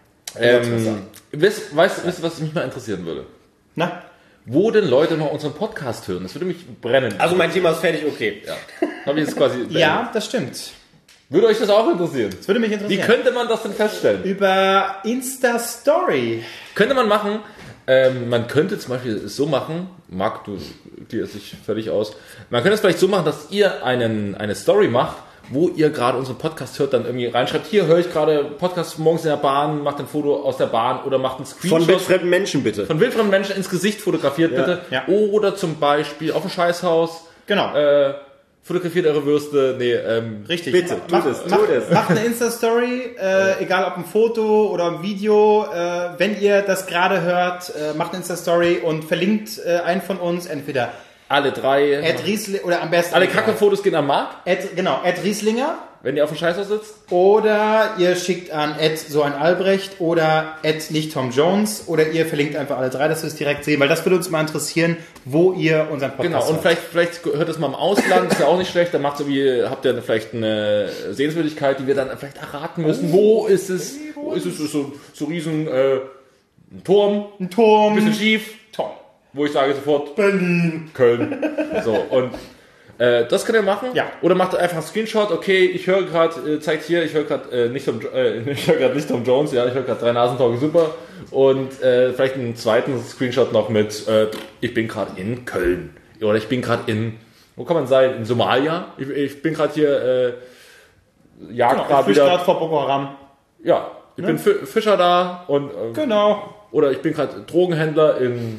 Weißt du, was mich mal interessieren würde? Na? Wo denn Leute noch unseren Podcast hören? Das würde mich brennen. Also mein Thema ist fertig, okay. ja. Habe ich jetzt quasi beendet. Ja, das stimmt. Würde euch das auch interessieren? Das würde mich Wie interessieren. könnte man das denn feststellen? Über Insta-Story. Könnte man machen, man könnte zum Beispiel es so machen, Marc, du klärst dich völlig aus, man könnte es vielleicht so machen, dass ihr eine Story macht, wo ihr gerade unseren Podcast hört, dann irgendwie reinschreibt, hier höre ich gerade Podcast morgens in der Bahn, macht ein Foto aus der Bahn oder macht einen Screenshot. Von wildfremden Menschen bitte. Von wildfremden Menschen ins Gesicht fotografiert, bitte. Ja. Oder zum Beispiel auf dem Scheißhaus, Genau. fotografiert eure Würste, Richtig. Bitte, tu das. Macht eine Insta-Story, egal ob ein Foto oder ein Video. Wenn ihr das gerade hört, macht eine Insta-Story und verlinkt einen von uns, entweder alle drei. Rieslinger oder am besten Alle Kacke-Fotos gehen an Marc. Rieslinger wenn ihr auf dem Scheißhaus sitzt. Oder ihr schickt an @soeinalbrecht oder @nicht-Tom-Jones oder ihr verlinkt einfach alle drei, dass wir es direkt sehen, weil das würde uns mal interessieren, wo ihr unseren Podcast Genau, und vielleicht hört es mal im Ausland, ist ja auch nicht schlecht, dann habt ihr vielleicht eine Sehenswürdigkeit, die wir dann vielleicht erraten müssen. Wo ist es? So riesen ein Turm, ein bisschen schief, Toll. wo ich sage sofort Berlin. Köln. So, und das könnt ihr machen. Ja. Oder macht einfach einen Screenshot. Okay, ich höre gerade, zeigt hier, ich höre gerade nicht Tom Jones, ja, ich höre gerade 3 Nasentalk super. Und vielleicht einen zweiten Screenshot noch mit, ich bin gerade in Köln. Oder ich bin gerade wo kann man sein? In Somalia. Ich bin gerade hier, jagd gerade wieder. Gerade vor Boko Haram. Ja, ich bin Fischer da und Genau. oder ich bin gerade Drogenhändler in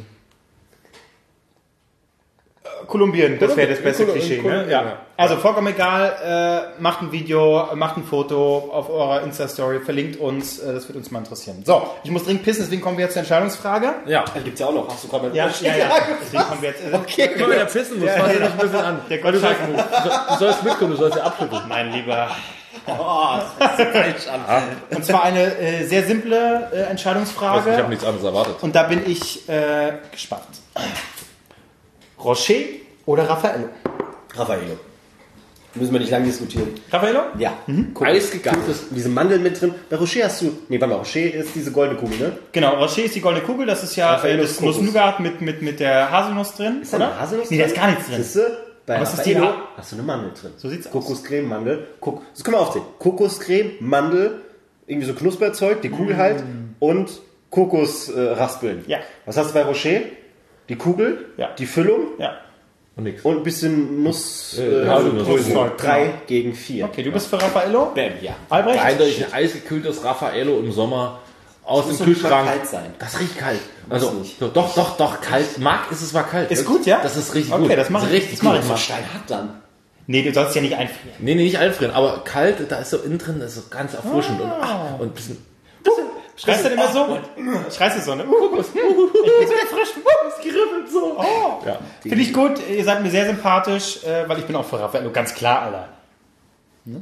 Kolumbien, das wäre das beste Klischee. Ne? Kolumbien, Ja. ja. Also vollkommen egal, macht ein Video, macht ein Foto auf eurer Insta-Story, verlinkt uns, das wird uns mal interessieren. So, ich muss dringend pissen, deswegen kommen wir jetzt zur Entscheidungsfrage. ja. Da gibt's ja auch noch. Hast du gerade Ja. Deswegen kommen wir jetzt. Okay. Wenn der pissen muss, fass dich noch ein bisschen an. Der Weil du Gottschalk-Move. sollst mitkommen, du sollst ja abschütteln. Mein Lieber. falsch an. Und zwar eine sehr simple Ich Entscheidungsfrage. habe nichts anderes erwartet. Und da bin ich gespannt. Rocher oder Raffaello? Raffaello. Müssen wir nicht lange diskutieren. Raffaello? Ja. Guck, Eisgekühltes. diese Mandeln mit drin. Bei Rocher hast du... Nee, warte mal, Rocher ist diese goldene Kugel, ne? Genau, Rocher ist die goldene Kugel, das ist ja Raffaello das ist Kokos. Nuss-Nougat mit der Haselnuss drin. Ist da eine Haselnuss Nee, da ist gar nichts drin. Siehste? Bei Was ist die Raffaello da? hast du eine Mandel drin. So sieht's aus. Kokoscreme, Mandel. Das können wir aufzählen. Kokoscreme, Mandel, irgendwie so Knusperzeug, die Kugel halt und Kokosraspeln. Ja. Was hast du bei Rocher? Die Kugel, Ja. die Füllung Ja. Und nix. und ein bisschen Nuss. Haselnuss. Größe. 3 gegen 4. Okay, du bist für Raffaello? Bam, ja. Albrecht? Eindeutig ein eisgekühltes Raffaello im Sommer aus dem muss doch nicht Kühlschrank. mal kalt sein. Das riecht kalt. Also, nicht. doch, kalt. Ist es mal kalt. Ist gut, ja? Das ist richtig Okay, gut. das mach ist ich. richtig Das mach gut. ich mal. Steinhart dann. Nee, du sollst ja nicht einfrieren. Nee, nicht einfrieren, aber kalt, da ist so innen drin, das ist so ganz erfrischend und ein bisschen. Schreist du denn immer so? Schreist du so, ne? Ich bin so frisch. Es kribbelt so. Oh. Ja. Finde ich gut. Ihr seid mir sehr sympathisch, weil ich bin auch für Raffaello. Ganz klar, Alter. Ne?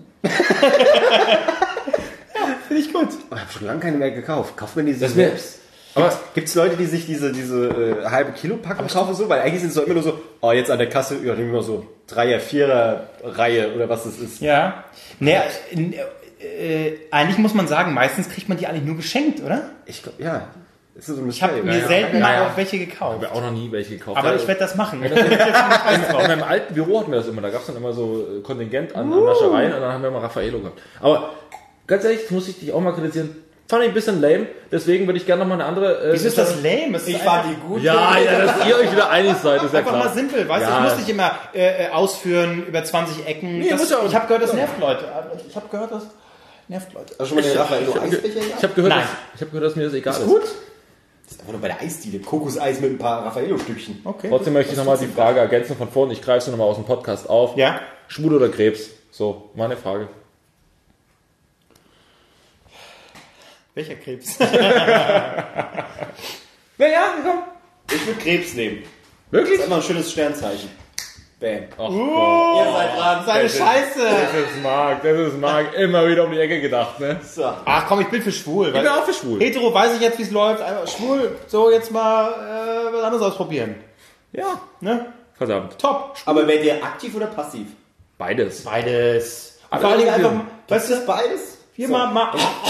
Finde ich gut. Ich habe schon lange keine mehr gekauft. Kauft man die Das selbst? Aber Gibt es Leute, die sich diese halbe Kilo Packung kaufen so? Weil eigentlich sind es doch immer nur so, oh, jetzt an der Kasse, ja, nehmen wir so 3er, 4er Reihe oder was es ist. Ja. Naja, eigentlich muss man sagen, meistens kriegt man die eigentlich nur geschenkt, oder? Ich glaube, ja. Das ist so ein Ich habe Mysterium. mir selten mal Naja. auch welche ich gekauft. habe auch noch nie welche gekauft. Aber ich werde das machen. in meinem alten Büro hatten wir das immer. Da gab es dann immer so Kontingent an Naschereien und dann haben wir immer Raffaello gehabt. Aber ganz ehrlich, das muss ich dich auch mal kritisieren. Fand ich ein bisschen lame. Deswegen würde ich gerne noch mal eine andere. Wieso ist das lame? Es ist einfach- die gut. Ja, dass ihr euch wieder einig seid, ist ja Einfach klar. mal simpel, weißt du? Ja. Ich muss nicht immer ausführen über 20 Ecken. Nee, muss ja auch ich habe gehört, das nervt Leute. Ich habe gehört, das nervt Leute. Hast du schon mal den Raffaello Eisbecher Ich habe gehört, Nein. dass mir das egal ist. Gut. Das ist einfach nur bei der Eisdiele. Kokoseis mit ein paar Raffaello-Stückchen. Okay. Trotzdem möchte ich nochmal die Frage ergänzen von vorhin. Ich greife sie nochmal aus dem Podcast auf. Ja. Schwul oder Krebs? So, meine Frage. Welcher Krebs? Ja, komm. Ich würde Krebs nehmen. Wirklich? Das ist einfach ein schönes Sternzeichen. Bam. Ach, Ihr seid dran. Seine Scheiße. das ist Marc. Immer wieder um die Ecke gedacht, ne? So. Ach komm, ich bin für schwul. Ich bin auch für schwul. Hetero weiß ich jetzt, wie es läuft. Einfach schwul, so jetzt mal was anderes ausprobieren. Ja. Ne? Verdammt. Top. Aber werdet ihr aktiv oder passiv? Beides. Beides. Aber Vor allen Dingen irgendwie- einfach, weißt du, beides? hier mal,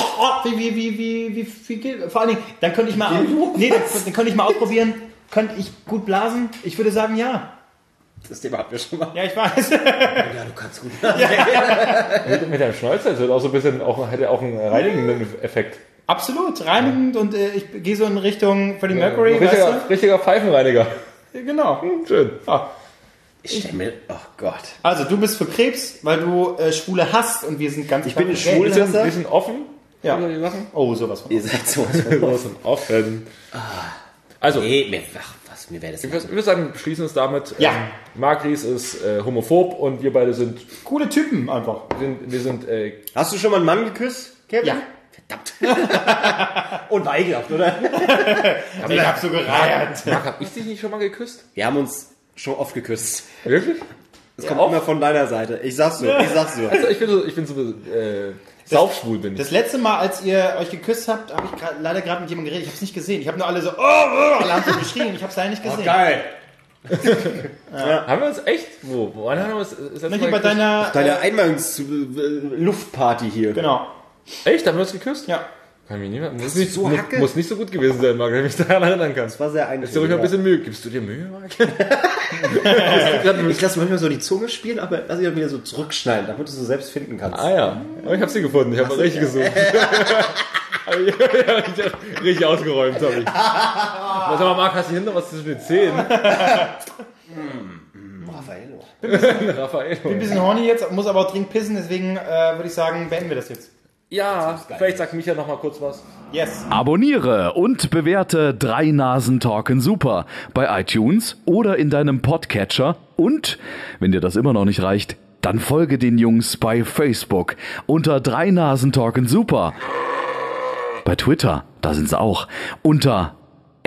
wie geht, vor allen Dingen, dann könnte ich mal, nee, dann könnte ich mal ausprobieren, könnte ich gut blasen? Ich würde sagen, ja. Das Thema hatten wir schon mal. Ja, ich weiß. Ja, du kannst gut. Mit dem Schnäuzer, das wird auch so ein bisschen, hätte auch einen reinigenden Effekt. Absolut, reinigend und ich gehe so in Richtung Freddie Mercury, Richtiger Pfeifenreiniger. weißt du? Genau. Schön. Ja. Ich stell mir, oh Gott. Also, du bist für Krebs, weil du Schwule hast und wir sind ganz Ich bin ein klar- Schwul- Wir sind offen. Ja. Über die Sachen. Oh, sowas von. Ihr seid sowas von Wir sind offen. Also, Nee, mir wäre das ich würde sagen, wir schließen es damit. Ja. Marc Ries ist homophob und wir beide sind, Coole Typen einfach. Hast du schon mal einen Mann geküsst, Kevin? Ja. Verdammt. Und weigerhaft, oder? Ich hab so gereiert. Marc, hab ich dich nicht schon mal geküsst? Wir haben uns schon oft geküsst. Wirklich? Das kommt immer von deiner Seite. Ich sag's nur. Also ich bin so saufschwul bin ich. Das letzte Mal, als ihr euch geküsst habt, habe ich leider gerade mit jemandem geredet. Ich hab's nicht gesehen. Ich habe nur alle so, alle haben so geschrien. Ich hab's leider nicht gesehen. Geil. Haben wir uns echt? Wann haben wir uns? Hier bei deiner Luftparty hier. Genau. Echt? Haben wir uns geküsst? Ja. Kann mich niemand. Muss Muss nicht so gut gewesen sein, Marc, wenn ich mich daran erinnern kann. Das war sehr Ist dir ruhig mal ein bisschen Mühe. Gibst du dir Mühe, Marc? Ich lasse manchmal so die Zunge spielen, aber lass ich auch wieder so zurückschneiden, damit du es so selbst finden kannst. Ah ja. Aber ich habe sie gefunden. Ich habe richtig gesucht. Richtig ausgeräumt habe ich. Sag mal, Marc, hast du hinter was zwischen den Zähnen? Raffaello. Ich bin ein bisschen horny jetzt, muss aber auch dringend pissen, deswegen würde ich sagen, beenden wir das jetzt. Ja, vielleicht sagt Micha noch mal kurz was. Yes. Abonniere und bewerte 3 Nasen Talken Super bei iTunes oder in deinem Podcatcher. Und, wenn dir das immer noch nicht reicht, dann folge den Jungs bei Facebook unter 3 Nasen Talken Super. Bei Twitter, da sind sie auch, unter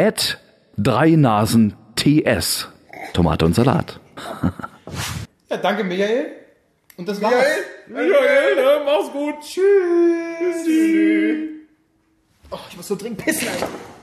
@3NasenTS. Tomate und Salat. Ja, danke Michael. Und das war's. Michael, mach's gut. Tschüss. Oh, ich muss so dringend pissen, Alter.